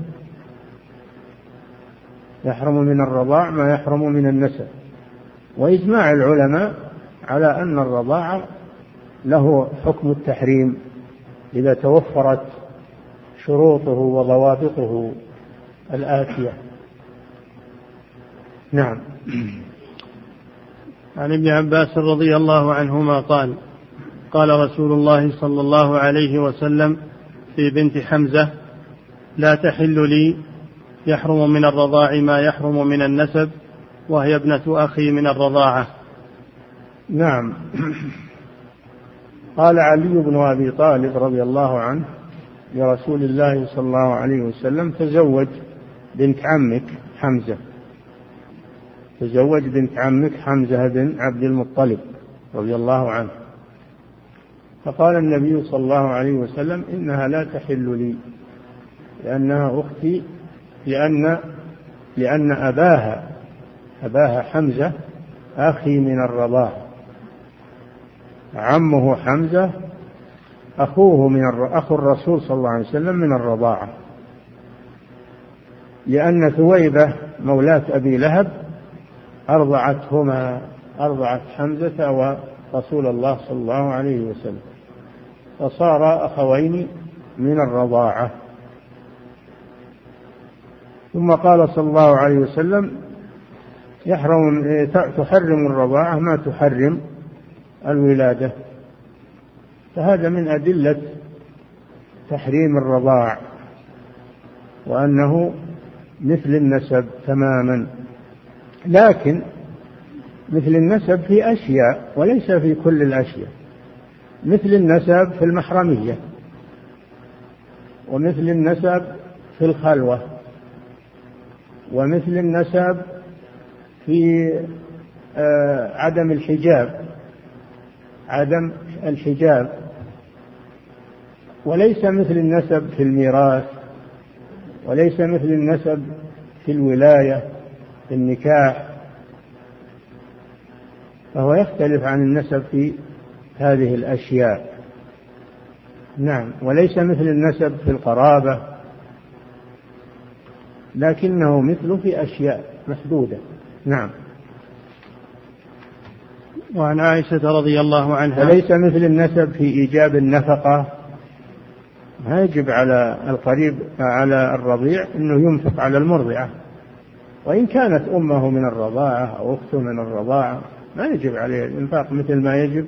يحرم من الرضاع ما يحرم من النسب. وإجماع العلماء على أن الرضاعة له حكم التحريم إذا توفرت شروطه وضوابطه الآتية. نعم. عن ابن عباس رضي الله عنهما قال: قال رسول الله صلى الله عليه وسلم في بنت حمزة: لا تحل لي، يحرم من الرضاع ما يحرم من النسب، وهي ابنة أخي من الرضاعة. نعم. قال علي بن أبي طالب رضي الله عنه لرسول الله صلى الله عليه وسلم: تزوج بنت عمك حمزة، تزوج بنت عمك حمزة بن عبد المطلب رضي الله عنه. فقال النبي صلى الله عليه وسلم: إنها لا تحل لي لأنها أختي، لأن أباها حمزة أخي من الرضاعة، عمه حمزة أخو الرسول صلى الله عليه وسلم من الرضاعة، لأن ثويبة مولاة أبي لهب أرضعت حمزة ورسول الله صلى الله عليه وسلم، فصار أخوين من الرضاعة. ثم قال صلى الله عليه وسلم: تحرم الرضاعة ما تحرم الولادة. فهذا من أدلة تحريم الرضاع، وأنه مثل النسب تماما، لكن مثل النسب في أشياء وليس في كل الأشياء. مثل النسب في المحرمية، ومثل النسب في الخلوة، ومثل النسب في عدم الحجاب، وليس مثل النسب في الميراث، وليس مثل النسب في الولاية في النكاح، فهو يختلف عن النسب في هذه الأشياء. نعم. وليس مثل النسب في القرابة، لكنه مثله في أشياء محدودة. نعم. وعن عائشة رضي الله عنها: وليس مثل النسب في إيجاب النفقة، ما يجب على القريب على الرضيع أنه ينفق على المرضعة، وإن كانت أمه من الرضاعة أو أخته من الرضاعة ما يجب عليه الإنفاق مثل ما يجب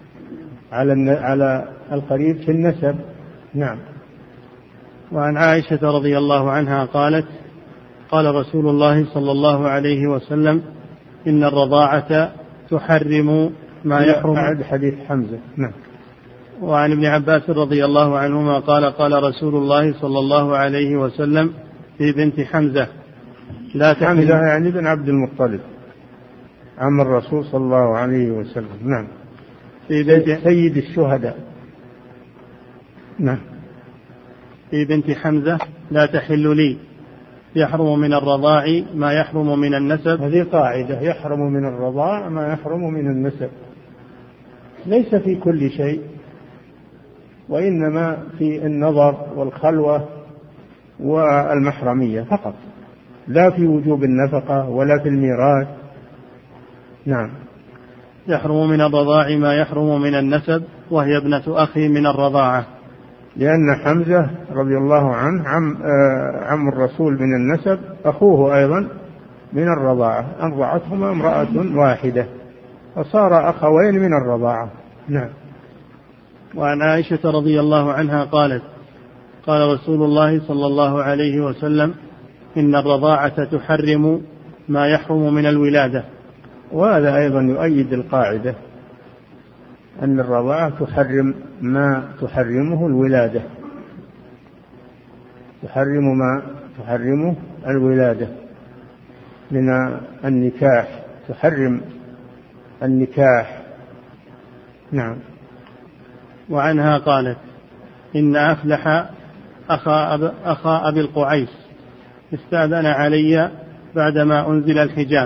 على القريب في النسب. نعم. وعن عائشة رضي الله عنها قالت: قال رسول الله صلى الله عليه وسلم: إن الرضاعة تحرم ما يحرم. أعد حديث حمزة. نعم. وعن ابن عباس رضي الله عنهما قال: قال رسول الله صلى الله عليه وسلم في بنت حمزة: لا تحل. حمزة يعني بن عبد المطلب، عم الرسول صلى الله عليه وسلم. نعم. سيد الشهداء. نعم. في بنت حمزة لا تحل لي، يحرم من الرضاع ما يحرم من النسب. هذه قاعدة، يحرم من الرضاع ما يحرم من النسب، ليس في كل شيء، وإنما في النظر والخلوة والمحرمية فقط، لا في وجوب النفقة ولا في الميراث. نعم. يحرم من الرضاع ما يحرم من النسب، وهي ابنة أخي من الرضاعة، لأن حمزة رضي الله عنه عم الرسول من النسب، أخوه أيضا من الرضاعة، أرضعتهما امرأة واحدة فصار أخوين من الرضاعة. نعم. وعن عائشة رضي الله عنها قالت: قال رسول الله صلى الله عليه وسلم: إن الرضاعة تحرم ما يحرم من الولادة. وهذا أيضا يؤيد القاعدة أن الرضاعة تحرم ما تحرمه الولادة، تحرم ما تحرمه الولادة من النكاح، تحرم النكاح. نعم. وعنها قالت: إن أفلح أخا أبي القعيس استأذن علي بعدما أنزل الحجاب،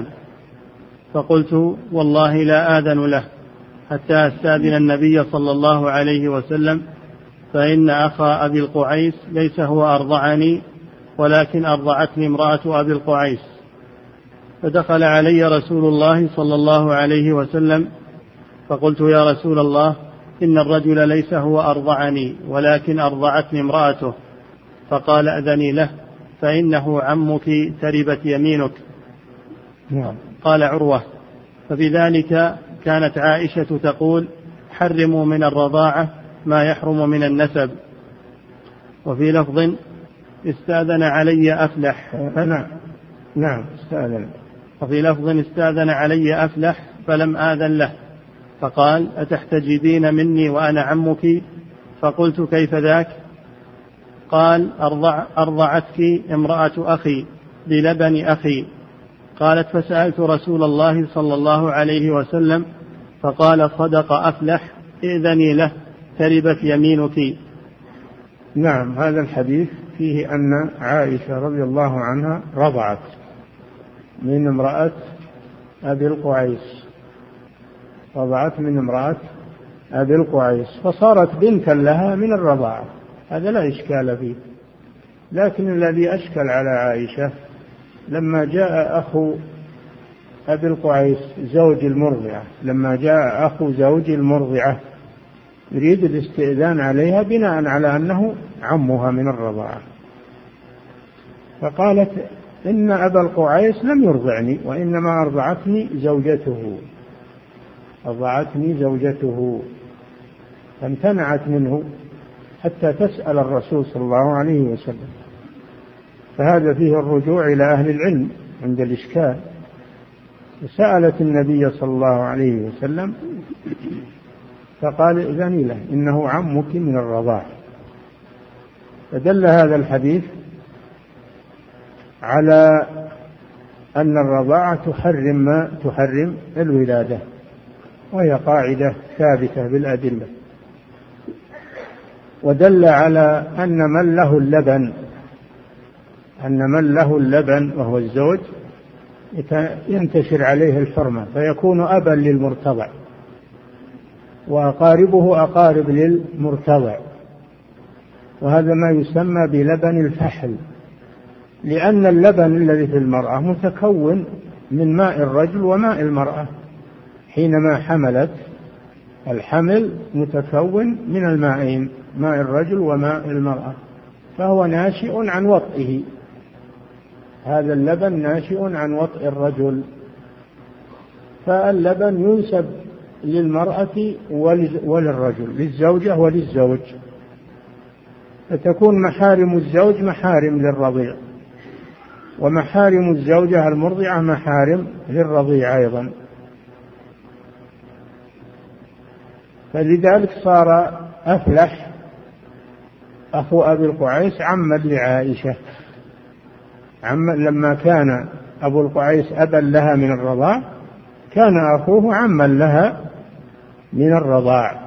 فقلت: والله لا آذن له حتى أستأذن النبي صلى الله عليه وسلم، فإن أخا أبي القعيس ليس هو أرضعني، ولكن أرضعتني امرأة أبي القعيس. فدخل علي رسول الله صلى الله عليه وسلم، فقلت: يا رسول الله، إن الرجل ليس هو أرضعني، ولكن أرضعتني امرأته. فقال: أذني له، فإنه عمك تربت يمينك. قال عروة: فبذلك كانت عائشة تقول: حرموا من الرضاعة ما يحرم من النسب. وفي لفظ: استأذن علي أفلح. نعم استأذن. وفي لفظ: استأذن علي أفلح فلم آذن له، فقال: أتحتجبين مني وأنا عمك؟ فقلت: كيف ذاك؟ قال: أرضعتك امرأة أخي بلبن أخي. قالت: فسألت رسول الله صلى الله عليه وسلم، فقال: صدق أفلح، إذني له، تربت يمينك. نعم. هذا الحديث فيه أن عائشة رضي الله عنها رضعت من امرأة أبي القعيس، رضعت من امرأة أبي القعيس، فصارت بنتا لها من الرضاعة، هذا لا إشكال فيه. لكن الذي أشكل على عائشة لما جاء أخو أبي القعيس زوج المرضعة، لما جاء أخو زوج المرضعة يريد الاستئذان عليها بناء على أنه عمها من الرضاعة، فقالت: إن أبا القعيس لم يرضعني، وإنما أرضعتني زوجته، أرضعتني زوجته، فامتنعت منه حتى تسأل الرسول صلى الله عليه وسلم. فهذا فيه الرجوع إلى أهل العلم عند الإشكال. سألت النبي صلى الله عليه وسلم فقال: إذن له، إنه عمك من الرضاع. فدل هذا الحديث على أن الرضاعة تحرم ما تحرم الولادة، وهي قاعدة ثابتة بالأدلة. ودل على أن من له اللبن وهو الزوج ينتشر عليه الحرمة، فيكون أبا للمرتضع، وأقاربه أقارب للمرتضع، وهذا ما يسمى بلبن الفحل، لأن اللبن الذي في المرأة متكون من ماء الرجل وماء المرأة. حينما حملت، الحمل متكون من الماءين، ماء الرجل وماء المرأة، فهو ناشئ عن وطئه، هذا اللبن ناشئ عن وطئ الرجل، فاللبن ينسب للمرأة وللرجل، للزوجة وللزوج، فتكون محارم الزوج محارم للرضيع، ومحارم الزوجة المرضعة محارم للرضيع أيضا. فلذلك صار أفلح أخو أبي القعيس عما لعائشة، لما كان أبو القعيس أبا لها من الرضاع كان أخوه عما لها من الرضاع،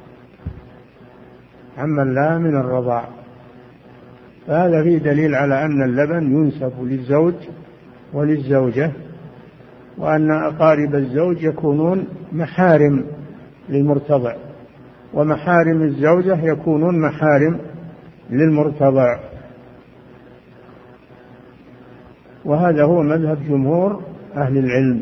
عما لها من الرضاع. فهذا فيه دليل على أن اللبن ينسب للزوج وللزوجة، وأن أقارب الزوج يكونون محارم للمرتضع، ومحارم الزوجة يكونون محارم للمرتضع. وهذا هو مذهب جمهور أهل العلم،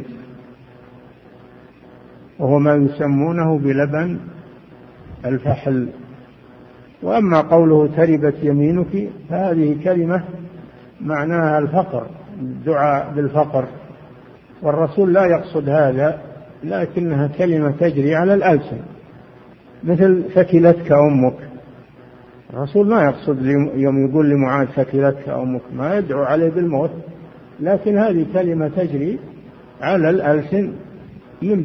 وهو ما يسمونه بلبن الفحل. وأما قوله تربت يمينك فهذه كلمة معناها الفقر، الدعاء بالفقر، والرسول لا يقصد هذا، لكنها كلمة تجري على الألسن، مثل ثكلتك أمك. الرسول ما يقصد يوم يقول لمعاذ ثكلتك أمك ما يدعو عليه بالموت، لكن هذه كلمة تجري على الألسن من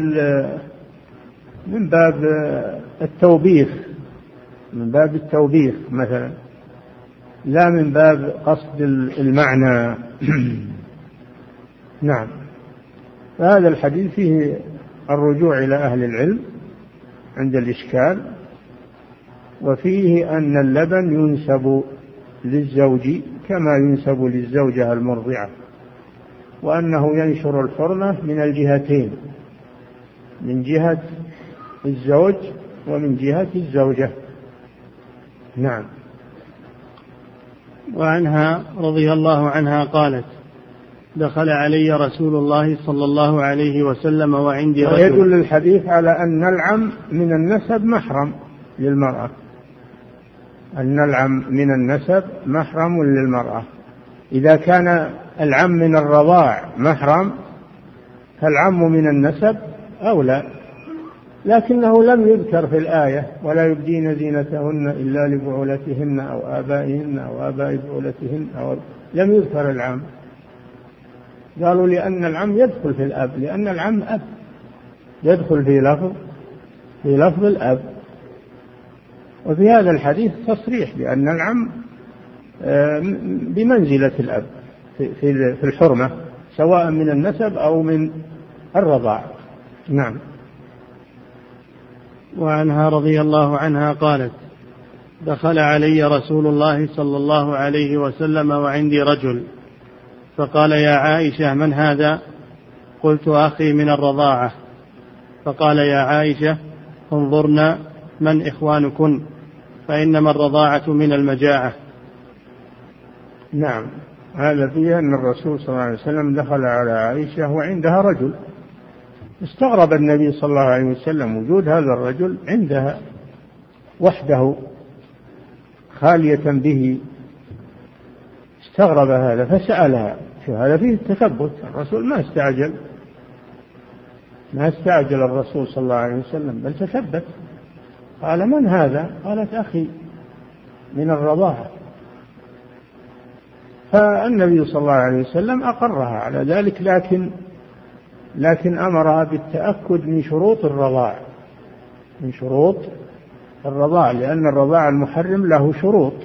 باب التوبيخ، من باب التوبيخ مثلا، لا من باب قصد المعنى. نعم. فهذا الحديث فيه الرجوع إلى أهل العلم عند الإشكال، وفيه أن اللبن ينسب للزوج كما ينسب للزوجة المرضعة، وأنه ينشر الحرمة من الجهتين، من جهة الزوج ومن جهة الزوجة. نعم. وعنها رضي الله عنها قالت: دخل علي رسول الله صلى الله عليه وسلم وعندي رجل. ويدل الحديث على أن العم من النسب محرم للمرأة، أن العم من النسب محرم للمرأة. إذا كان العم من الرضاع محرم فالعم من النسب أولى، لكنه لم يذكر في الآية: ولا يبدين زينتهن إلا لبعولتهن أو آبائهن أو آباء بعولتهن، أو لم يذكر العم. قالوا لأن العم يدخل في الأب، لأن العم أب، يدخل في لفظ الأب. وفي هذا الحديث تصريح بأن العم بمنزلة الأب في الحرمة، سواء من النسب أو من الرضاع. نعم. وعنها رضي الله عنها قالت: دخل علي رسول الله صلى الله عليه وسلم وعندي رجل، فقال: يا عائشة من هذا؟ قلت: أخي من الرضاعة. فقال: يا عائشة انظرنا من إخوانكن، فإنما الرضاعة من المجاعة. نعم. هذا فيه أن الرسول صلى الله عليه وسلم دخل على عائشة وعندها رجل. استغرب النبي صلى الله عليه وسلم وجود هذا الرجل عندها وحده خالية به، استغرب هذا فسألها. هذا فيه التثبت، الرسول ما استعجل الرسول صلى الله عليه وسلم، بل تثبت. قال: من هذا؟ قالت: أخي من الرضاعة. فالنبي صلى الله عليه وسلم أقرها على ذلك، لكن أمرها بالتأكد من شروط الرضاع، من شروط الرضاع، لأن الرضاع المحرم له شروط.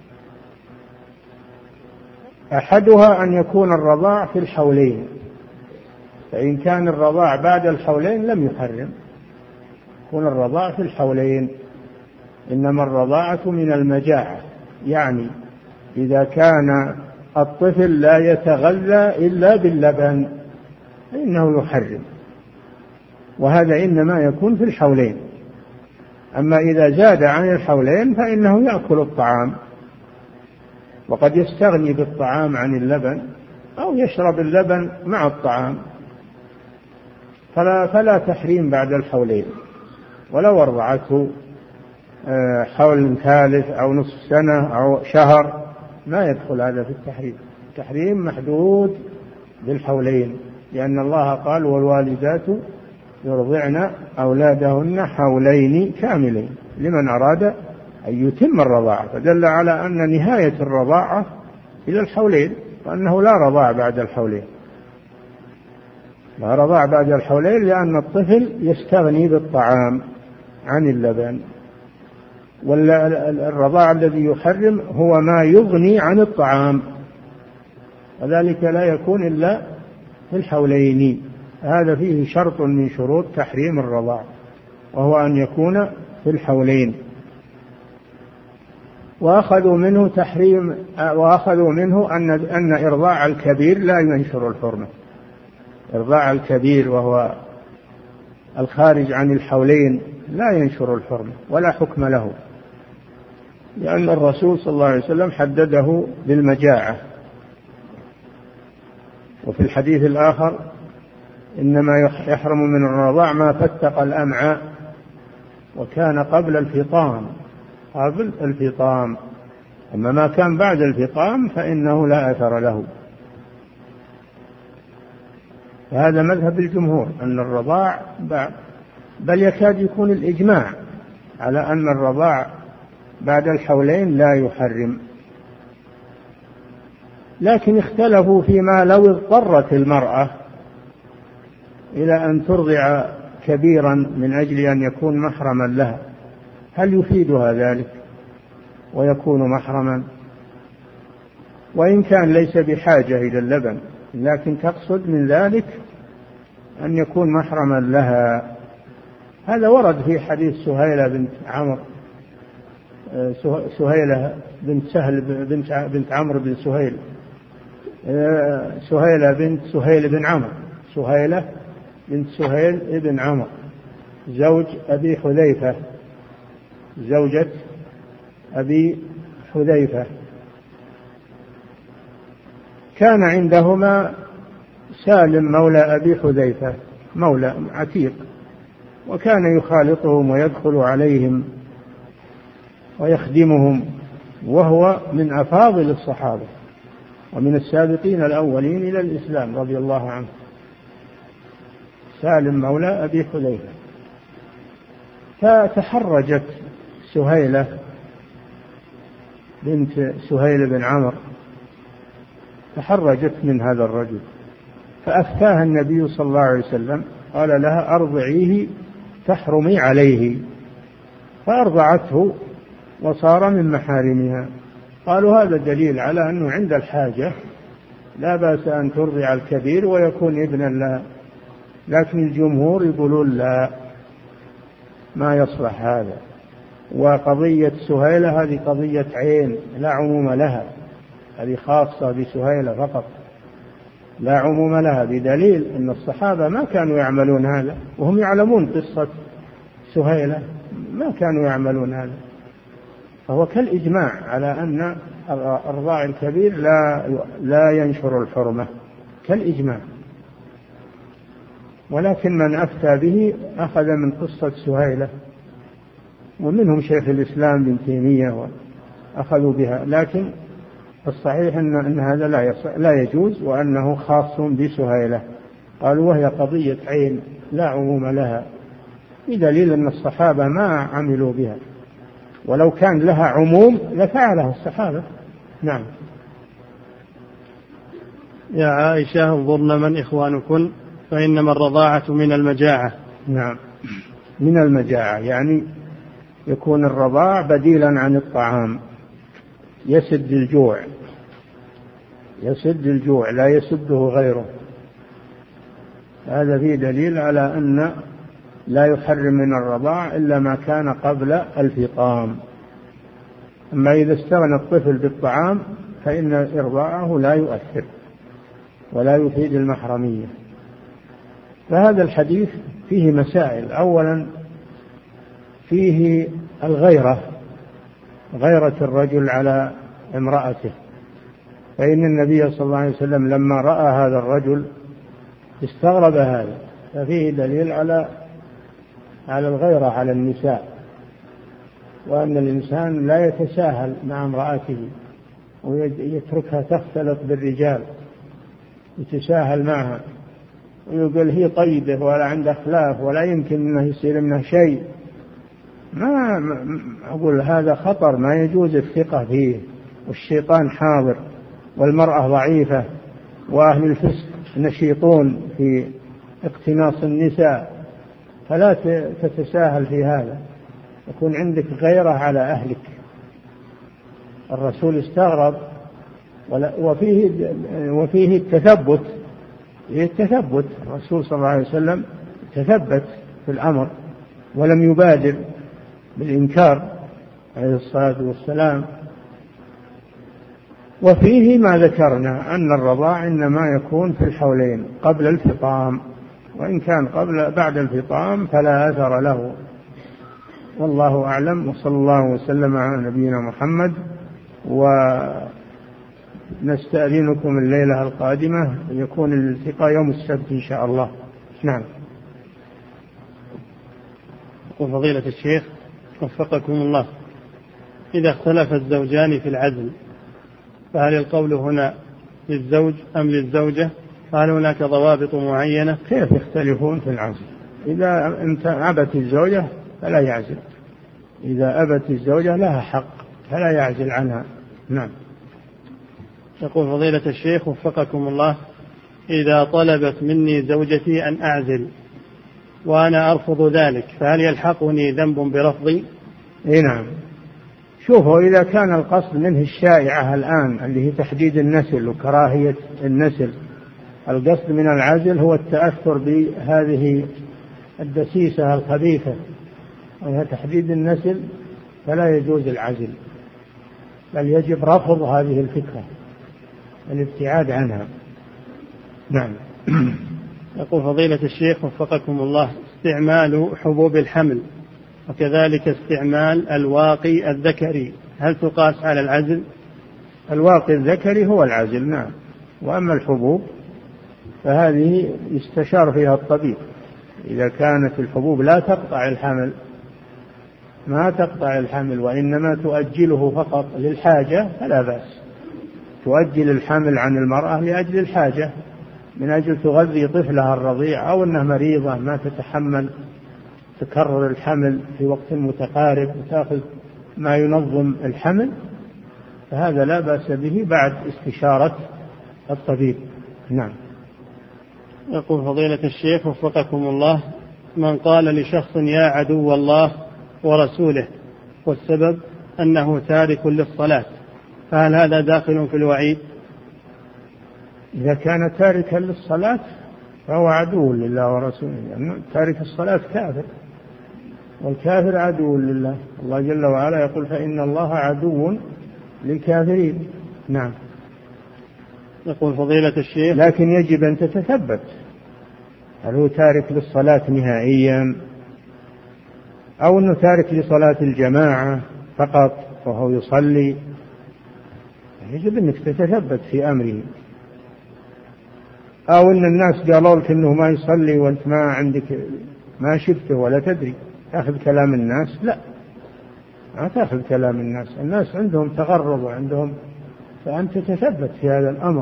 أحدها أن يكون الرضاع في الحولين، فإن كان الرضاع بعد الحولين لم يحرم، يكون الرضاع في الحولين. إنما الرضاعة من المجاعة، يعني إذا كان الطفل لا يتغذى إلا باللبن فإنه يحرم، وهذا إنما يكون في الحولين. أما إذا زاد عن الحولين فإنه يأكل الطعام، وقد يستغني بالطعام عن اللبن أو يشرب اللبن مع الطعام، فلا تحريم بعد الحولين. ولو أرضعته حول ثالث أو نصف سنة أو شهر ما يدخل هذا في التحريم. التحريم محدود بالحولين، لأن الله قال: والوالدات يرضعن أولادهن حولين كاملين لمن أراد أن يتم الرضاعة، فدل على أن نهاية الرضاعة إلى الحولين، وأنه لا رضاع بعد الحولين، لا رضاع بعد الحولين، لأن الطفل يستغني بالطعام عن اللبن. والرضاع الذي يحرم هو ما يغني عن الطعام، وذلك لا يكون إلا في الحولين. هذا فيه شرط من شروط تحريم الرضاع، وهو أن يكون في الحولين. وأخذوا منه أن إرضاع الكبير لا ينشر الحرمة. إرضاع الكبير وهو الخارج عن الحولين لا ينشر الحرمة ولا حكم له، لأن الرسول صلى الله عليه وسلم حدده بالمجاعة. وفي الحديث الآخر إنما يحرم من الرضاع ما فتق الأمعاء وكان قبل الفطام، أما ما كان بعد الفطام فإنه لا أثر له. فهذا مذهب الجمهور أن الرضاع بل يكاد يكون الإجماع على أن الرضاع بعد الحولين لا يحرم. لكن اختلفوا فيما لو اضطرت المرأة إلى أن ترضع كبيرا من أجل أن يكون محرما لها، هل يفيدها ذلك ويكون محرما؟ وإن كان ليس بحاجة إلى اللبن، لكن تقصد من ذلك أن يكون محرما لها. هذا ورد في حديث سهيلة بنت عمرو، سهيلة بنت سهل بنت عمرو بن سهيل، سهيلة بنت سهيل بن عمرو، سهيلة بنت سهيل بن عمرو زوج أبي حذيفة، زوجة أبي حذيفة. كان عندهما سالم مولى أبي حذيفة، مولى عتيق، وكان يخالطهم ويدخل عليهم ويخدمهم، وهو من أفاضل الصحابة ومن السابقين الأولين إلى الإسلام رضي الله عنه، سالم مولى أبي حذيفة. فتحرجت سهيلة بنت سهيل بن عمرو، تحرجت من هذا الرجل، فأفتاها النبي صلى الله عليه وسلم، قال لها أرضعيه تحرمي عليه، فأرضعته وصار من محارمها. قالوا هذا دليل على أنه عند الحاجة لا بأس أن ترضع الكبير ويكون ابنا لها، لكن الجمهور يقولون لا، ما يصلح هذا. وقضية سهيلة هذه قضية عين لا عموم لها، هذه خاصة بسهيلة فقط لا عموم لها، بدليل أن الصحابة ما كانوا يعملون هذا، وهم يعلمون قصة سهيلة ما كانوا يعملون هذا. فهو كالإجماع على أن الرضاع الكبير لا ينشر الحرمة، كالإجماع. ولكن من أفتى به أخذ من قصة سهيلة، ومنهم شيخ الإسلام بن تيمية وأخذوا بها، لكن الصحيح أن هذا لا يجوز، وأنه خاص بسهيلة. قالوا وهي قضية عين لا عموم لها، بدليل أن الصحابة ما عملوا بها، ولو كان لها عموم لفعلها الصحابة. نعم. يا عائشة انظرن من إخوانكن فإنما الرضاعة من المجاعة. نعم، من المجاعة، يعني يكون الرضاع بديلا عن الطعام، يسد الجوع، يسد الجوع لا يسده غيره. هذا فيه دليل على أن لا يحرم من الرضاع إلا ما كان قبل الفطام. أما إذا استغنى الطفل بالطعام فإن إرضاعه لا يؤثر ولا يفيد المحرمية. فهذا الحديث فيه مسائل. أولا فيه الغيرة، غيرة الرجل على امرأته، فإن النبي صلى الله عليه وسلم لما رأى هذا الرجل استغرب هذا، ففيه دليل على الغيرة على النساء، وأن الإنسان لا يتساهل مع امرأته ويتركها تختلط بالرجال، يتساهل معها ويقول هي طيبة ولا عندها خلاف ولا يمكن أنه يصير منها شيء. ما أقول هذا خطر، ما يجوز الثقة فيه، والشيطان حاضر والمرأة ضعيفة، وأهل الفسق نشيطون في اقتناص النساء، فلا تتساهل في هذا، يكون عندك غيرة على أهلك. الرسول استغرب، وفيه التثبت التثبت. الرسول صلى الله عليه وسلم تثبت في الأمر ولم يبادر بالإنكار عليه الصلاة والسلام. وفيه ما ذكرنا أن الرضاع إنما يكون في الحولين قبل الفطام، وإن كان بعد الفطام فلا أثر له. والله أعلم، وصلى الله وسلم على نبينا محمد. ونستأذنكم الليلة القادمة يكون الالتقاء يوم السبت إن شاء الله. نعم. وفضيلة الشيخ وفقكم الله، إذا اختلف الزوجان في العزل فهل القول هنا للزوج أم للزوجة؟ هل هناك ضوابط معينة؟ كيف يختلفون في العزل؟ إذا أبت الزوجة فلا يعزل، إذا أبت الزوجة لها حق فلا يعزل عنها. نعم. يقول فضيلة الشيخ وفقكم الله، إذا طلبت مني زوجتي أن أعزل وأنا أرفض ذلك فهل يلحقني ذنب برفضي؟ نعم. شوفوا، إذا كان القصد منه الشائعة الآن اللي هي تحديد النسل وكراهية النسل، القصد من العزل هو التأثر بهذه الدسيسة الخبيثة وهي تحديد النسل، فلا يجوز العزل، بل يجب رفض هذه الفكرة، الابتعاد عنها. نعم. يقول فضيلة الشيخ وفقكم الله، استعمال حبوب الحمل وكذلك استعمال الواقي الذكري هل تقاس على العزل؟ الواقي الذكري هو العزل، نعم. وأما الحبوب فهذه يستشار فيها الطبيب، إذا كانت الحبوب لا تقطع الحمل، ما تقطع الحمل وإنما تؤجله فقط للحاجة فلا بأس، تؤجل الحمل عن المرأة لأجل الحاجة، من أجل تغذي طفلها الرضيع، أو أنها مريضة ما تتحمل تكرر الحمل في وقت متقارب وتأخذ ما ينظم الحمل، فهذا لا بأس به بعد استشارة الطبيب. نعم. يقول فضيلة الشيخ وفقكم الله، من قال لشخص يا عدو الله ورسوله والسبب أنه تارك للصلاة فهل هذا داخل في الوعيد؟ إذا كان تاركا للصلاة فهو عدو لله ورسوله، يعني تارك الصلاة كافر، والكافر عدو لله. الله جل وعلا يقول فإن الله عدو للكافرين. نعم. يقول فضيلة الشيخ، لكن يجب أن تتثبت هل هو تارك للصلاة نهائيا أو أنه تارك لصلاة الجماعة فقط وهو يصلي، يجب أنك تتثبت في أمره. أو أن الناس قالوا لك أنه ما يصلي وأنت ما عندك ما شفته ولا تدري، تأخذ كلام الناس؟ لا، ما تأخذ كلام الناس، الناس عندهم تغرب وعندهم، فأنت تثبت في هذا الأمر.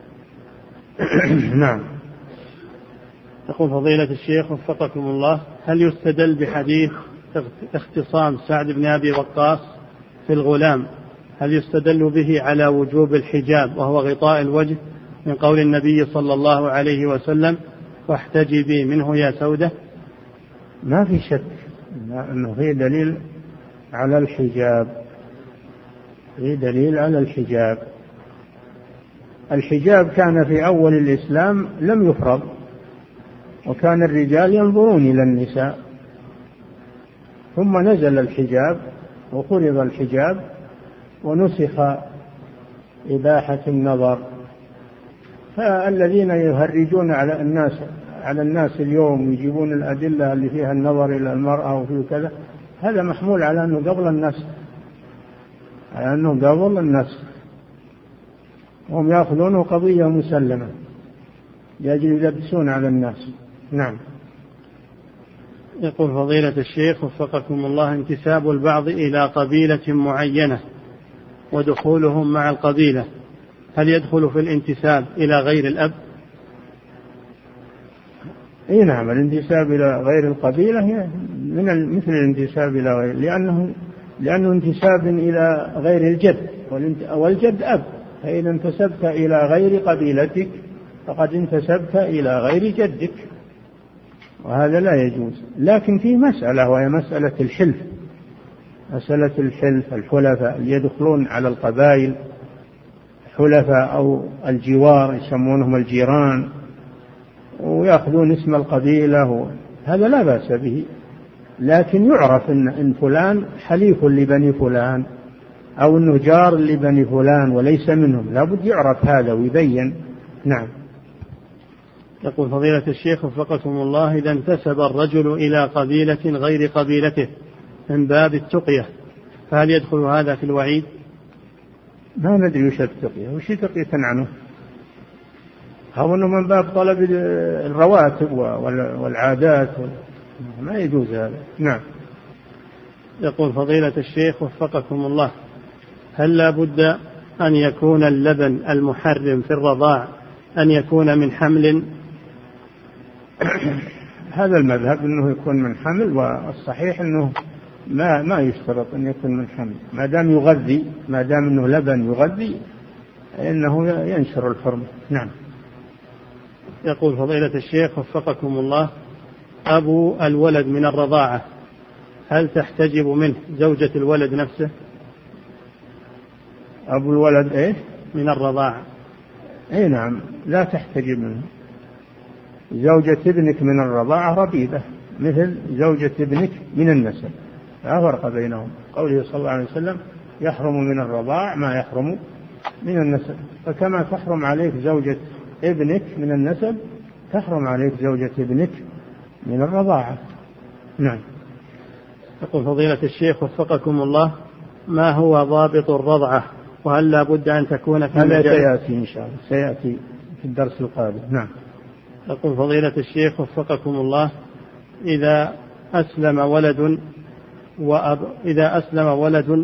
نعم. يقول فضيلة الشيخ وفقكم الله، هل يستدل بحديث اختصام سعد بن أبي وقاص في الغلام، هل يستدل به على وجوب الحجاب وهو غطاء الوجه من قول النبي صلى الله عليه وسلم واحتجبي منه يا سودة؟ ما في شك أنه في دليل على الحجاب، في دليل على الحجاب. الحجاب كان في أول الإسلام لم يفرض، وكان الرجال ينظرون إلى النساء، ثم نزل الحجاب وفرض الحجاب ونسخ إباحة النظر. فالذين يهرجون على الناس اليوم يجيبون الأدلة اللي فيها النظر إلى المرأة وفيه كذا، هذا محمول على أنه قبل النسخ، على أنه قبل النسخ، هم يأخذونه قضية مسلمة لأجل يلبسون على الناس. نعم. يقول فضيلة الشيخ وفقكم الله، انتساب البعض إلى قبيلة معينة ودخولهم مع القبيلة هل يدخل في الانتساب إلى غير الأب؟ اي نعم، الانتساب إلى غير القبيلة مثل الانتساب إلى غير، لأنه انتساب إلى غير الجد، والجد أب، فإذا انتسبت إلى غير قبيلتك فقد انتسبت إلى غير جدك، وهذا لا يجوز. لكن في مسألة وهي مسألة الحلف، مسألة الحلف، الحلفاء اللي يدخلون على القبائل، حلفاء أو الجوار يسمونهم الجيران، ويأخذون اسم القبيلة، هذا لا بأس به، لكن يعرف إن فلان حليف لبني فلان أو أنه جار لبني فلان وليس منهم، لا بد يعرف هذا ويبين. نعم. يقول فضيلة الشيخ وفقكم الله: إذا انتسب الرجل إلى قبيلة غير قبيلته من باب التقية فهل يدخل هذا في الوعيد؟ ما ندري وش التقية، وش تقية عنه؟ هو أنه من باب طلب الرواتب والعادات، ما يجوز هذا. نعم. يقول فضيلة الشيخ وفقكم الله: هل لا بد أن يكون اللبن المحرم في الرضاع أن يكون من حمل؟ هذا المذهب أنه يكون من حمل، والصحيح أنه ما يشترط أن يكون من حمل، ما دام يغذي، ما دام أنه لبن يغذي إنه ينشر الحرمة. نعم. يقول فضيلة الشيخ وفقكم الله: أبو الولد من الرضاعة هل تحتجب منه زوجة الولد نفسه؟ أبو الولد إيه؟ من الرضاعة. إيه نعم، لا تحتجب منه. زوجة ابنك من الرضاعة ربيبة مثل زوجة ابنك من النسب، لا فرق بينهم. قوله صلى الله عليه وسلم: يحرم من الرضاع ما يحرم من النسب، فكما تحرم عليك زوجة ابنك من النسب تحرم عليك زوجة ابنك من الرضاعة. نعم. يقول فضيلة الشيخ وفقكم الله: ما هو ضابط الرضعة، وهل لا بد أن تكون في هذا سيأتي إن شاء الله، سيأتي في الدرس القادم. نعم. يقول فضيلة الشيخ وفقكم الله: إذا أسلم ولد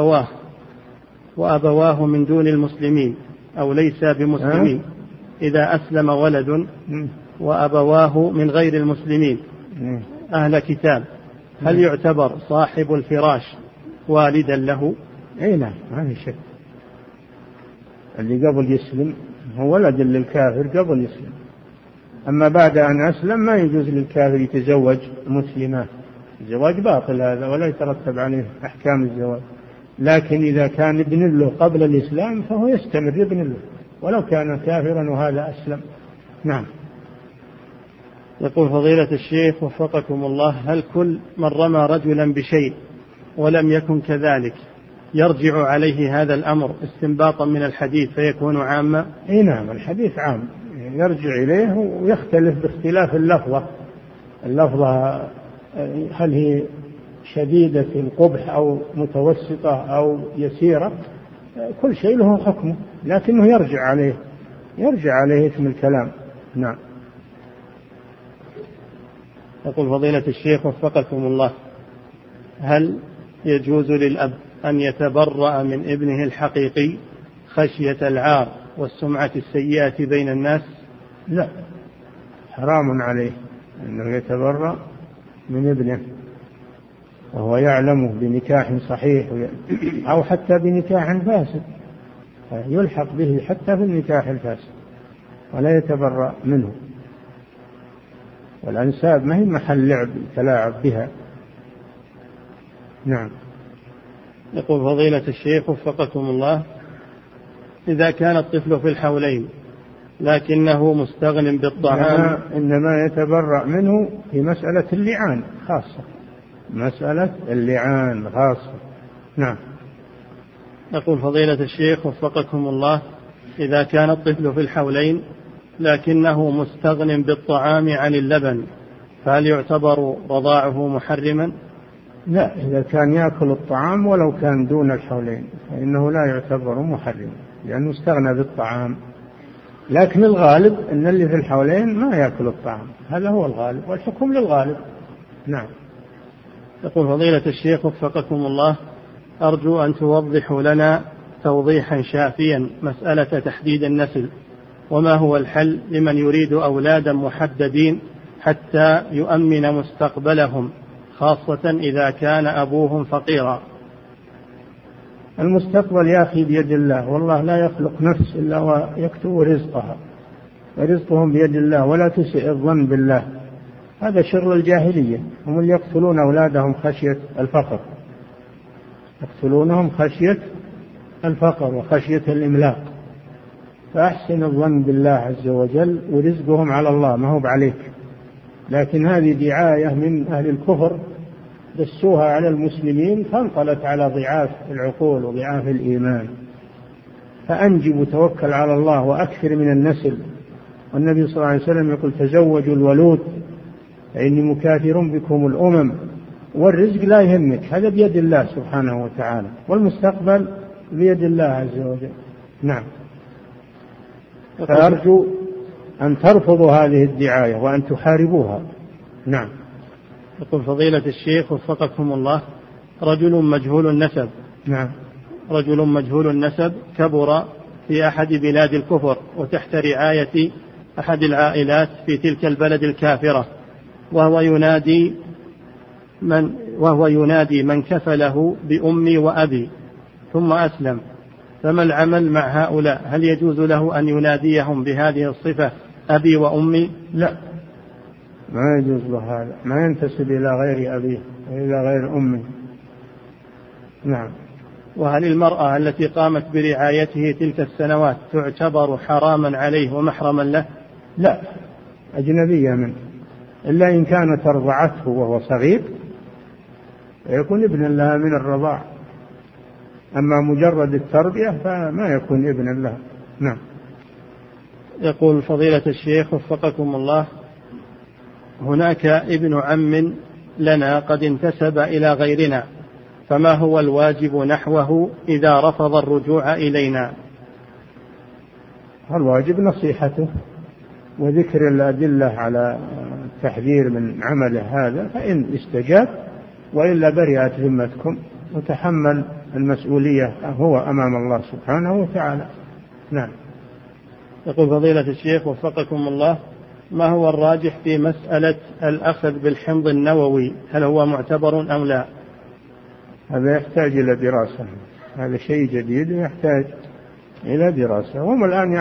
وأبواه من دون المسلمين أو ليس بمسلمين، إذا أسلم ولد وأبواه من غير المسلمين أهل كتاب، هل يعتبر صاحب الفراش والدا له؟ أي نعم، ما في شك. اللي قبل يسلم هو ولد للكافر قبل يسلم، أما بعد أن أسلم ما يجوز للكافر يتزوج مسلمات، الزواج باطل هذا ولا يترتب عليه أحكام الزواج. لكن إذا كان ابن له قبل الإسلام فهو يستمر ابن له ولو كان كافرا وهذا أسلم. نعم. يقول فضيلة الشيخ وفقكم الله: هل كل من رمى رجلا بشيء ولم يكن كذلك يرجع عليه هذا الأمر استنباطا من الحديث فيكون عاما؟ اي نعم، الحديث عام يرجع إليه ويختلف باختلاف اللفظة هل هي شديدة القبح أو متوسطة أو يسيرة، كل شيء له حكمه، لكنه يرجع عليه اسم الكلام. نعم. يقول فضيلة الشيخ وفقكم الله: هل يجوز للأب أن يتبرأ من ابنه الحقيقي خشية العار والسمعة السيئة بين الناس؟ لا، حرام عليه أنه يتبرأ من ابنه وهو يعلمه بنكاح صحيح أو حتى بنكاح فاسد، يلحق به حتى في النكاح الفاسد ولا يتبرأ منه. والأنساب ما هي محل لعب تلاعب بها. نعم. يقول فضيلة الشيخ وفقكم الله: إذا كان الطفل في الحولين لكنه مستغن بالطعام، إنما يتبرأ منه في مسألة اللعان خاصة، مسألة اللعان خاصة. نعم. يقول فضيلة الشيخ وفقكم الله: إذا كان الطفل في الحولين لكنه مستغن بالطعام عن اللبن فهل يعتبر رضاعه محرما؟ لا، إذا كان يأكل الطعام ولو كان دون الحولين فإنه لا يعتبر محرما لأنه استغنى بالطعام، لكن الغالب أن اللي في الحولين ما يأكل الطعام، هذا هو الغالب والحكم للغالب. نعم. يقول فضيلة الشيخ وفقكم الله: أرجو أن توضحوا لنا توضيحا شافيا مسألة تحديد النسل، وما هو الحل لمن يريد أولادا محددين حتى يؤمن مستقبلهم، خاصة إذا كان أبوهم فقيرا؟ المستقبل يا أخي بيد الله، والله لا يخلق نفس إلا ويكتب رزقها، ورزقهم بيد الله، ولا تسئ الظن بالله، هذا شر الجاهلية. هم اللي يقتلون أولادهم خشية الفقر، يقتلونهم خشية الفقر وخشية الإملاق. فأحسن الظن بالله عز وجل، ورزقهم على الله ما هو عليك. لكن هذه دعاية من أهل الكفر دسوها على المسلمين فانقلت على ضعاف العقول وضعاف الإيمان. فأنجب وتوكل على الله وأكثر من النسل. والنبي صلى الله عليه وسلم يقول تزوجوا الولود فإني مكاثر بكم الأمم. والرزق لا يهمك، هذا بيد الله سبحانه وتعالى، والمستقبل بيد الله عز وجل. نعم. فأرجو أن ترفضوا هذه الدعاية وأن تحاربوها. نعم. يقول فضيلة الشيخ وفقكم الله: رجل مجهول النسب. نعم. رجل مجهول النسب كبر في أحد بلاد الكفر وتحت رعاية أحد العائلات في تلك البلد الكافرة، وهو ينادي من كفله بأمي وأبي ثم أسلم، فما العمل مع هؤلاء؟ هل يجوز له أن يناديهم بهذه الصفة أبي وأمي؟ لا، ما يجوز له هذا، ما ينتسب إلى غير أبيه إلى غير أمه. نعم. وهل المرأة التي قامت برعايته تلك السنوات تعتبر حراما عليه ومحرما له؟ لا، أجنبية منه، إلا إن كانت أرضعته وهو صغير يكون ابنا لها من الرضاع، أما مجرد التربية فما يكون ابنا لها. نعم. يقول فضيلة الشيخ وفقكم الله: هناك ابن عم لنا قد انتسب إلى غيرنا، فما هو الواجب نحوه إذا رفض الرجوع إلينا؟ الواجب نصيحته وذكر الأدلة على التحذير من عمله هذا، فإن استجاب وإلا برئت ذمتكم وتحمل المسؤولية هو أمام الله سبحانه وتعالى. نعم. يقول فضيلة الشيخ وفقكم الله: ما هو الراجح في مسألة الأخذ بالحمض النووي؟ هل هو معتبر أم لا؟ هذا يحتاج إلى دراسة، هذا شيء جديد يحتاج إلى دراسة. هم الآن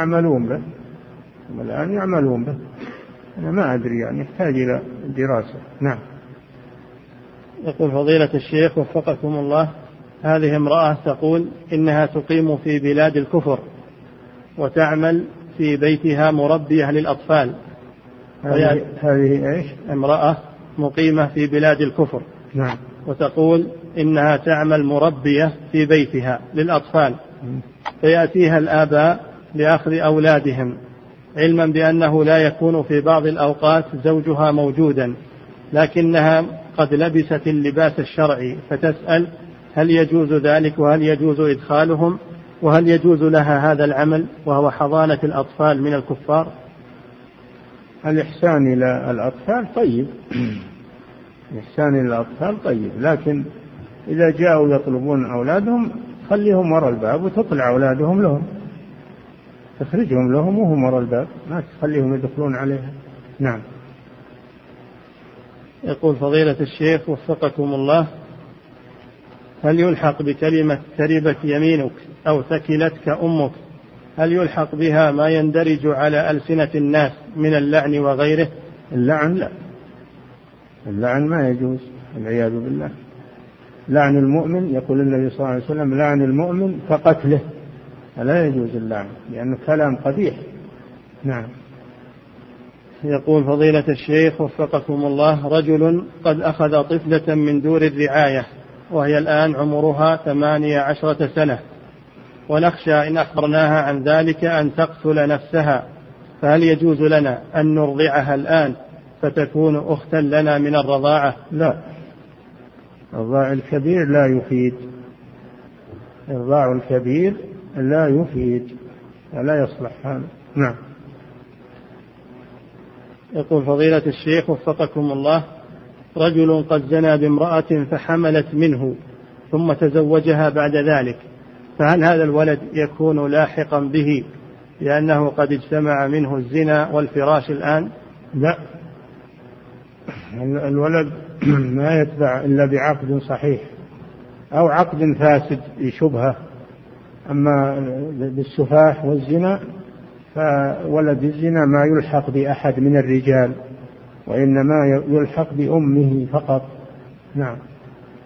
يعملون به، أنا ما أدري، يعني يحتاج إلى دراسة. نعم. يقول فضيلة الشيخ وفقكم الله: هذه امرأة تقول إنها تقيم في بلاد الكفر وتعمل في بيتها مربية للأطفال. هذه إيش؟ امرأة مقيمة في بلاد الكفر. نعم. وتقول إنها تعمل مربية في بيتها للأطفال، فيأتيها الآباء لأخذ أولادهم، علما بأنه لا يكون في بعض الأوقات زوجها موجودا، لكنها قد لبست اللباس الشرعي، فتسأل هل يجوز ذلك، وهل يجوز إدخالهم، وهل يجوز لها هذا العمل وهو حضانة الأطفال من الكفار؟ الإحسان إلى الأطفال طيب، الإحسان إلى الأطفال طيب، لكن إذا جاءوا يطلبون أولادهم خليهم وراء الباب وتطلع أولادهم لهم، تخرجهم لهم وهم وراء الباب، ما تخليهم يدخلون عليها. نعم. يقول فضيلة الشيخ وفقكم الله: هل يلحق بكلمة تربت يمينك أو ثكلتك أمك، هل يلحق بها ما يندرج على ألسنة الناس من اللعن وغيره؟ اللعن لا، اللعن ما يجوز، والعياذ بالله. لعن المؤمن، يقول النبي صلى الله عليه وسلم: لعن المؤمن كقتله، فلا يجوز اللعن لأنه كلام قبيح. نعم. يقول فضيلة الشيخ وفقكم الله: رجل قد أخذ طفلة من دور الرعاية وهي الآن عمرها 18 سنة، ونخشى إن أخبرناها عن ذلك أن تقتل نفسها، فهل يجوز لنا أن نرضعها الآن فتكون أختا لنا من الرضاعة؟ لا، الرضاع الكبير لا يفيد، الرضاع الكبير لا يفيد، لا يصلح هذا. نعم. يقول فضيلة الشيخ وفقكم الله: رجل قد زنى بامرأة فحملت منه ثم تزوجها بعد ذلك، فهل هذا الولد يكون لاحقا به لأنه قد اجتمع منه الزنا والفراش الآن؟ لا، الولد ما يتبع إلا بعقد صحيح أو عقد فاسد بشبهة، أما بالسفاح والزنا فولد الزنا ما يلحق بأحد من الرجال، وإنما يلحق بأمه فقط. نعم.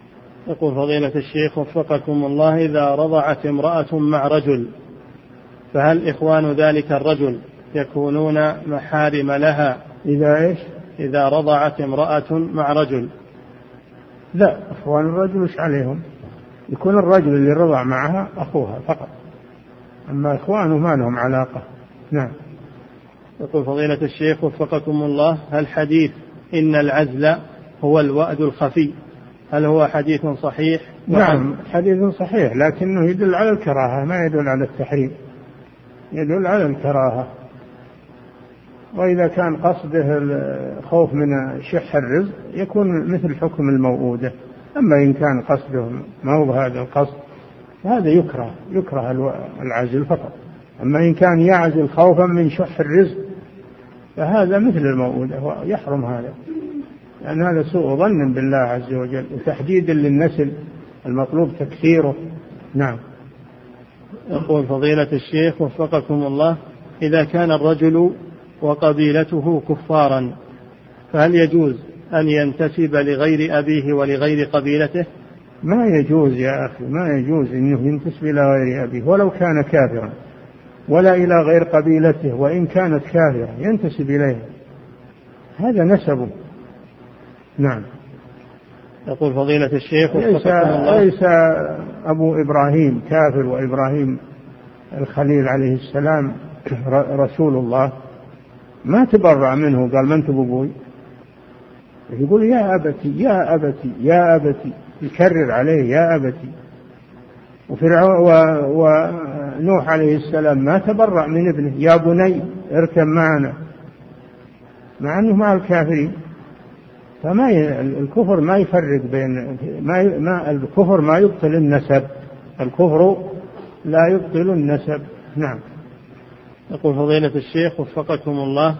يقول فضيلة الشيخ وفقكم الله: إذا رضعت امرأة مع رجل فهل إخوان ذلك الرجل يكونون محارم لها إذا رضعت امرأة مع رجل؟ لا، إخوان الرجل وش عليهم؟ يكون الرجل اللي رضع معها أخوها فقط، أما إخوانه ما لهم علاقة. نعم. يقول فضيلة الشيخ وفقكم الله: هل حديث إن العزل هو الوأد الخفي هل هو حديث صحيح؟ نعم حديث صحيح، لكنه يدل على الكراهة ما يدل على التحريم، يدل على الكراهة. وإذا كان قصده الخوف من شح الرزق يكون مثل حكم الموؤودة. أما إن كان قصده ما هو هذا القصد هذا يكره العزل فقط. أما إن كان يعزل خوفا من شح الرزق فهذا مثل الموؤودة ويحرم هذا، لأن هذا سوء ظن بالله عز وجل وتحديد للنسل المطلوب تكثيره. نعم. يقول فضيلة الشيخ وفقكم الله: إذا كان الرجل وقبيلته كفارا فهل يجوز أن ينتسب لغير أبيه ولغير قبيلته؟ ما يجوز يا أخي، ما يجوز أنه ينتسب إلى غير أبيه ولو كان كافرا، ولا إلى غير قبيلته وإن كانت كافرة ينتسب إليها، هذا نسبه. نعم. يقول فضيلة الشيخ ليس أبو إبراهيم كافر وإبراهيم الخليل عليه السلام رسول الله ما تبرع منه قال من تبوي، يقول يا أبتي يا أبتي يا أبتي، يكرر عليه يا أبتي. وفرعون ونوح عليه السلام ما تبرع من ابنه يا بني اركب معنا، مع أنه مع الكافرين. فما الكفر ما يفرق بين الكفر ما يبطل النسب، الكفر لا يبطل النسب. نعم. يقول فضيلة الشيخ وفقكم الله: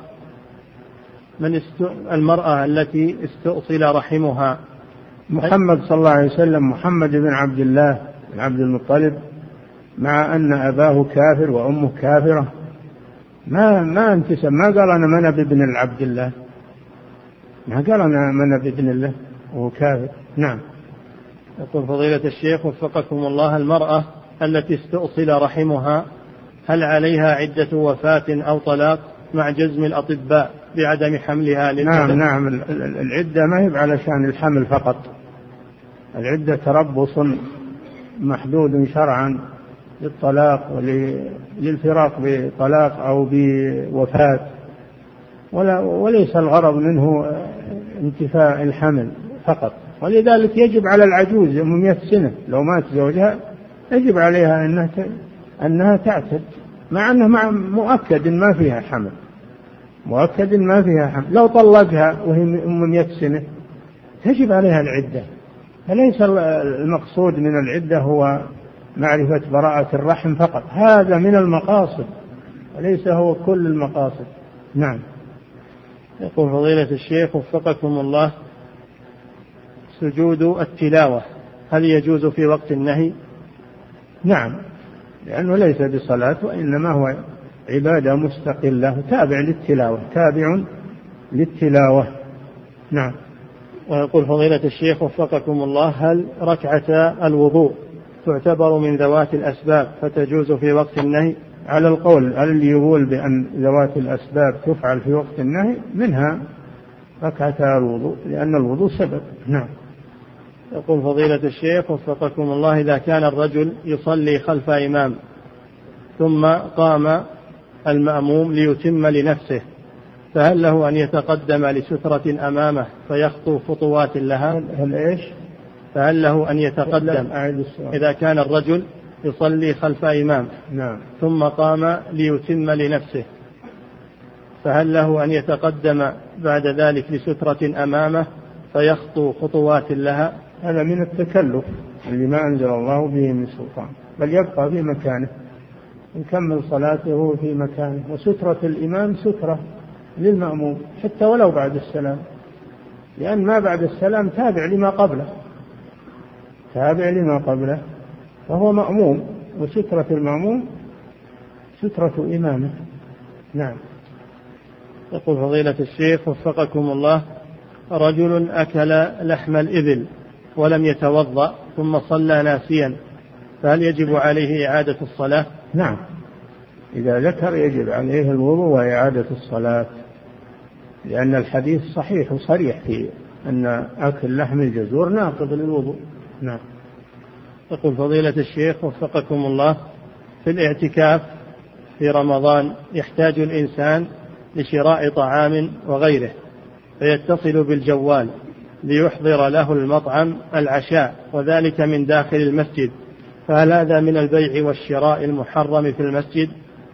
المرأة التي استؤصل رحمها محمد صلى الله عليه وسلم محمد بن عبد الله بن عبد المطلب، مع أن أباه كافر وأمه كافرة ما انتسب، ما قال أنا منب ابن العبد الله، ما قال أنا منب ابن الله وهو كافر. نعم. يقول فضيلة الشيخ وفقكم الله: المرأة التي استؤصل رحمها هل عليها عدة وفاة أو طلاق مع جزم الأطباء بعدم حملها للأدب؟ نعم. العدة ما هي علشان الحمل فقط، العدة تربص محدود شرعا للطلاق وللفراق بطلاق أو بوفاة، وليس الغرض منه انتفاء الحمل فقط. ولذلك يجب على العجوز 100 سنة لو مات زوجها يجب عليها أنها تعتد، مع أنه مؤكد ما فيها حمل، مؤكد ما فيها حمل. لو طلقها وهي 100 سنة تجب عليها العدة. فليس المقصود من العدة هو معرفة براءة الرحم فقط، هذا من المقاصد وليس هو كل المقاصد. نعم. يقول فضيلة الشيخ وفقكم الله: سجود التلاوة هل يجوز في وقت النهي؟ نعم، لأنه ليس بصلاة وإنما هو عبادة مستقلة تابع للتلاوة. نعم. ويقول فضيلة الشيخ وفقكم الله: هل ركعة الوضوء تعتبر من ذوات الأسباب فتجوز في وقت النهي؟ على القول اللي يقول بأن ذوات الأسباب تفعل في وقت النهي منها ركعة الوضوء، لأن الوضوء سبب. نعم. يقول فضيلة الشيخ وفقكم الله: إذا كان الرجل يصلي خلف إمام ثم قام المأموم ليتم لنفسه فهل له أن يتقدم لسترة أمامه فيخطو خطوات لها؟ فهل له أن يتقدم إذا كان الرجل يصلي خلف إمام نعم. ثم قام ليتم لنفسه فهل له أن يتقدم بعد ذلك لسترة أمامه فيخطو خطوات لها؟ هذا من التكلف اللي ما أنزل الله به من سلطان، بل يبقى في مكانه يكمل صلاته في مكانه. وسترة الإمام سترة للمأموم حتى ولو بعد السلام، لأن ما بعد السلام تابع لما قبله فهو مأموم، وسترة المأموم سترة إمامه. نعم. يقول فضيلة الشيخ وفقكم الله: رجل أكل لحم الإبل ولم يتوضأ ثم صلى ناسيا فهل يجب عليه إعادة الصلاة؟ نعم، إذا ذكر يجب عليه الوضوء وإعادة الصلاة، لأن الحديث صحيح وصريح في أن أكل لحم الجزور ناقض للوضوء. نعم. يقول فضيلة الشيخ وفقكم الله، في الاعتكاف في رمضان يحتاج الإنسان لشراء طعام وغيره، فيتصل بالجوال ليحضر له المطعم العشاء، وذلك من داخل المسجد، فهل هذا من البيع والشراء المحرم في المسجد؟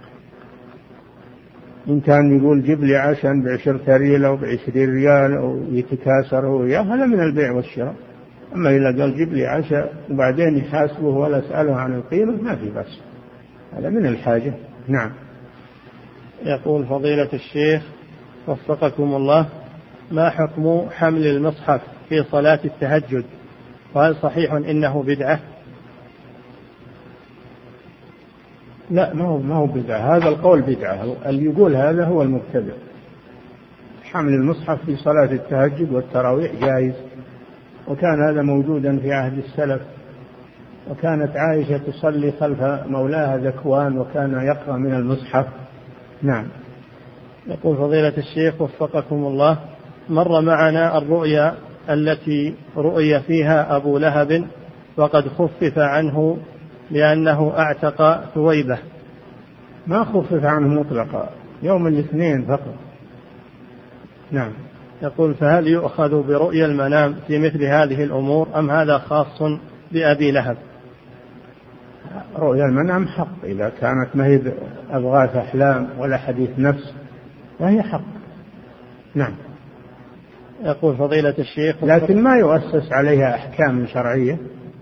إن كان يقول جيب لي عشاء ب10 ريال أو ب20 ريال أو يتكاثر هو إياه، هذا من البيع والشراء. أما إذا قال جيب لي عشاء وبعدين يحاسبه ولا أسأله عن القيمة ما في بس، هذا من الحاجة. نعم. يقول فضيلة الشيخ وفقكم الله، ما حكم حمل المصحف في صلاة التهجد، وهل صحيح إنه بدعة؟ لا، ما هو بدعة، هذا القول بدعة، اللي يقول هذا هو المبتدع. حمل المصحف في صلاة التهجد والتراويح جائز، وكان هذا موجودا في عهد السلف، وكانت عائشة تصلي خلف مولاها ذكوان وكان يقرأ من المصحف. نعم. يقول فضيلة الشيخ وفقكم الله، مر معنا الرؤيا التي رؤي فيها أبو لهب وقد خفف عنه لأنه أعتق ثويبة. ما خفف عنه مطلقا، يوم الاثنين فقط. نعم. يقول فهل يؤخذ برؤيا المنام في مثل هذه الأمور أم هذا خاص بأبي لهب؟ رؤيا المنام حق، إذا كانت ما هي أضغاث أحلام ولا حديث نفس فهي حق. نعم. يقول فضيلة الشيخ لكن ما يؤسس عليها أحكام شرعية،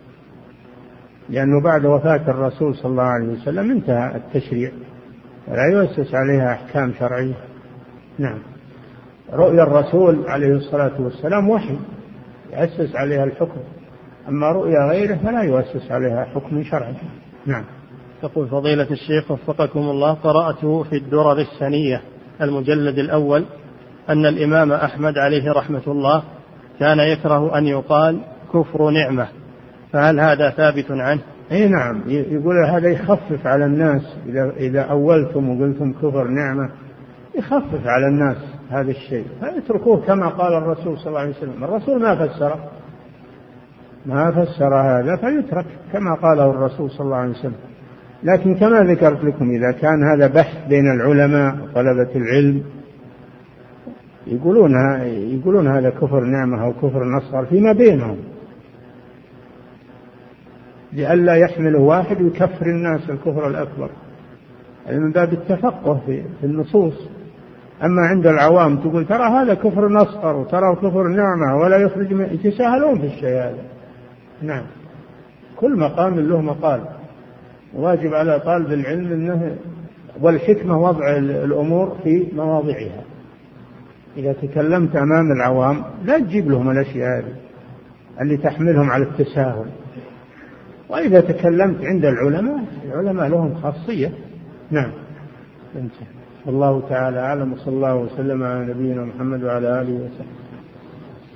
لأنه بعد وفاة الرسول صلى الله عليه وسلم انتهى التشريع، ولا يؤسس عليها أحكام شرعية. نعم. رؤيا الرسول عليه الصلاة والسلام وحي يؤسس عليها الحكم، أما رؤيا غيره فلا يؤسس عليها حكم شرعي. نعم. يقول فضيلة الشيخ وفقكم الله، قرأت في الدرر السنية المجلد الأول أن الإمام أحمد عليه رحمة الله كان يكره أن يقال كفر نعمة، فهل هذا ثابت عنه؟ أي نعم، يقول هذا يخفف على الناس، إذا أولتم وقلتم كفر نعمة يخفف على الناس هذا الشيء، فيتركوه كما قال الرسول صلى الله عليه وسلم. الرسول ما فسر هذا فيترك كما قاله الرسول صلى الله عليه وسلم. لكن كما ذكرت لكم، إذا كان هذا بحث بين العلماء وطلبة العلم يقولون هذا كفر نعمة أو كفر نصر فيما بينهم، لئلا يحمله واحد ويكفر الناس الكفر الأكبر، من باب التفقه في النصوص. أما عند العوام تقول ترى هذا كفر نصر وترى كفر نعمة ولا يخرج يتساهلون في الشيء هذا. نعم. كل مقام له مقال، واجب على طالب العلم أنه والحكمة وضع الأمور في مواضعها. إذا تكلمت أمام العوام لا تجيب لهم الأشياء اللي تحملهم على التساهل، وإذا تكلمت عند العلماء لهم خاصية. نعم. الله تعالى أعلم، وصلى الله وسلم على نبينا محمد وعلى آله وسلم.